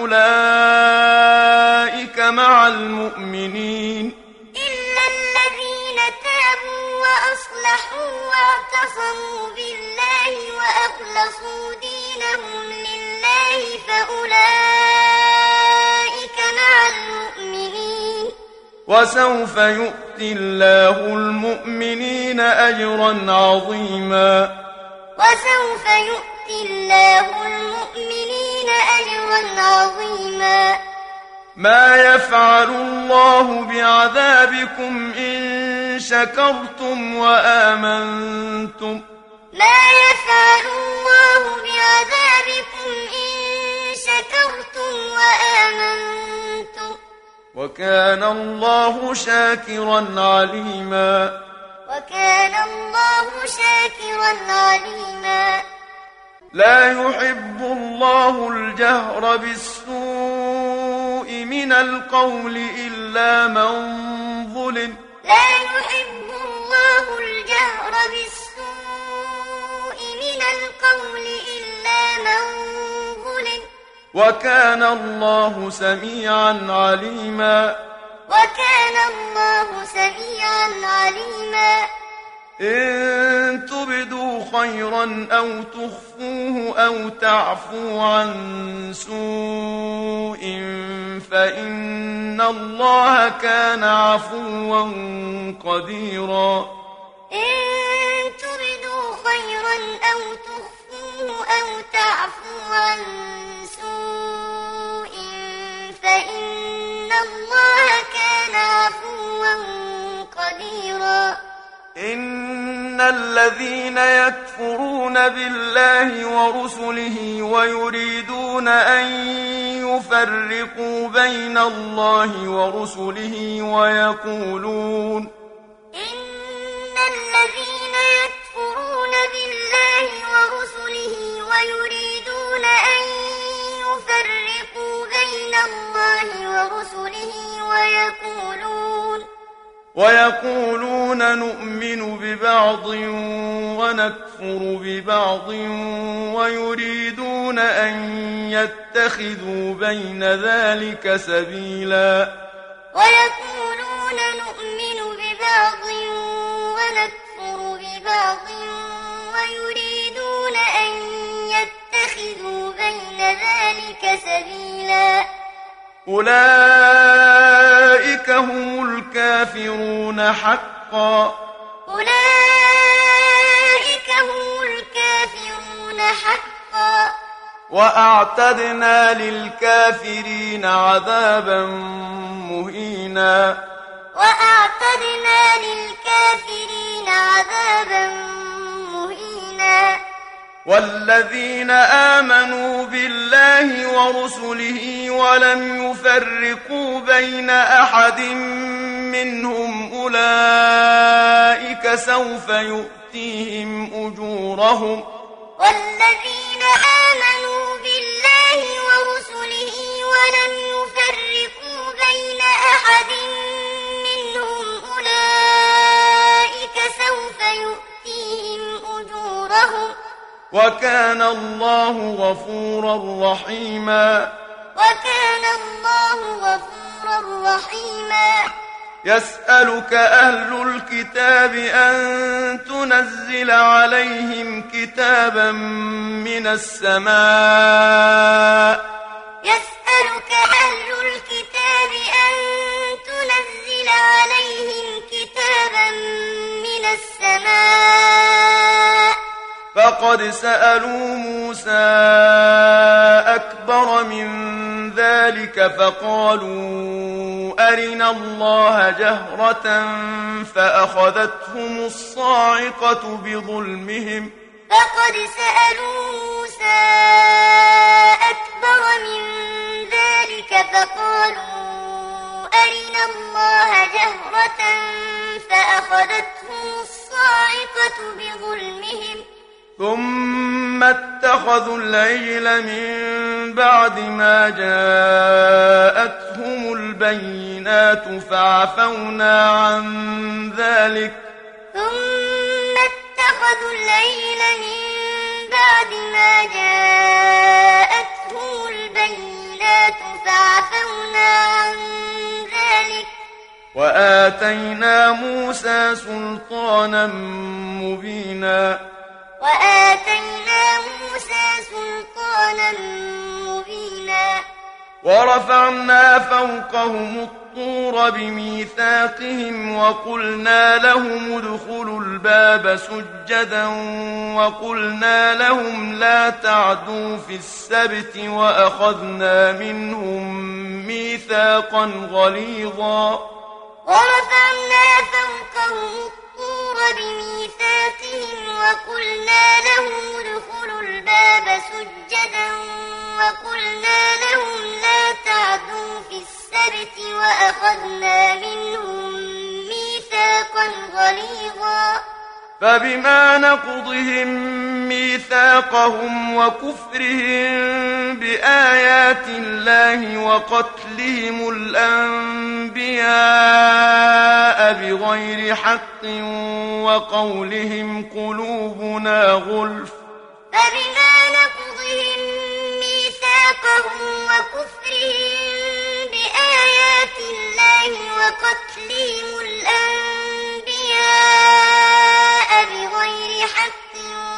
فأولئك مع المؤمنين إلا الذين تابوا وأصلحوا واعتصموا بالله وأخلصوا دينهم لله فأولئك مع المؤمنين وسوف يؤتي الله المؤمنين أجرا عظيما وسوف يؤتي الله المؤمنين أجرا عظيما ما يفعل الله بعذابكم إن شكرتم وآمنتم ما يفعل الله بعذابكم إن شكرتم وآمنتم وكان الله شاكرا عليما وكان الله شاكرا عليما لا يحب الله الجهر بالسوء من القول إلا من ظلم لا يحب الله الجهر بالسوء من القول إلا من ظلم وكان الله سميعا عليما وكان الله سميعا عليما إن تبدوا خيرا أو تخفوه أو تعفو عن سوء فإن الله كان عفوا قديرا إن تبدوا خيرا أو تخفوه أو تعفو عن سوء فإن الله كان عفوا قديرا إن الذين يكفرون بالله ورسله ويريدون أن يفرقوا بين الله ورسله ويقولون إن الذين يكفرون بالله ورسله ويريدون أن يفرقوا بين الله ورسله ويقولون ويقولون نؤمن ببعض ونكفر ببعض ويريدون أن يتخذوا بين ذلك سبيلا ويقولون نؤمن ببعض ونكفر ببعض ويريدون أن يتخذوا بين ذلك سبيلا أولئك هم الكافرون حقا أولئك هم الكافرون حقا وأعتدنا للكافرين عذابا مهينا وأعتدنا للكافرين عذابا مهينا والذين آمنوا بالله ورسله ولم يفرقوا بين أحد منهم أولئك سوف يؤتيهم أجورهم والذين آمنوا بالله ورسله ولم يفرقوا بين أحد منهم أولئك سوف يؤتيهم أجورهم وكان الله غفورا رحيما وكان الله غفورا رحيما يسألك أهل الكتاب أن تنزل عليهم كتابا من السماء يسألك أهل الكتاب أن تنزل عليهم كتابا من السماء فقد سألوا موسى أكبر من ذلك فقالوا أرنا الله جهرة فأخذتهم الصاعقة بظلمهم فقد سألوا موسى أكبر من ذلك فقالوا أرنا الله جهرة فأخذتهم الصاعقة بظلمهم ثم اتخذوا العجل من بعد ما جاءتهم البينات البينات فعفونا عن ذلك ثم اتخذوا العجل من بعد ما جاءتهم البينات فعفونا عن ذلك وآتينا موسى سلطانا مبينا وآتينا موسى سلطانا مبينا ورفعنا فوقهم الطور بميثاقهم وقلنا لهم ادخلوا الباب سجدا وقلنا لهم لا تعدوا في السبت وأخذنا منهم ميثاقا غليظا ورفعنا فوقهم الطور بميثاقهم وقلنا لهم ادخلوا الباب سجدا وقلنا لهم لا تعدوا في السبت وأخذنا منهم ميثاقا غليظا فبما نقضهم ميثاقهم وكفرهم بآيات الله وقتلهم الأنبياء بغير حق وقولهم قلوبنا غلف فبما نقضهم ميثاقهم وكفرهم بآيات الله وقتلهم الأنبياء بغير حق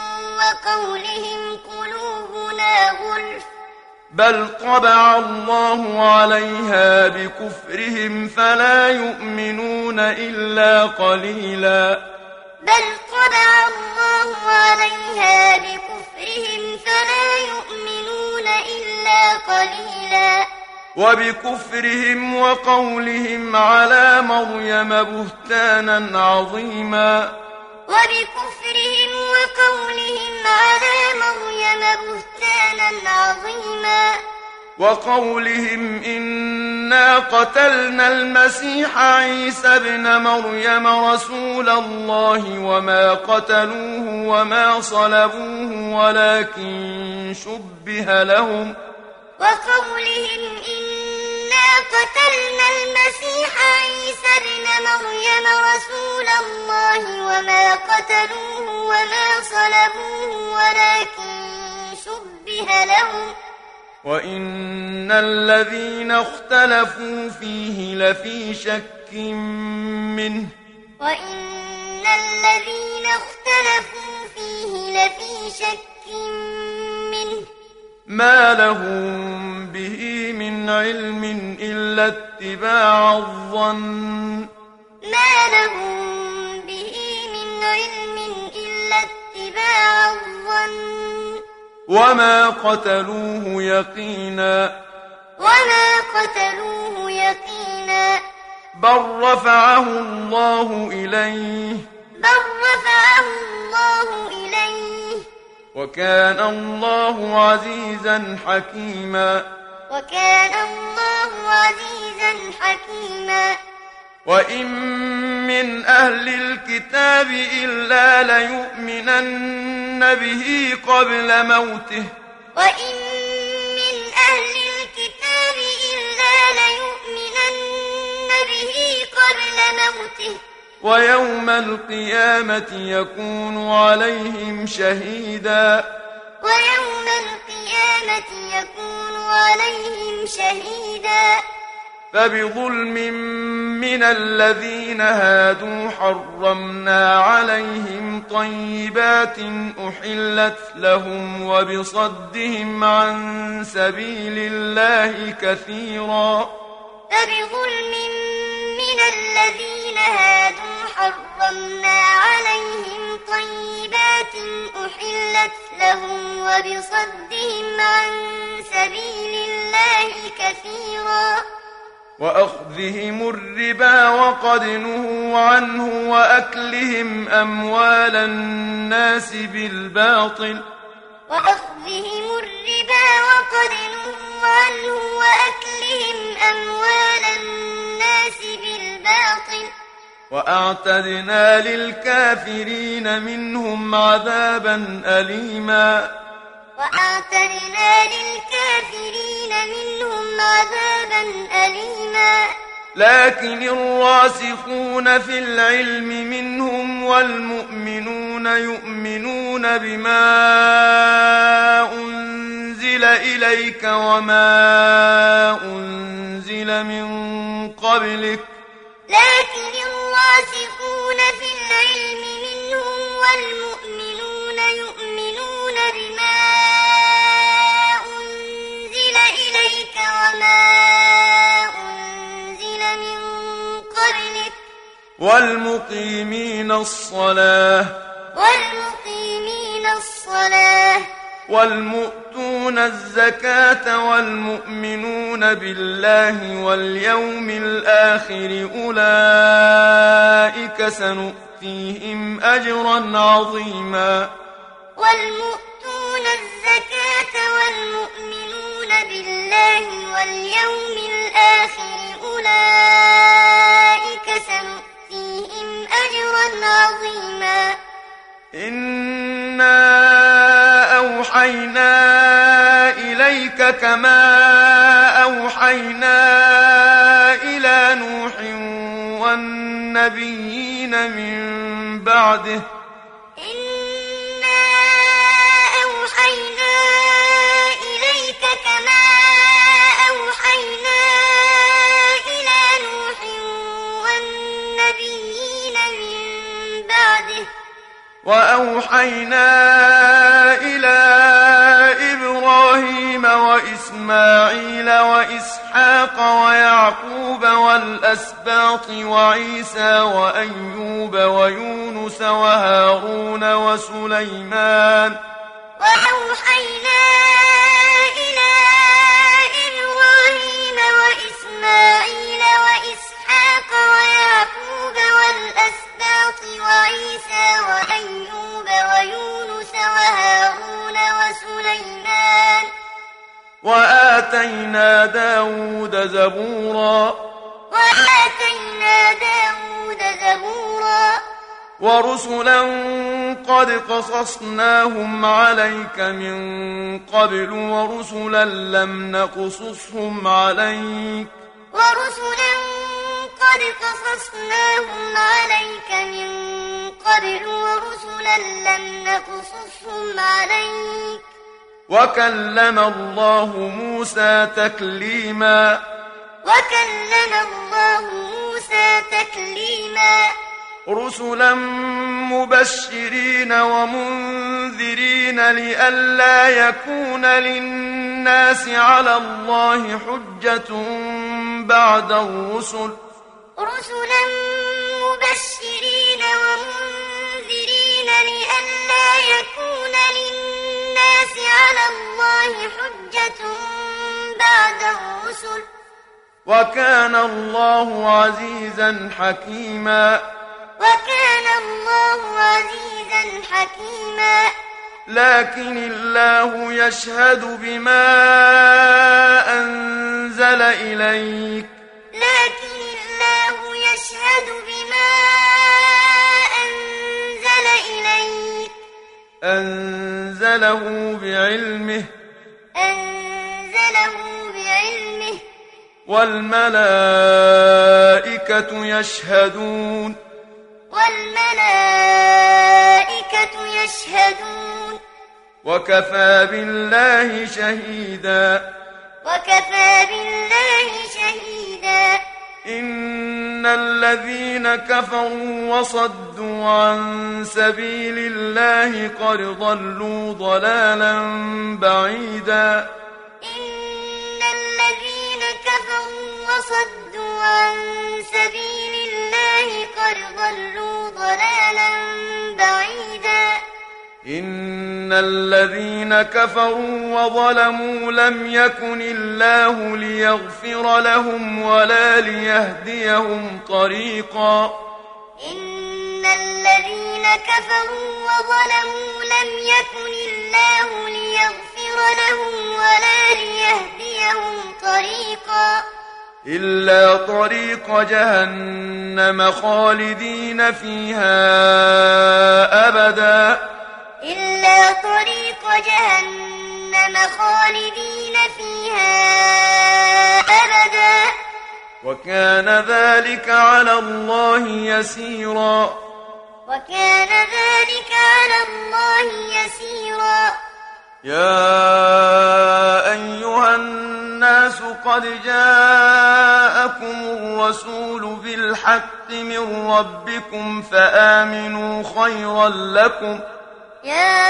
وقولهم قلوبنا غلف بل طبع الله عليها بكفرهم فلا يؤمنون إلا قليلا بل طبع الله عليها بكفرهم فلا يؤمنون إلا قليلا وبكفرهم وقولهم على مريم بهتانا عظيما وبكفرهم وقولهم على مريم بهتانا عظيما وقولهم إنا قتلنا المسيح عيسى ابن مريم رسول الله وما قتلوه وما صلبوه ولكن شبه لهم وقولهم إنا قتلنا المسيح عيسى ابن مريم رسول الله وما قتلوه وما صلبوه ولكن شبه لهم وإن الذين اختلفوا فيه لفي شك منه وإن الذين اختلفوا فيه لفي شك منه ما لهم به من علم إلا اتباع الظن ما لهم به من علم إلا اتباع الظن وما قتلوه يقينا وما قتلوه يقينا بل رفعه الله إليه بل رفعه الله إليه وكان الله عزيزا حكيما وكان الله عزيزا حكيما وإن من أهل الكتاب إلا ليؤمنن به قبل موته وإن من أهل الكتاب إلا ليؤمنن به قبل موته ويوم القيامة يكون عليهم شهيدا ويوم القيامة يكون عليهم شهيدا فبظلم من الذين هادوا حرمنا عليهم طيبات أحلت لهم وبصدهم عن سبيل الله كثيرا فبظلم من الذين هادوا حرمنا عليهم طيبات أحلت لهم وبصدهم عن سبيل الله كثيرا وأخذهم الربا وقد نهوا عنه وأكلهم أموال الناس بالباطل وأخذهم الربا وقد نهوا عنه وأكلهم أموال الناس بالباطل وأعتدنا للكافرين منهم عذابا أليما وأعتدنا للكافرين منهم عذابا أليما لكن الراسخون في العلم منهم والمؤمنون يؤمنون بما أنزل إليك وما أنزل من قبلك لكن الراسخون في العلم منهم والمؤمنون يؤمنون بما أنزل إليك وما أنزل من قبلك والمقيمين الصلاة والمقيمين الصلاة والمؤتون الزكاة والمؤمنون بالله واليوم الآخر أولئك سنؤتيهم أجرا عظيما والمؤتون الزكاة والمؤمنون بالله واليوم الآخر أولئك سنؤتيهم أجرا عظيما إنا أوحينا إليك كما أوحينا إلى نوح والنبيين من بعده إنا أوحينا إليك كما أوحينا إلى نوح والنبيين من بعده وأوحينا إلى إبراهيم وإسماعيل وإسحاق ويعقوب والأسباط وعيسى وأيوب ويونس وهارون وسليمان وأوحينا إلى إبراهيم وإسماعيل وإسحاق ويعقوب والأسباط وعيسى وأيوب ويونس وهارون وسليمان وآتينا داود زبورا وآتينا داود زبورا ورسلا قد قصصناهم عليك من قبل ورسلا لم نقصصهم عليك ورسلا قد قصصناهم عليك من قبل ورسلا لم نقصصهم عليك وكلم الله موسى تكليما وكلم الله موسى تكليما رسلا مبشرين ومنذرين لئلا يكون للناس على الله حجة بعد الرسل رسلا مبشرين ومنذرين لئلا يكون للناس على الله حجة بعد الرسل وكان الله عزيزا حكيما وكان الله عزيزا حكيما لكن الله يشهد بما أنزل إليك لكن الله يشهد بما أنزل إليك أنزله بعلمه أنزله بعلمه والملائكة يشهدون والملائكة يشهدون وكفى بالله شهيدا وكفى بالله شهيدا إن الذين كفروا وصدوا عن سبيل الله قد ضلوا ضلالا بعيدا إن الذين كفروا وصدوا عن سبيل الله قد ضلوا ضلالا بعيدا إن الذين كفروا وظلموا لم يكن الله ليغفر لهم ولا ليهديهم طريقا إن الذين كفروا وظلموا لم يكن الله ليغفر لهم ولا ليهديهم طريقا إلا طريق جهنم خالدين فيها أبدا إلا طريق جهنم خالدين فيها أبدا وكان ذلك على الله يسيرا وكان ذلك على الله يسيرا يا أيها الناس قد جاءكم الرسول بالحق من ربكم فآمنوا خيرا لكم يا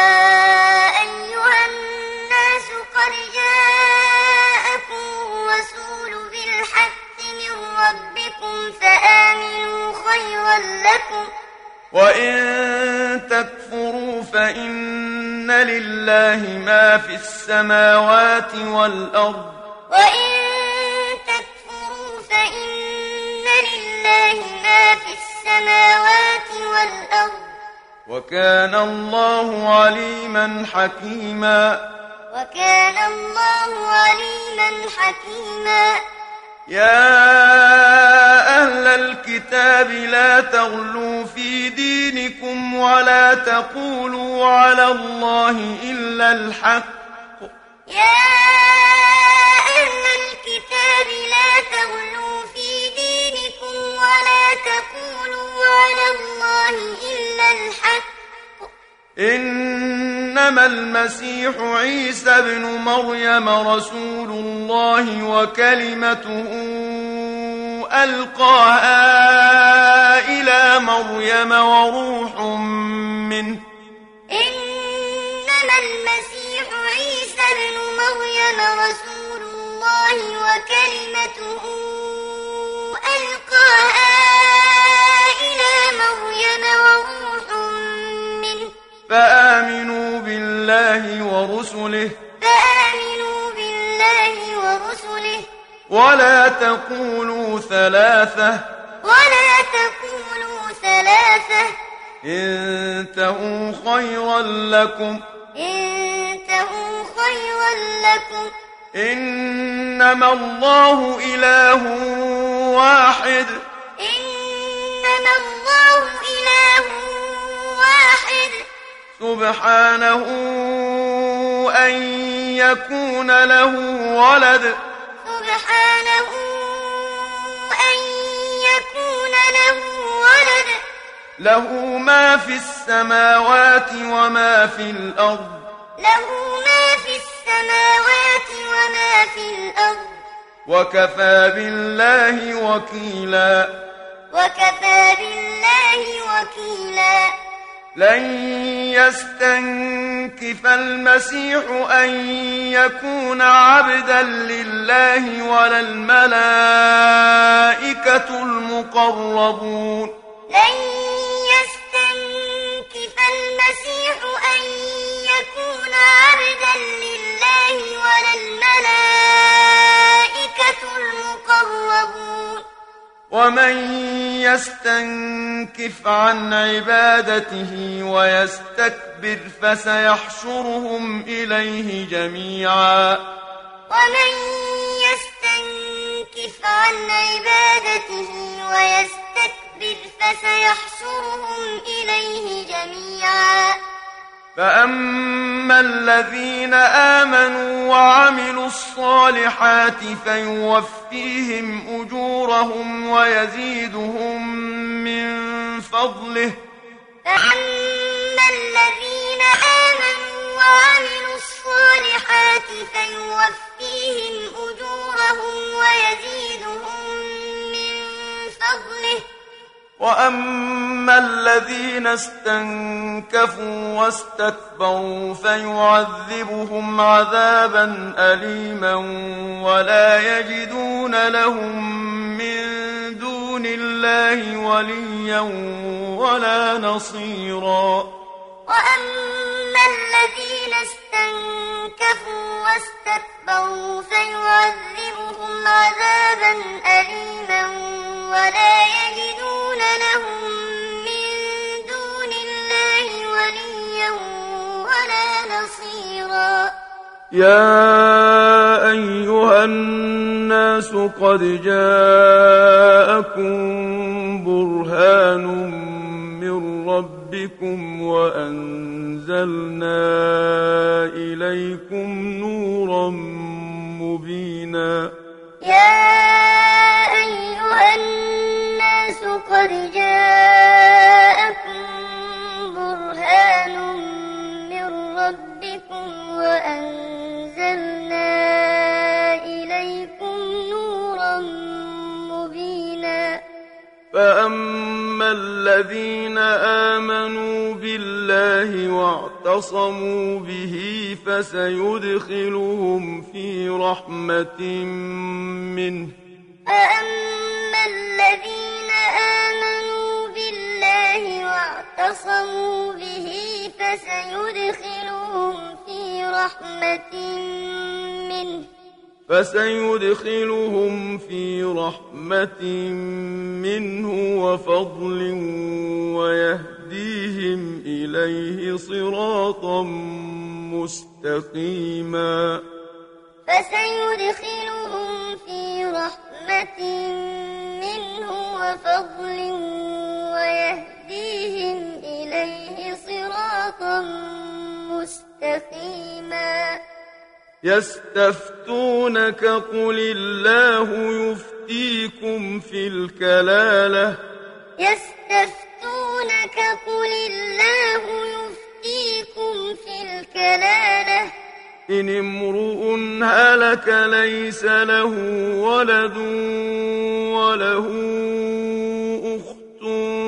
أيها الناس قد جاءكم الرسول بالحق من ربكم فآمنوا خيرا لكم وإن تكفروا فإن لله ما في السماوات والأرض وإن تكفروا فإن لله ما في السماوات والأرض وكان الله عليما حكيما وكان الله عليما حكيما يا أهل الكتاب لا تغلوا في دينكم ولا تقولوا على الله إلا الحق يا أهل الكتاب لا تغلوا في دينكم ولا تقولوا على الله إلا الحق إنما المسيح عيسى ابن مريم رسول الله وكلمته ألقاها إلى مريم وروح منه إنما المسيح عيسى ابن مريم رسول الله وكلمته ألقاها إلى مريم وروح منه فآمنوا بالله ورسله فآمنوا بالله ورسله ولا تقولوا ثلاثة ولا تقولوا ثلاثة انتهوا خيرا لكم انتهوا خيرا لكم إنما الله إله واحد إنما الله إله واحد سبحانه أن يكون له ولد سبحانه أن يكون له ولد له ما في السماوات وما في الأرض له ما في السماوات وما في الأرض وكفى بالله وكيلا وكفى بالله وكيلا لن يستنكف المسيح أن يكون عبدا لله ولا الملائكة المقربون لن يستنكف المسيح أن يكون عبدا لله ولا الملائكة المقربون ومن يستنكف عن عبادته ويستكبر فسيحشرهم إليه جميعا ومن يستنكف عن عبادته ويستكبر فسيحشرهم إليه جميعا فأما الذين آمنوا وعملوا الصالحات فيوفيهم أجورهم ويزيدهم من فضله فأما الذين آمنوا وعملوا الصالحات فيوفيهم أجورهم ويزيدهم من فضله وأما الذين استنكفوا واستكبروا فيعذبهم عذابا أليما ولا يجدون لهم من دون الله وليا ولا نصيرا وأما الذين استنكفوا واستكبروا فيعذبهم عذابا أليما ولا يجدون لهم من دون الله وليا ولا نصيرا يا أيها الناس قد جاءكم برهان من ربكم وأنزلنا إليكم نورا مبينا يا فأما الذين آمنوا بالله واعتصموا به فسيدخلهم في رحمة منه فأما الذين آمنوا بالله واعتصموا به فسيدخلهم في رحمة منه فسيدخلهم في رحمة منه وفضل ويهديهم إليه صراطا مستقيما فسيدخلهم في رحمة منه وفضل ويهديهم إليه صراطا مستقيما يستفتونك قل الله يفتيكم في الكلالة يستفتونك قل الله يفتيكم في الكلالة إن امرؤ هلك ليس له ولد وله أخت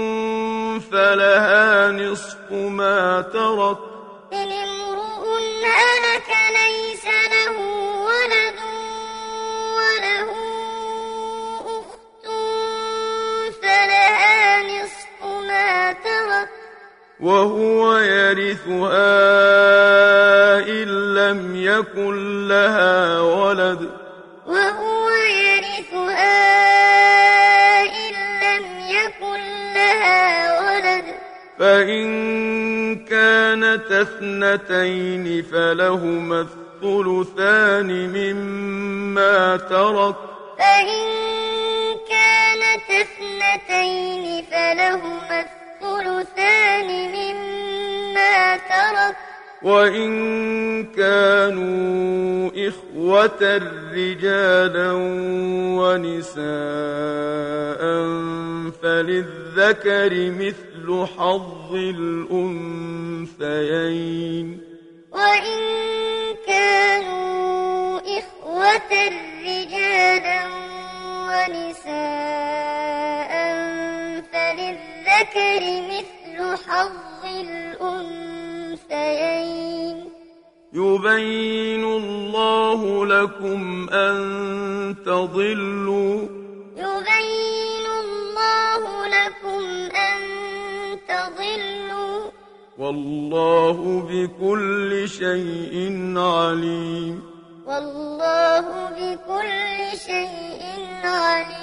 فلها نصف ما ترك إن امرؤ هلك ليس له ولد وله أخت فلها نصف ما ترك وهو يرثها إن لم يكن لها ولد وهو يرثها إن لم يكن لها ولد فإن كانت اثنتين فلهما الثلثان مما ترك فإن كانت اثنتين فلهما الثلثان مما ترك وإن كانوا إخوة رجالا ونساء فللذكر مثل حظ الأنثيين وإن كانوا إخوة رجالا ونساء فللذكر مثل حظ الأنثيين يبين الله لكم أن تضلوا يبين الله لكم أن تضلوا والله بكل شيء عليم والله بكل شيء عليم